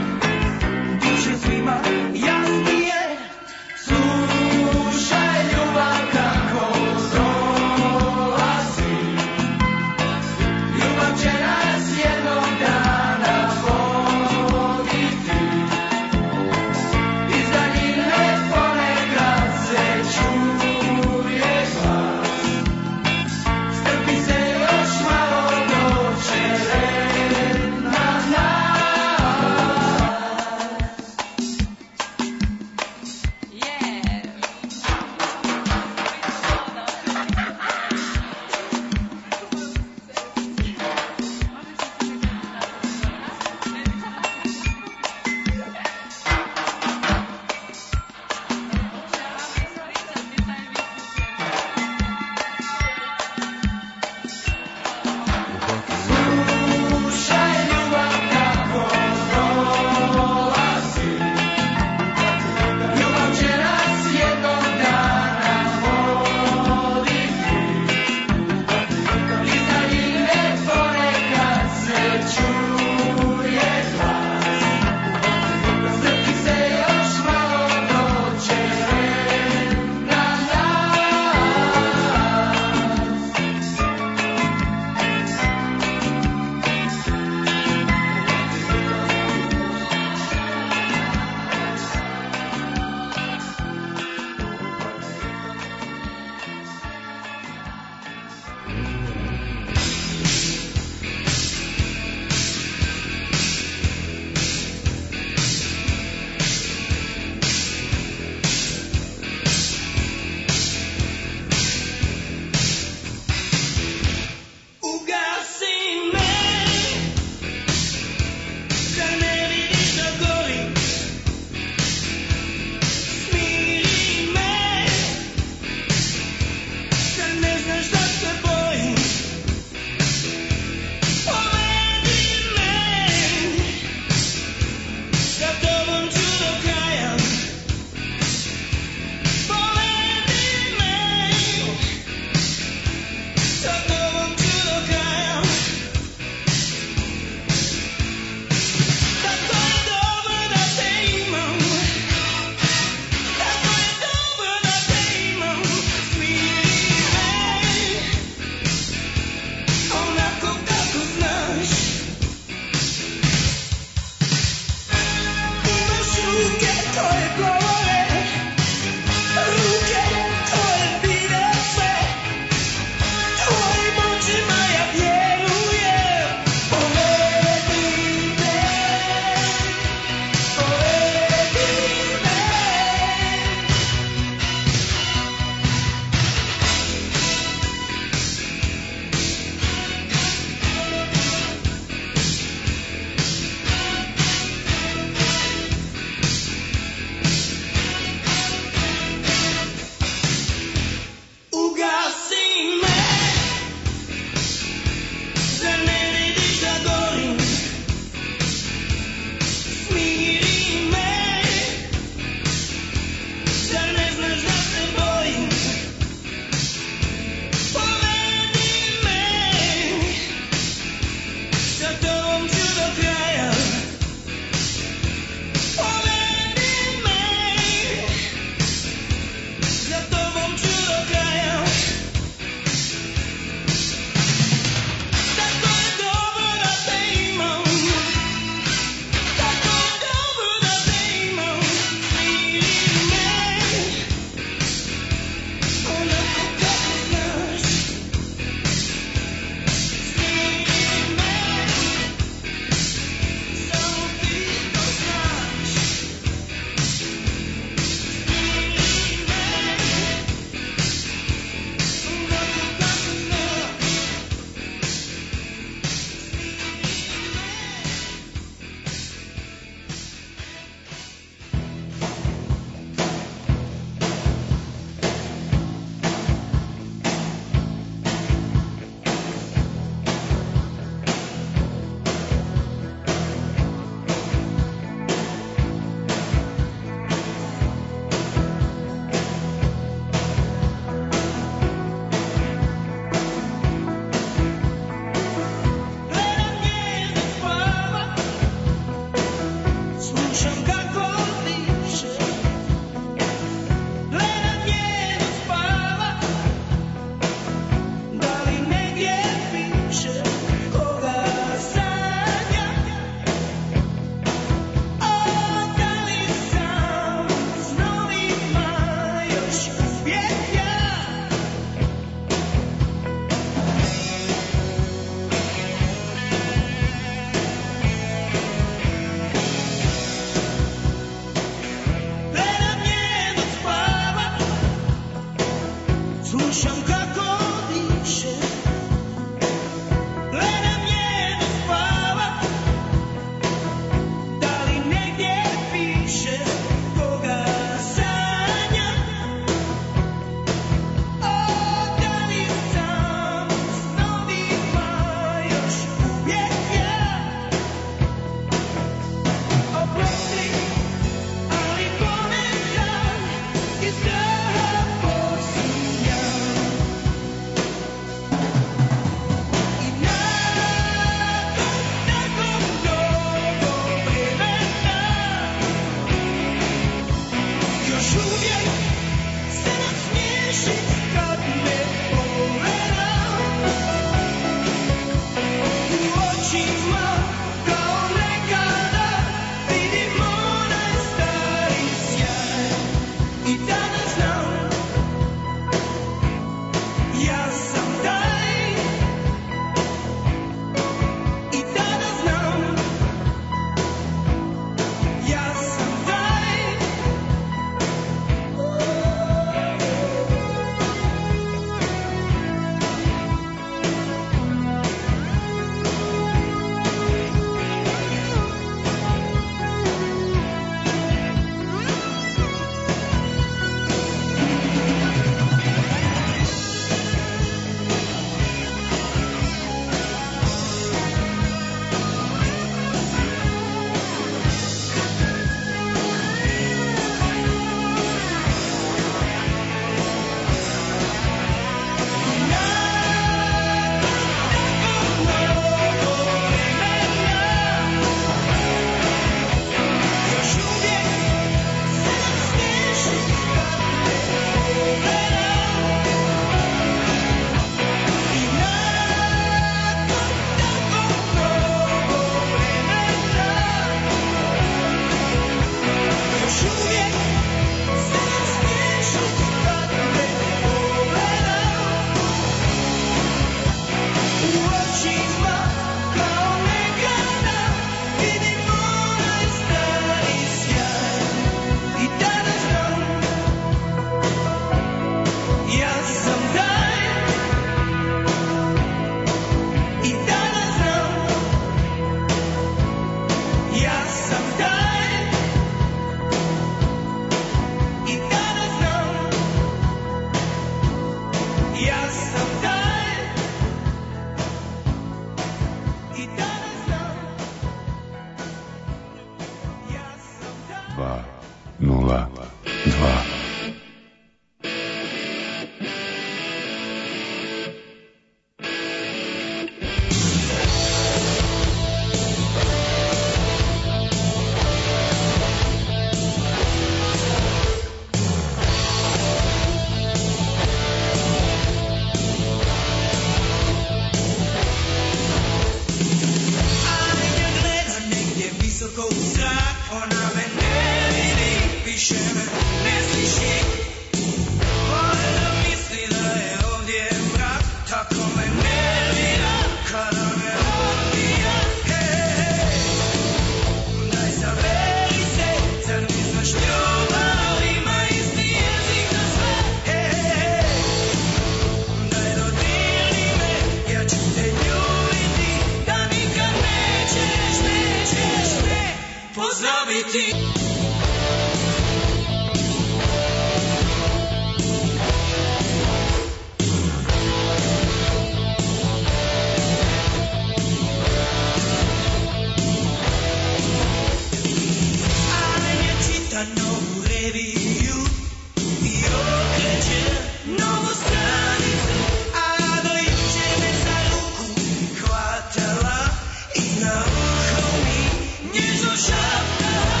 S7: novu stranicu. A do jučer me za ruku hvatala i na uho mi nježno šaptala.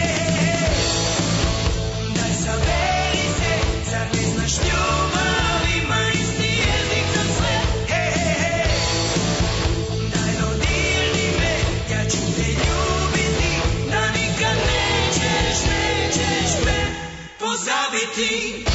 S7: Daj saberi se, zar ne znaš ljubav ima isti jezik za sve. Daj dodirni me, ja ću te ljubiti, da nikad nećeš me pozabiti.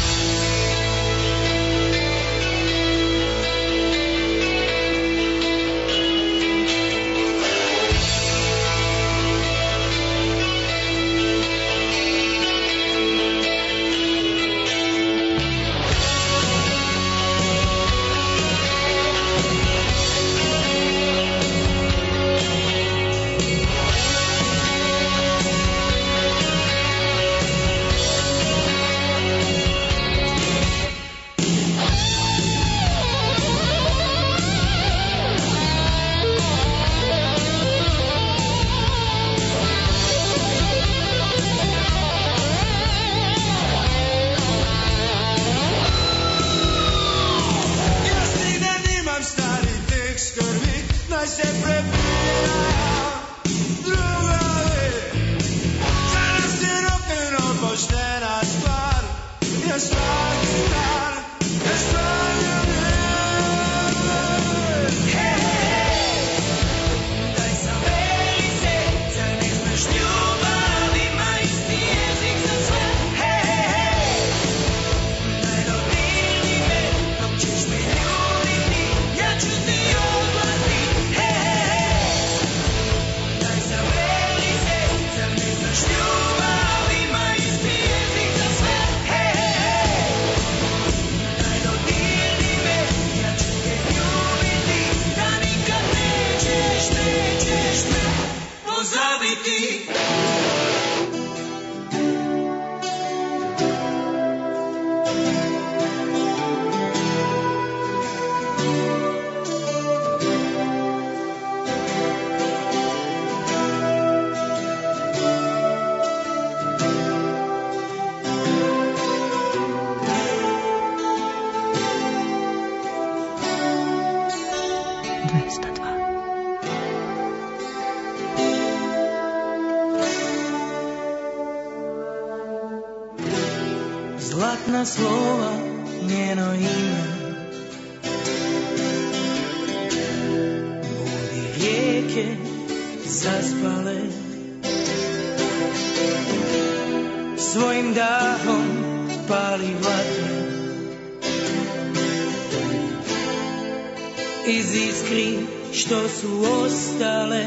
S7: Zlatna slova, njeno ime, budi rijeke zaspale, svojim dahom pali vatre, iz iskri što su ostale,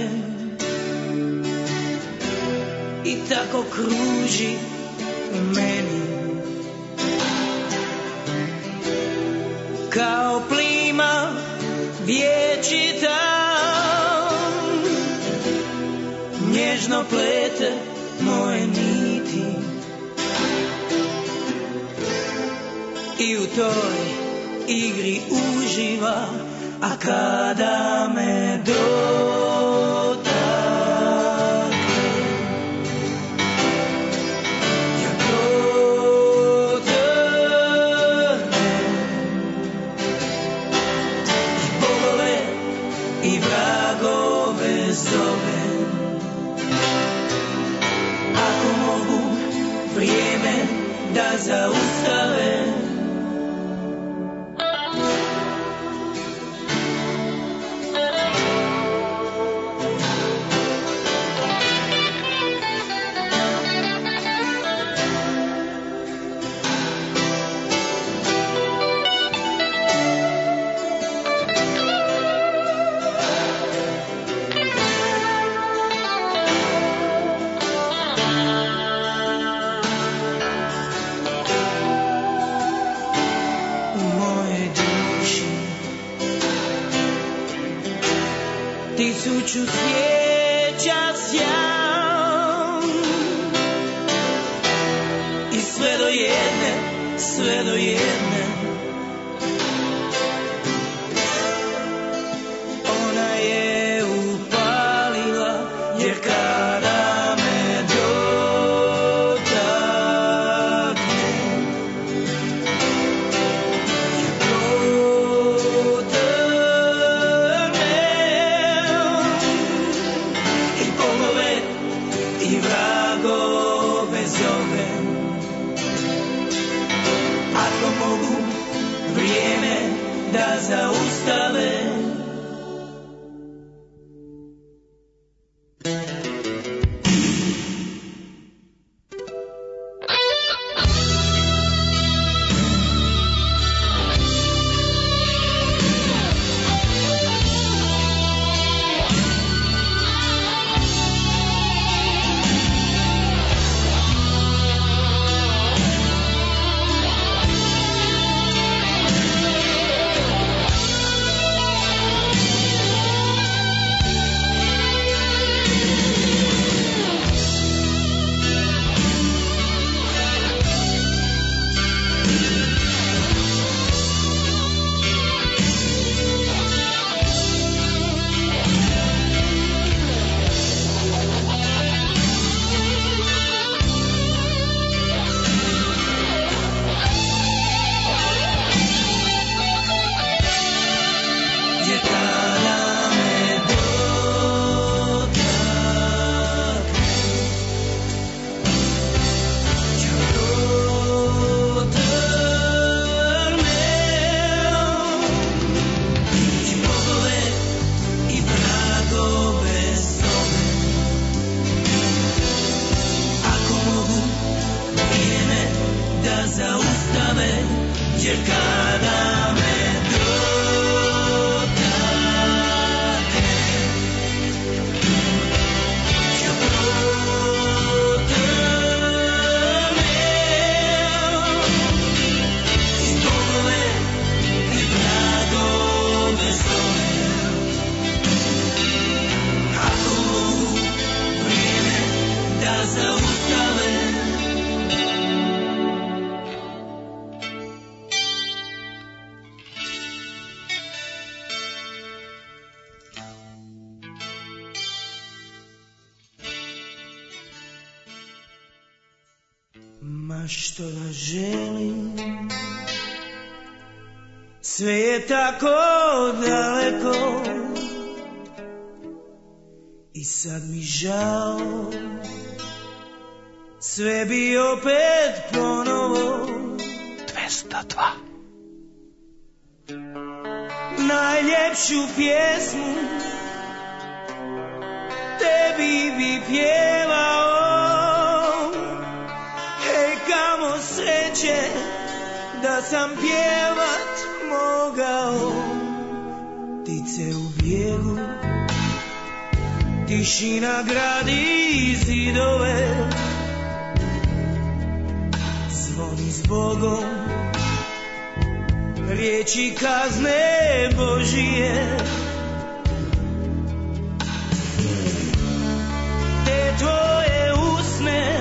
S7: i tako kruži u meni kao plima vječita, nježno plete moje niti i u toj igri uživa, a kada me dotakne ja i vragove zovem. Ako mogu vrijeme da zaustavem, zaustave. Ma što da želim, sve je tako daleko i sad mi žao, sve bi opet ponovo.
S5: 202.
S7: Najljepšu pjesmu tebi bi pjevao. Sreće da sam pjevat mogao. Ptice u bijegu, tišina gradi zidove, zvoni zbogom, riječi kazne Božije. Te tvoje usne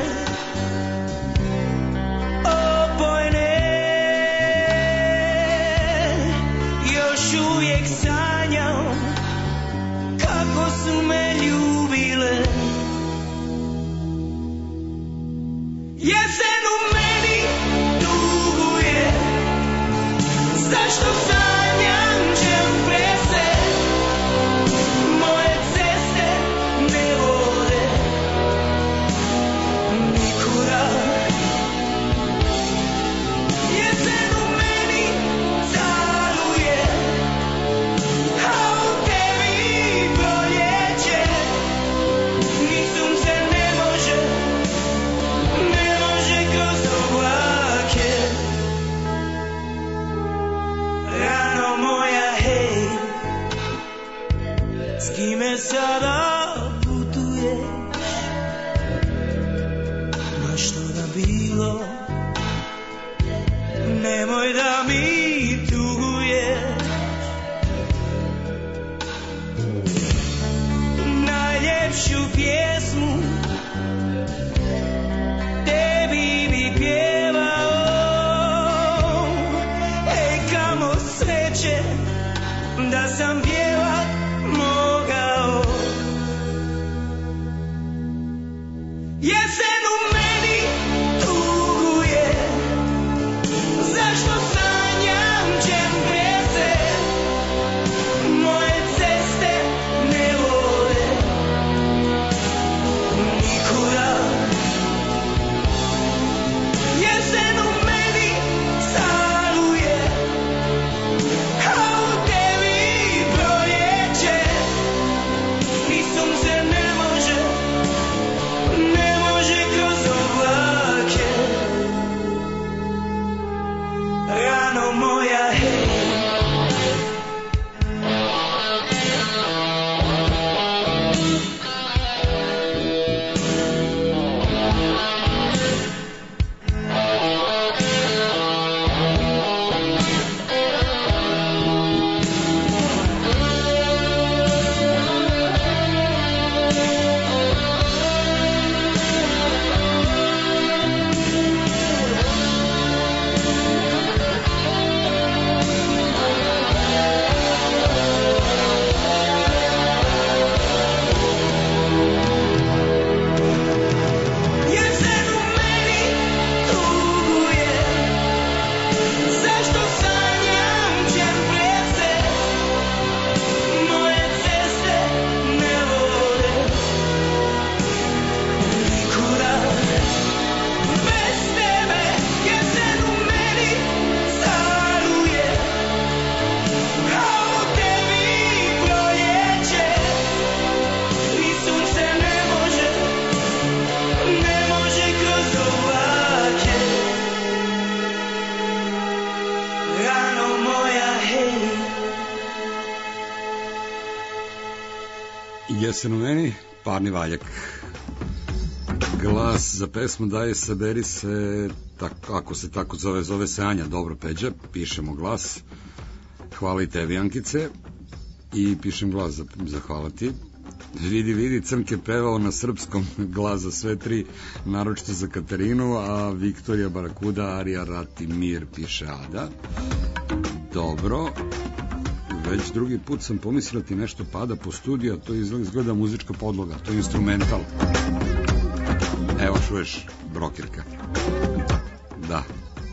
S7: su me ljubile. Jesen u meni tuguje, zašto sanjam čem prese, moje ceste ne vode nikuda. Jesen u meni caruje, a u tebi proljeće. Ničum se ne može kroz oblake. Rano moja, hej, s kime sada putuješ? Ma što da bilo, nemoj da mi tuguješ. Najljepšu pjesmu tebi bi pjevao. Ej, kamo sreće da sam pjevat mogao. Jesen u meni tuguje, zašto sanjam čem prese, moje ceste ne vode nikuda. Jesen u meni caruje, a u
S1: Jesen u meni, parni valjak. Glas za pesmu daje Saberi se, ako se tako zove se Anja, dobro Peđa, pišemo glas. Hvala i tebi, Ankice. I pišem glas za hvala ti. Vidi, Crnke pevao na srpskom, glas za sve tri, naročito za Katarinu, a Viktorija Barakuda, Arija Rati Mir, piše Ada. Dobro. Već drugi put sam pomislila ti nešto pada po studiju, a to izgleda muzička podloga, to je instrumental. Evo, čuješ, brokirka. Da.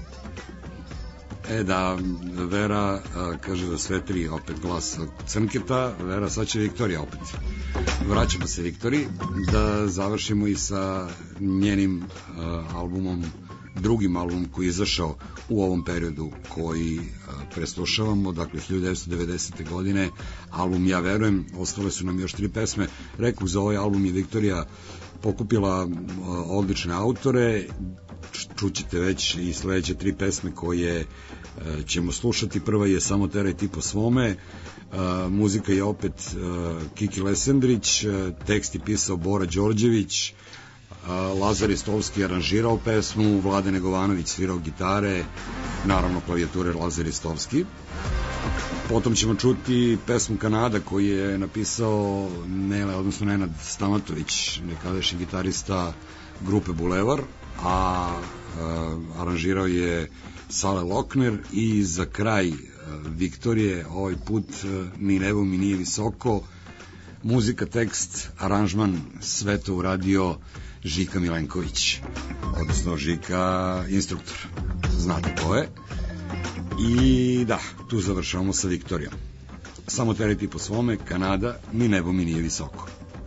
S1: Da, Vera kaže da sve tri, opet glas Crnketa, Vera, sad će Viktorija opet. Vraćamo se Viktoriji, da završimo i sa njenim albumom, drugim albumom koji je izašao u ovom periodu koji preslušavamo, dakle 1990. godine, album Ja verujem, ostale su nam još 3 pesme. Rekao, za ovaj album je Viktorija pokupila odlične autore, čućete već i sledeće 3 pesme koje ćemo slušati. Prva je Samo teraj ti po svome, muzika je opet Kiki Lesendrić, tekst je pisao Bora Đorđević, Lazar Istovski aranžirao pesmu, Vlade Negovanović svirao gitare, naravno klavijature Lazar Istovski. Potom ćemo čuti pesmu Kanada koju je napisao Nenad Stamatović, nekadašnji gitarista grupe Bulevar, a aranžirao je Sale Lokner. I za kraj Viktorije, ovaj put Ni nebo mi nije visoko, muzika, tekst, aranžman, sve to uradio Žika Milenković, odnosno Žika instruktor, znate ko je. I da, tu završavamo sa Viktorijom. Samo tereti po svome, Kanada, Ni nebo mi nije visoko.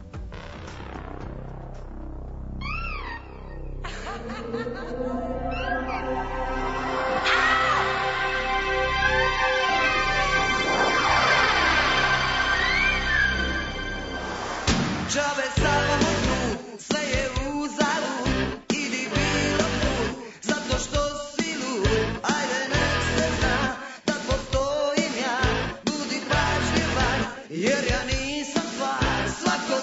S10: Džabe samo tu, sve je uzalud, idi bilo put, zato što si lud, ajde nek se zna, da postojim ja, budi pažljivan, jer ja nisam stvar, svako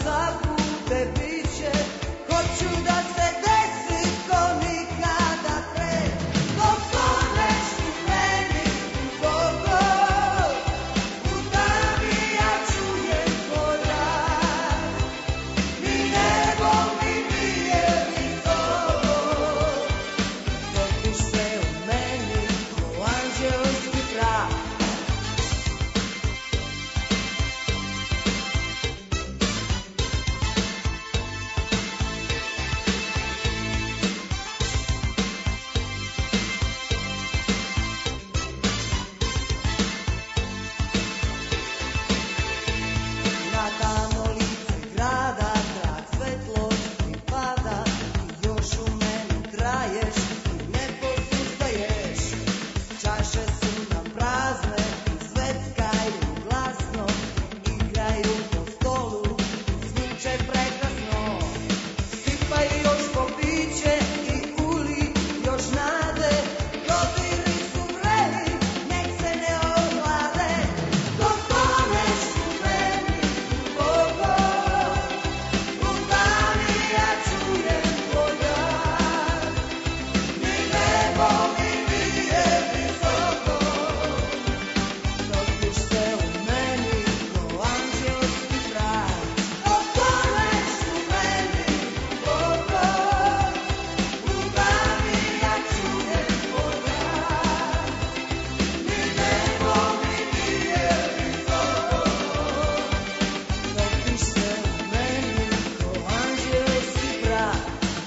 S10: zabude biće, hoću da se desi ko nikada pre. Dok toneš u meni duboko, u tami ja čujem tvoj rad. Ni nebo mi nije visoko, topiš se u meni ko anđelski prah. Na tamno lice grada, trag svetlosti pada, ti još u meni traješ i ne posustaješ. Čaše su nam prazne i sveckaju glasno, igraju po stolu i zvuče prekrasno. Sipaj još po piće i uli još nade, dodiri su vreli, nek se ne ohlade. Dok toneš u meni duboko, u tami ja čujem tvoj glas. Ni nebo mi nije visoko, topiš se u meni ko anđelski prah. Dok toneš u meni duboko, u tami ja čujem tvoj glas. Ni nebo mi nije visoko, topiš se u meni ko anđelski prah.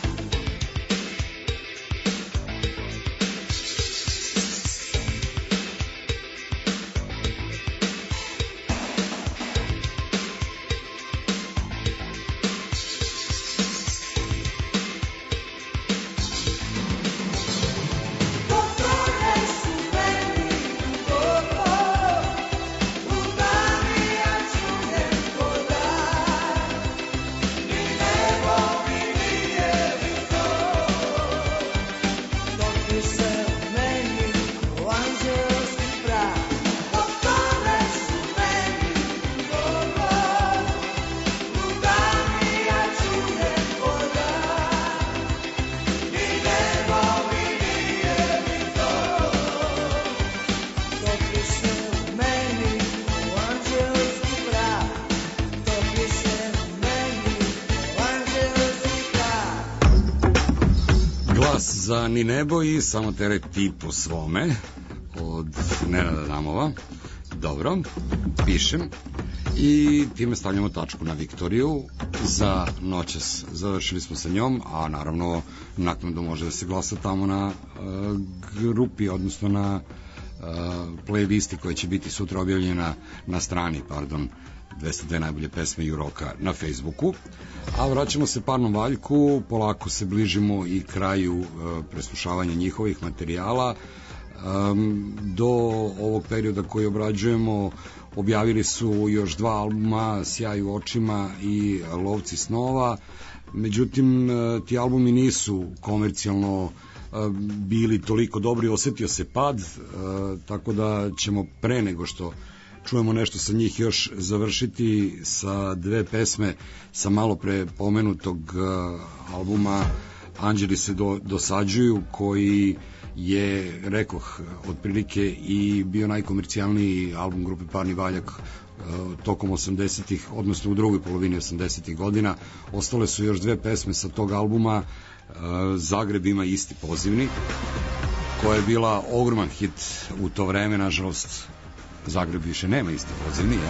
S10: Dok toneš u meni duboko, u tami ja čujem tvoj glas. Ni nebo mi nije visoko, topiš se u meni ko anđelski prah. Dok toneš u meni duboko, u tami ja čujem tvoj glas. Ni nebo mi nije visoko, topiš se u meni ko anđelski prah. Topiš se u meni ko anđelski prah.
S1: Glas za Ni nebo i Samo teret ti po svome od Nenada Damova. Dobro, pišem. I time stavljamo tačku na Viktoriju za noćas. Završili smo sa njom, a naravno naknadno može da se glasa tamo na grupi, odnosno na playlisti koja će biti sutra objavljena na strani, 202 najbolje pesme Juroka na Facebooku. A vraćamo se Parnom Valjku, polako se bližimo i kraju preslušavanja njihovih materijala. Do ovog perioda koji obrađujemo objavili su još 2 albuma, Sjaj u očima i Lovci snova. Međutim, ti albumi nisu komercijalno bili toliko dobri, osetio se pad, tako da ćemo pre nego što čujemo nešto sa njih još završiti sa 2 pesme sa malo pre pomenutog albuma Anđeli se dosađuju, koji je, rekoh, otprilike i bio najkomercijalniji album grupe Parni Valjak tokom 80-ih, odnosno u drugoj polovini 80-ih godina. Ostale su još 2 pesme sa tog albuma, Zagreb ima isti pozivni, koja je bila ogroman hit u to vreme. Nažalost, Zagreb više nema isti pozivni, jel?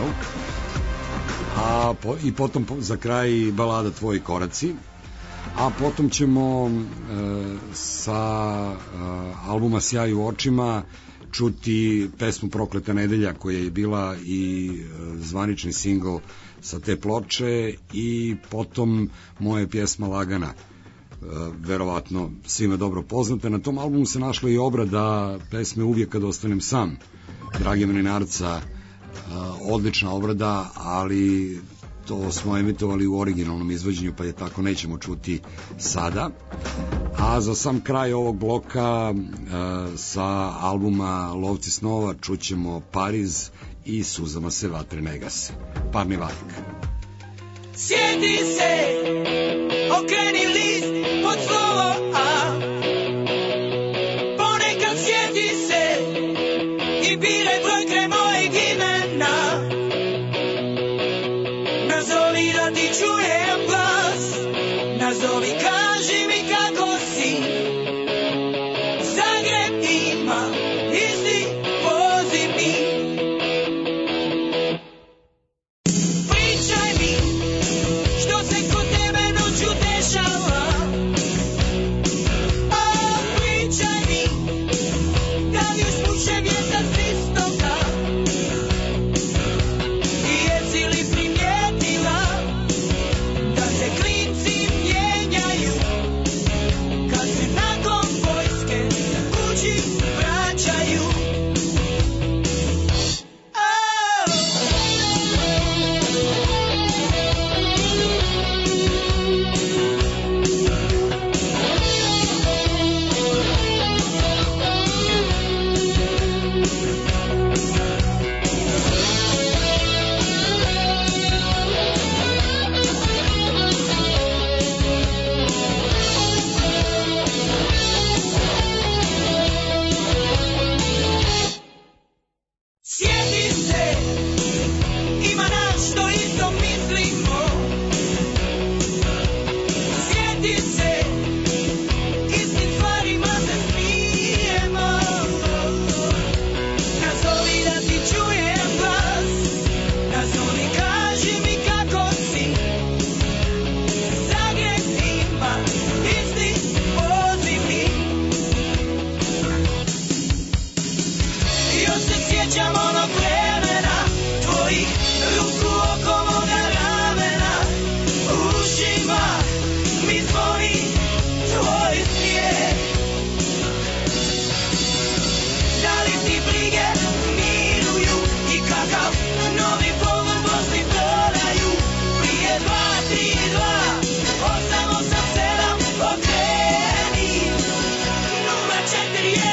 S1: I potom za kraj balada Tvoji koraci. A potom ćemo sa albuma Sjaj u očima čuti pesmu Prokleta nedelja, koja je bila i zvanični singl sa te ploče, i potom moja pjesma Lagana, verovatno svima dobro poznate. Na tom albumu se našla i obrada pesme Uvijek kad ostanem sam Drage Mlinarca, odlična obrada, ali to smo emitovali u originalnom izvođenju, pa je tako nećemo čuti sada. A za sam kraj ovog bloka sa albuma Lovci snova čućemo Pariz i Suzama se vatre ne gase. Parni Valjak.
S7: Sjeti se, okreni list pod slovo A. Ponekad sjeti se i biraj broj kraj mojeg imena. Nazovi da ti čujem glas, nazovi, kaži mi kako si. Zagreb ima isti poziv mi. Pričaj mi što se kod tebe noću dešava. O, pričaj mi da li još puše vjetar s istoka. I jesi li primijetila da se klinci mijenjaju kad se nakon vojske kući vraćaju. Sjeti se, ima nas što isto mislimo. Sjeti se, istim stvarima se smijemo. Nazovi da ti čujem glas, nazovi, kaži mi kako si. Zagreb ima isti poziv mi. Još se sjećam onog vremena, tvojih ruku oko moga ramena. U ušima mi zvoni tvoj smijeh. Da li ti brige miruju i kakav novi polubos mi prodaju? Prije 2, 3, 2, 8, 8, 7, okreni 0, 4,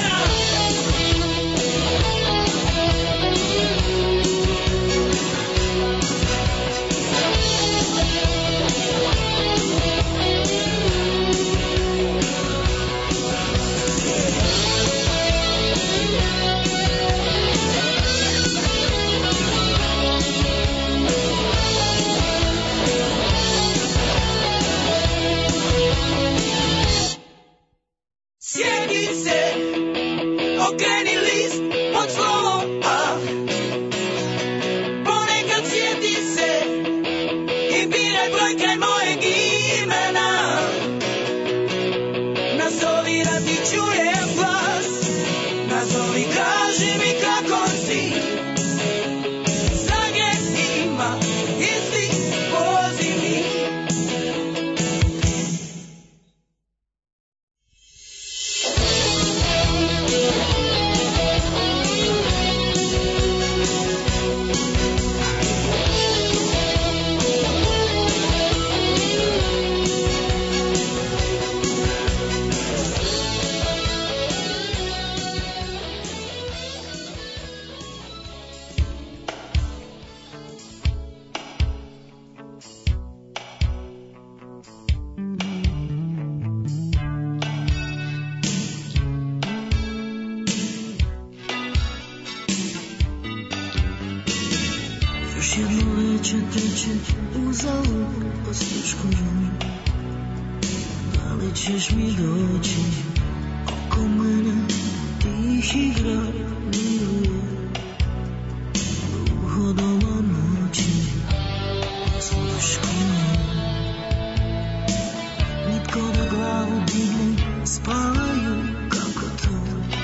S7: 1. Sjedi se, okreni list pod slovo A. Ponekad sjeti se i biraj broj kraj mojeg imena. Nazovi da ti čujem glas, nazovi, kaži mi kako si. Zagreb ima isti poziv mi. Još jedno veče teče uzalud po slučkoju. Da li ćeš mi doći oko mene tihi grad miruje. Uhodoma noći slučkoju. Nitko da glavu digne, spavaju kako to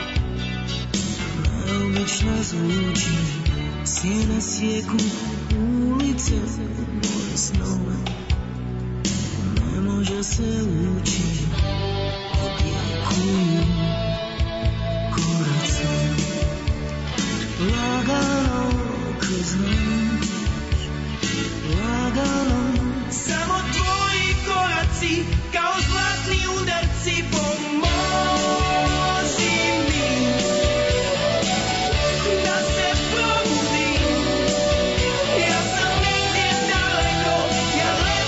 S7: neobično zvuči. Sjene sjeku ulice moje snove. Ne može se ući, odjekuju koraci. Lagano kroz noć, lagano. Samo tvoji koraci kao zlatni udarci. Pomozi mi da se probudim. Ja sam negdje daleko, ja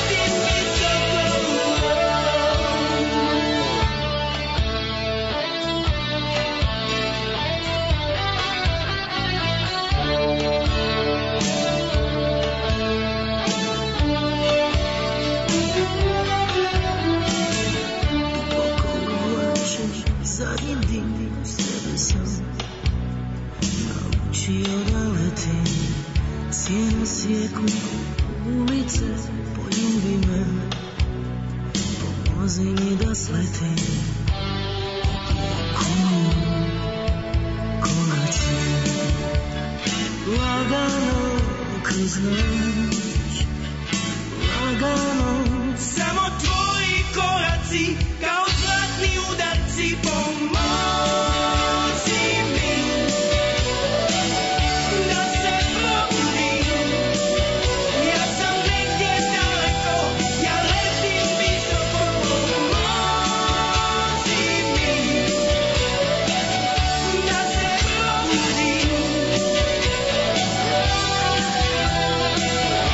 S7: ulice, poljubi me, pomozi mi da sletim. Koraci, lagano kroz noć, lagano.
S3: Samo tvoji koraci, kao zlatni udarci, pomozi mi da se probudim. Ja sam negdje daleko, ja letim visoko, pomozi mi da se probudim.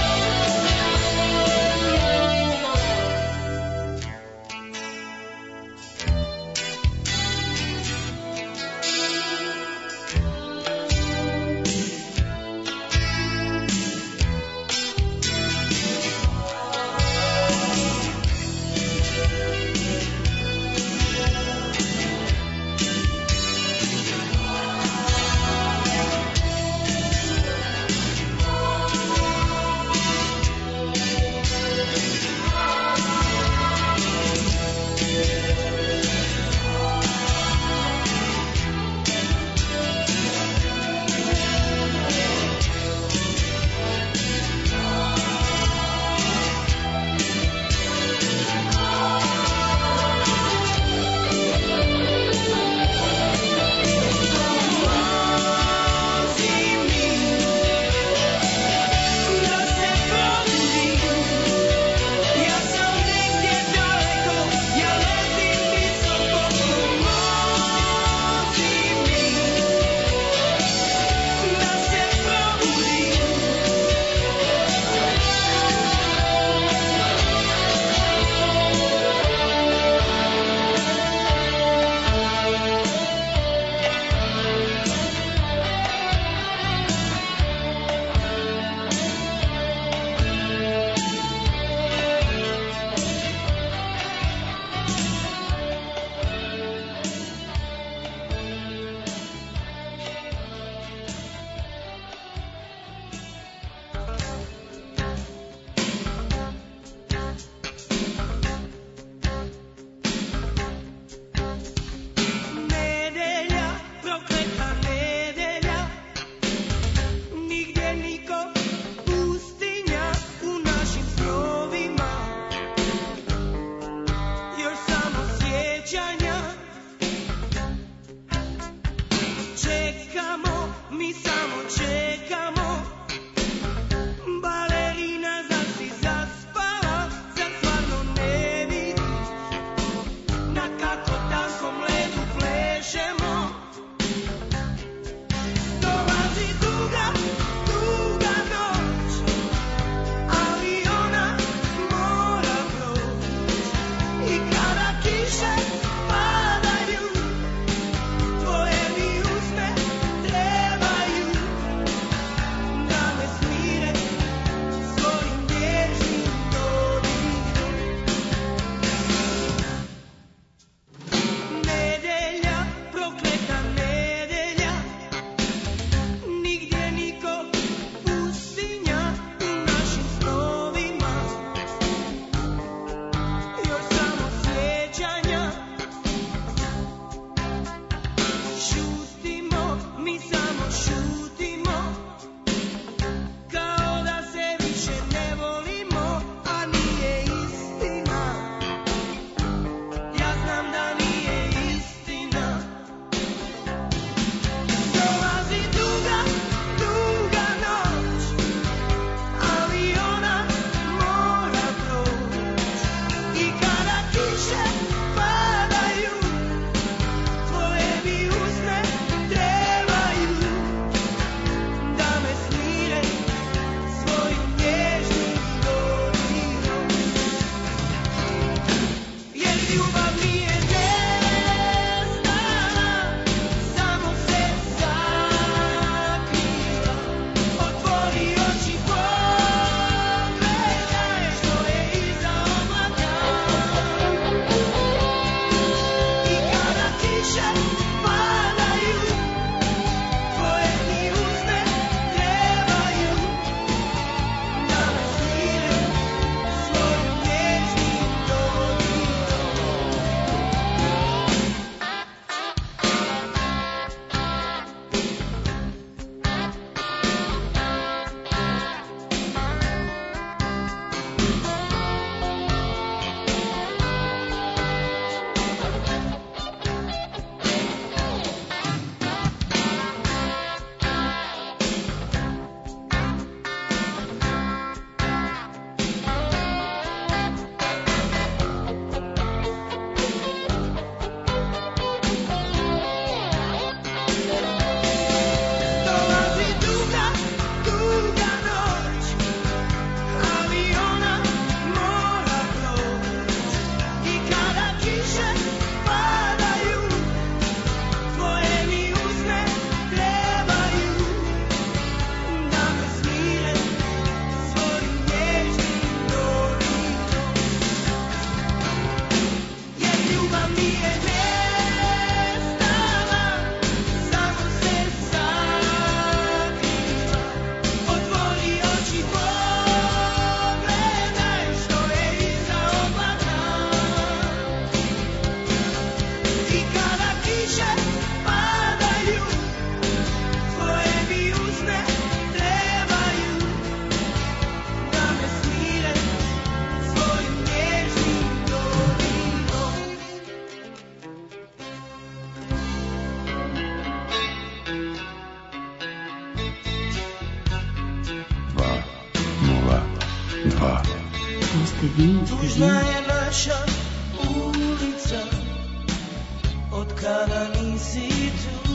S11: to ste vi.
S7: Tužna je naša ulica, od kada nisi tu,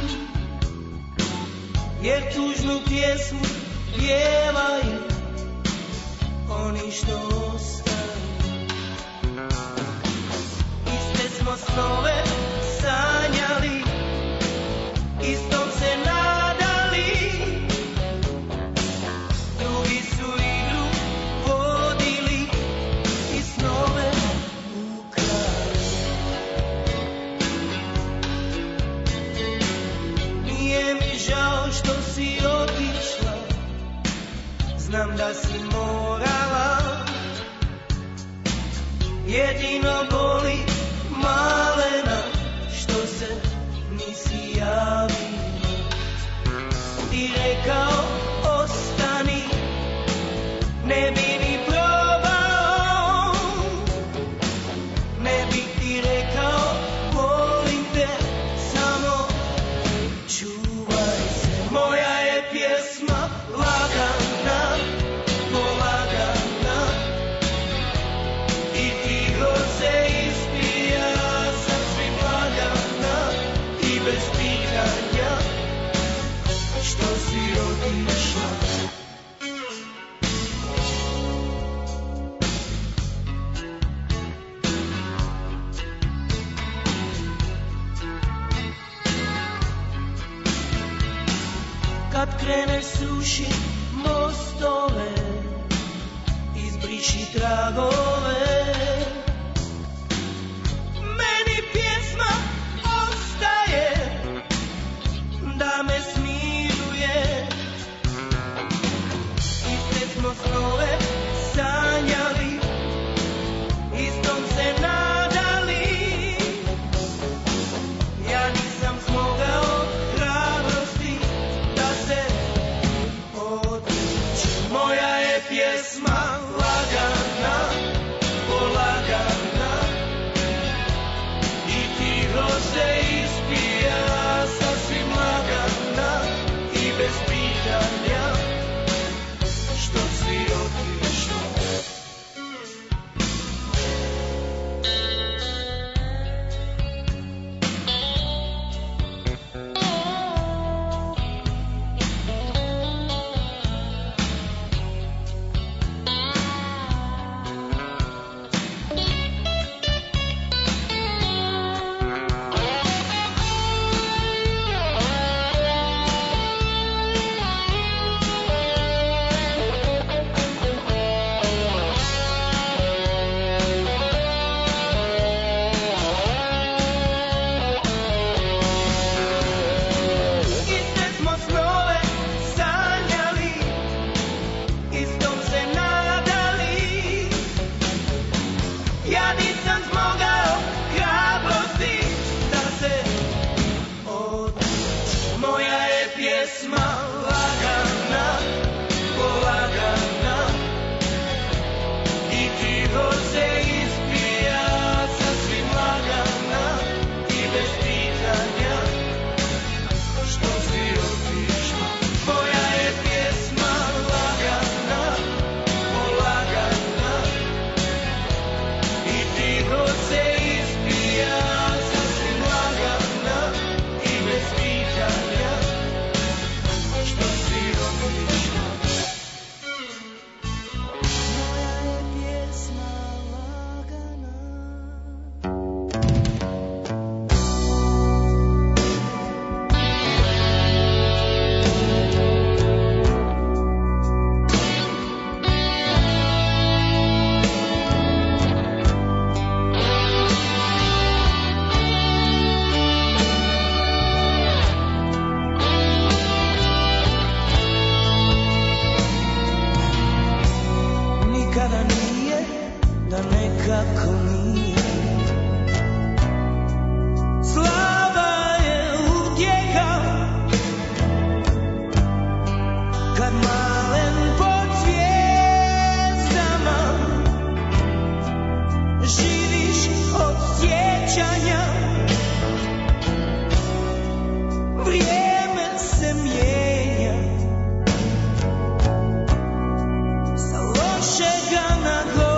S7: jer tužnu pjesmu pjevaju oni što ostaju. Iste smo snove sanjali, istom se nadali, drugi su igru vodili i snove ukrali. Nije mi žao što si otišla, znam da si morala, jedino boli malena što se nisi javila. Ti rekao ostani, ne bi ni probao, ne bi ti rekao volim te, samo čuvaj se. Moja je pjesma lagana, polagana, i tiho se ispija, sasvim lagana i bez pitanja što si otišla. Kad kreneš sruši mostove, izbriši tragove, meni pjesma ostaje da me smiruje. Iste smo snove sanjali, istom se nadali, ja nisam smogao hrabrosti da se odlučim. Moja je pjesma lagana, polagana, i tiho se ispija, sasvim lagana i bez pitanja što si otišla. Iste smo snove sanjali, istom se nadali, ja nisam smogao hrabrosti da se odlučim. Moja je pjesma lagana, polagana, i tiho se ispija, sasvim lagana i bez pitanja što si otišla. Moja je pjesma lagana, polagana, i tiho se ispija, sasvim lagana i bez pitanja što si otišla. Moja je pjesma lagana. Nikada nije da nekako nije. Slava je utjeha kad malen pod zvijezdama živiš od sjećanja. Vrijeme se mijenja sa lošega na gore.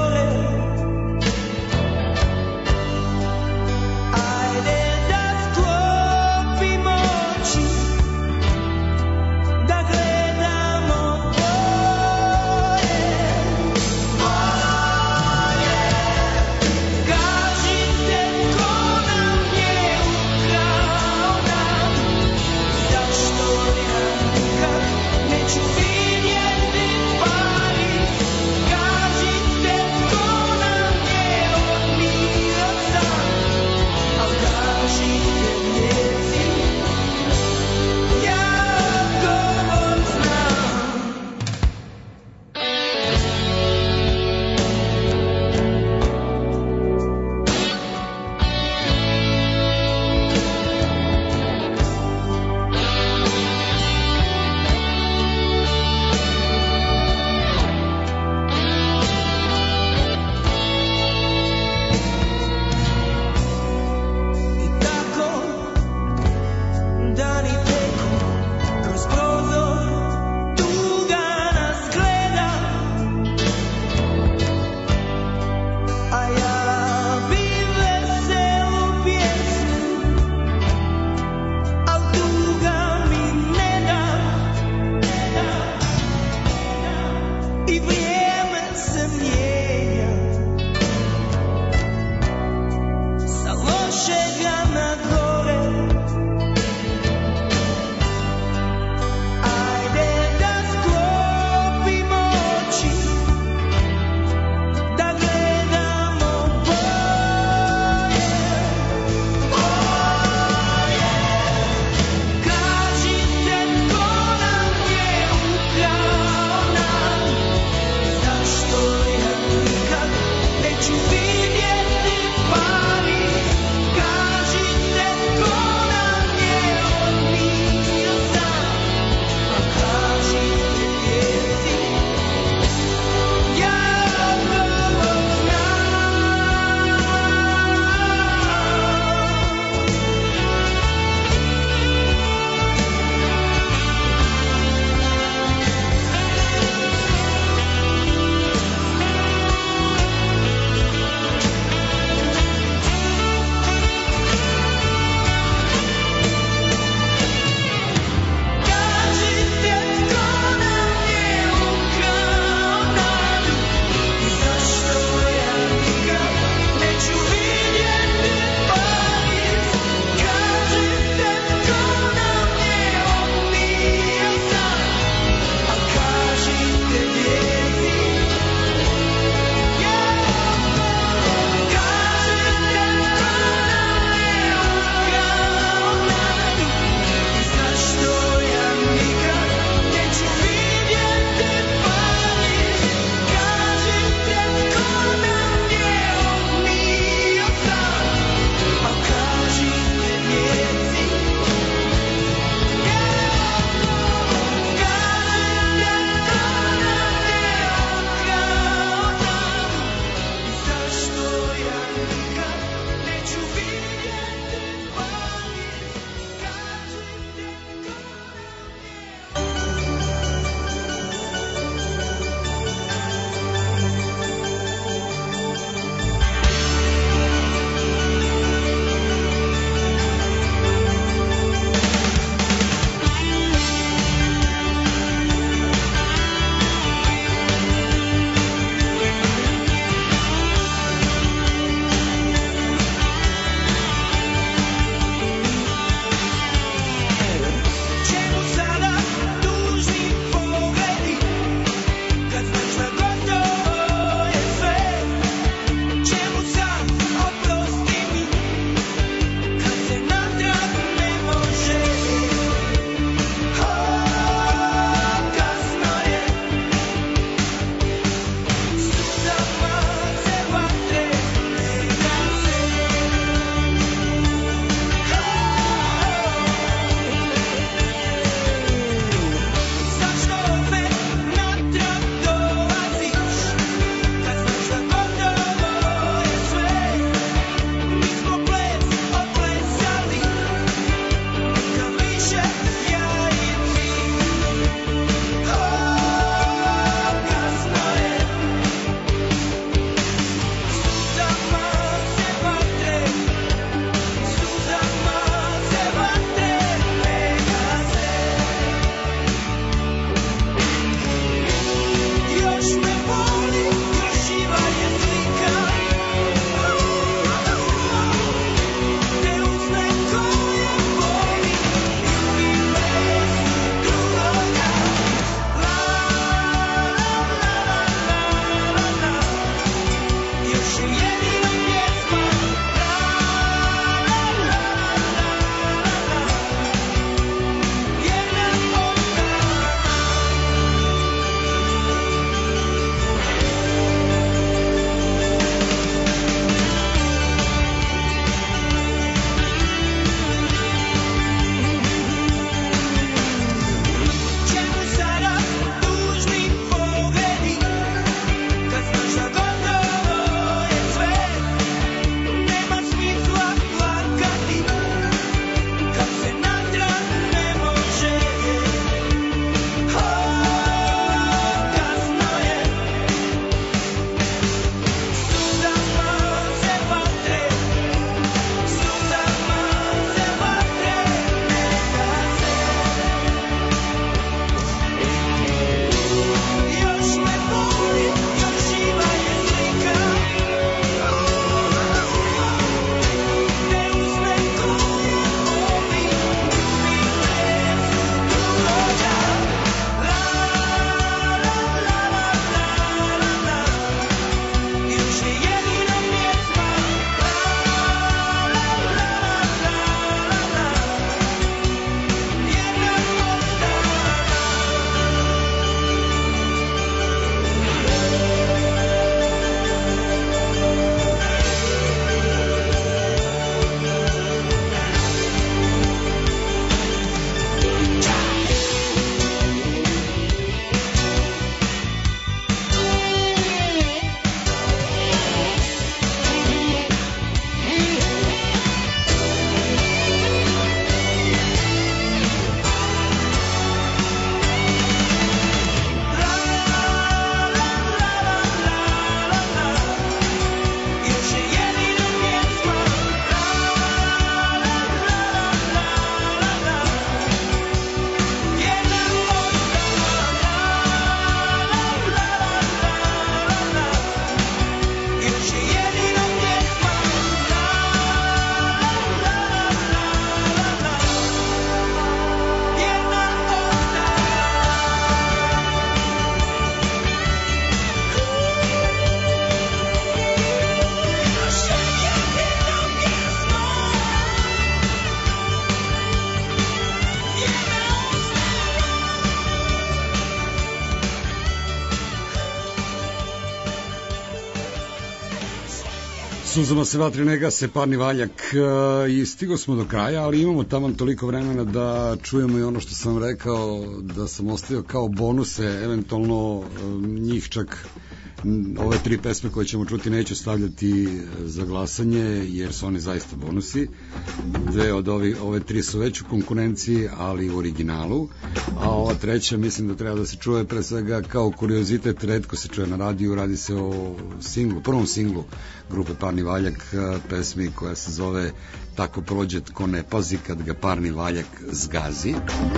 S1: Suzama se vatre ne gase, parni valjak, i stigo smo do kraja, ali imamo tamo toliko vremena da čujemo i ono što sam rekao, da sam ostavio kao bonuse, eventualno njih čak ove 3 pesme koje ćemo čuti neću stavljati za glasanje, jer su oni zaista bonusi. 2 od ove 3 su već u konkurenciji, ali u originalu, a ova 3 mislim da treba da se čuje pre svega kao kuriozitet, retko se čuje na radiju, radi se o singlu, prvom singlu grupe Parni valjak, pesmi koja se zove Tako prođe tko ne pazi kad ga parni valjak zgazi.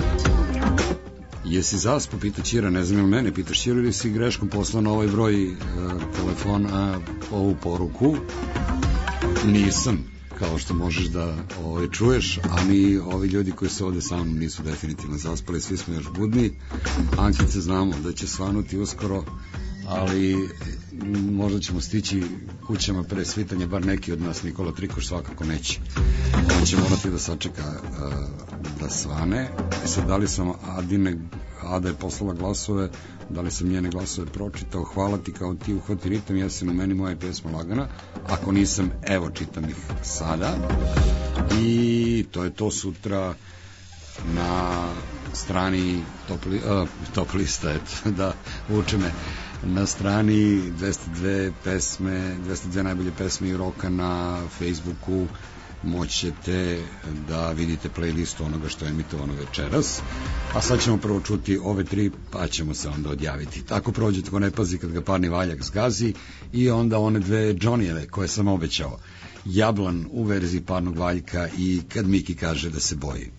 S1: Jesi zaspo, pita Ćira, ne znam ili mene pitaš Ćira ili si greškom poslao na ovaj broj telefona ovu poruku. Nisam, kao što možeš da čuješ, a ni ovi ljudi koji su ovde sa mnom nisu definitivno zaspali, svi smo još budni. Ankice znamo da će svanuti uskoro, ali možda ćemo stići kućama pre svitanja, bar neki od nas. Nikola Trikoš svakako neće. On će morati da sačeka da svane. Sad, da li sam Ada je poslala glasove, da li sam njene glasove pročitao? Hvala ti, kao ti uhvati ritam, jesi u meni moja pesma lagana. Ako nisam, evo čitam ih sada. I to je to sutra na strani top lista, eto, da uče me, na strani 202 pesme, 202 najbolje pesme i roka na Facebooku moćete da vidite playlistu onoga što je emitovano večeras, a sad ćemo prvo čuti ove 3, pa ćemo se onda odjaviti. Tako prođe tko ne pazi kad ga parni valjak zgazi, i onda one 2 Johnnyjeve koje sam obećao, Jablan u verziji parnog valjka i Kad Miki kaže da se boji.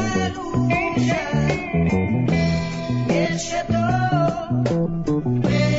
S3: Deixa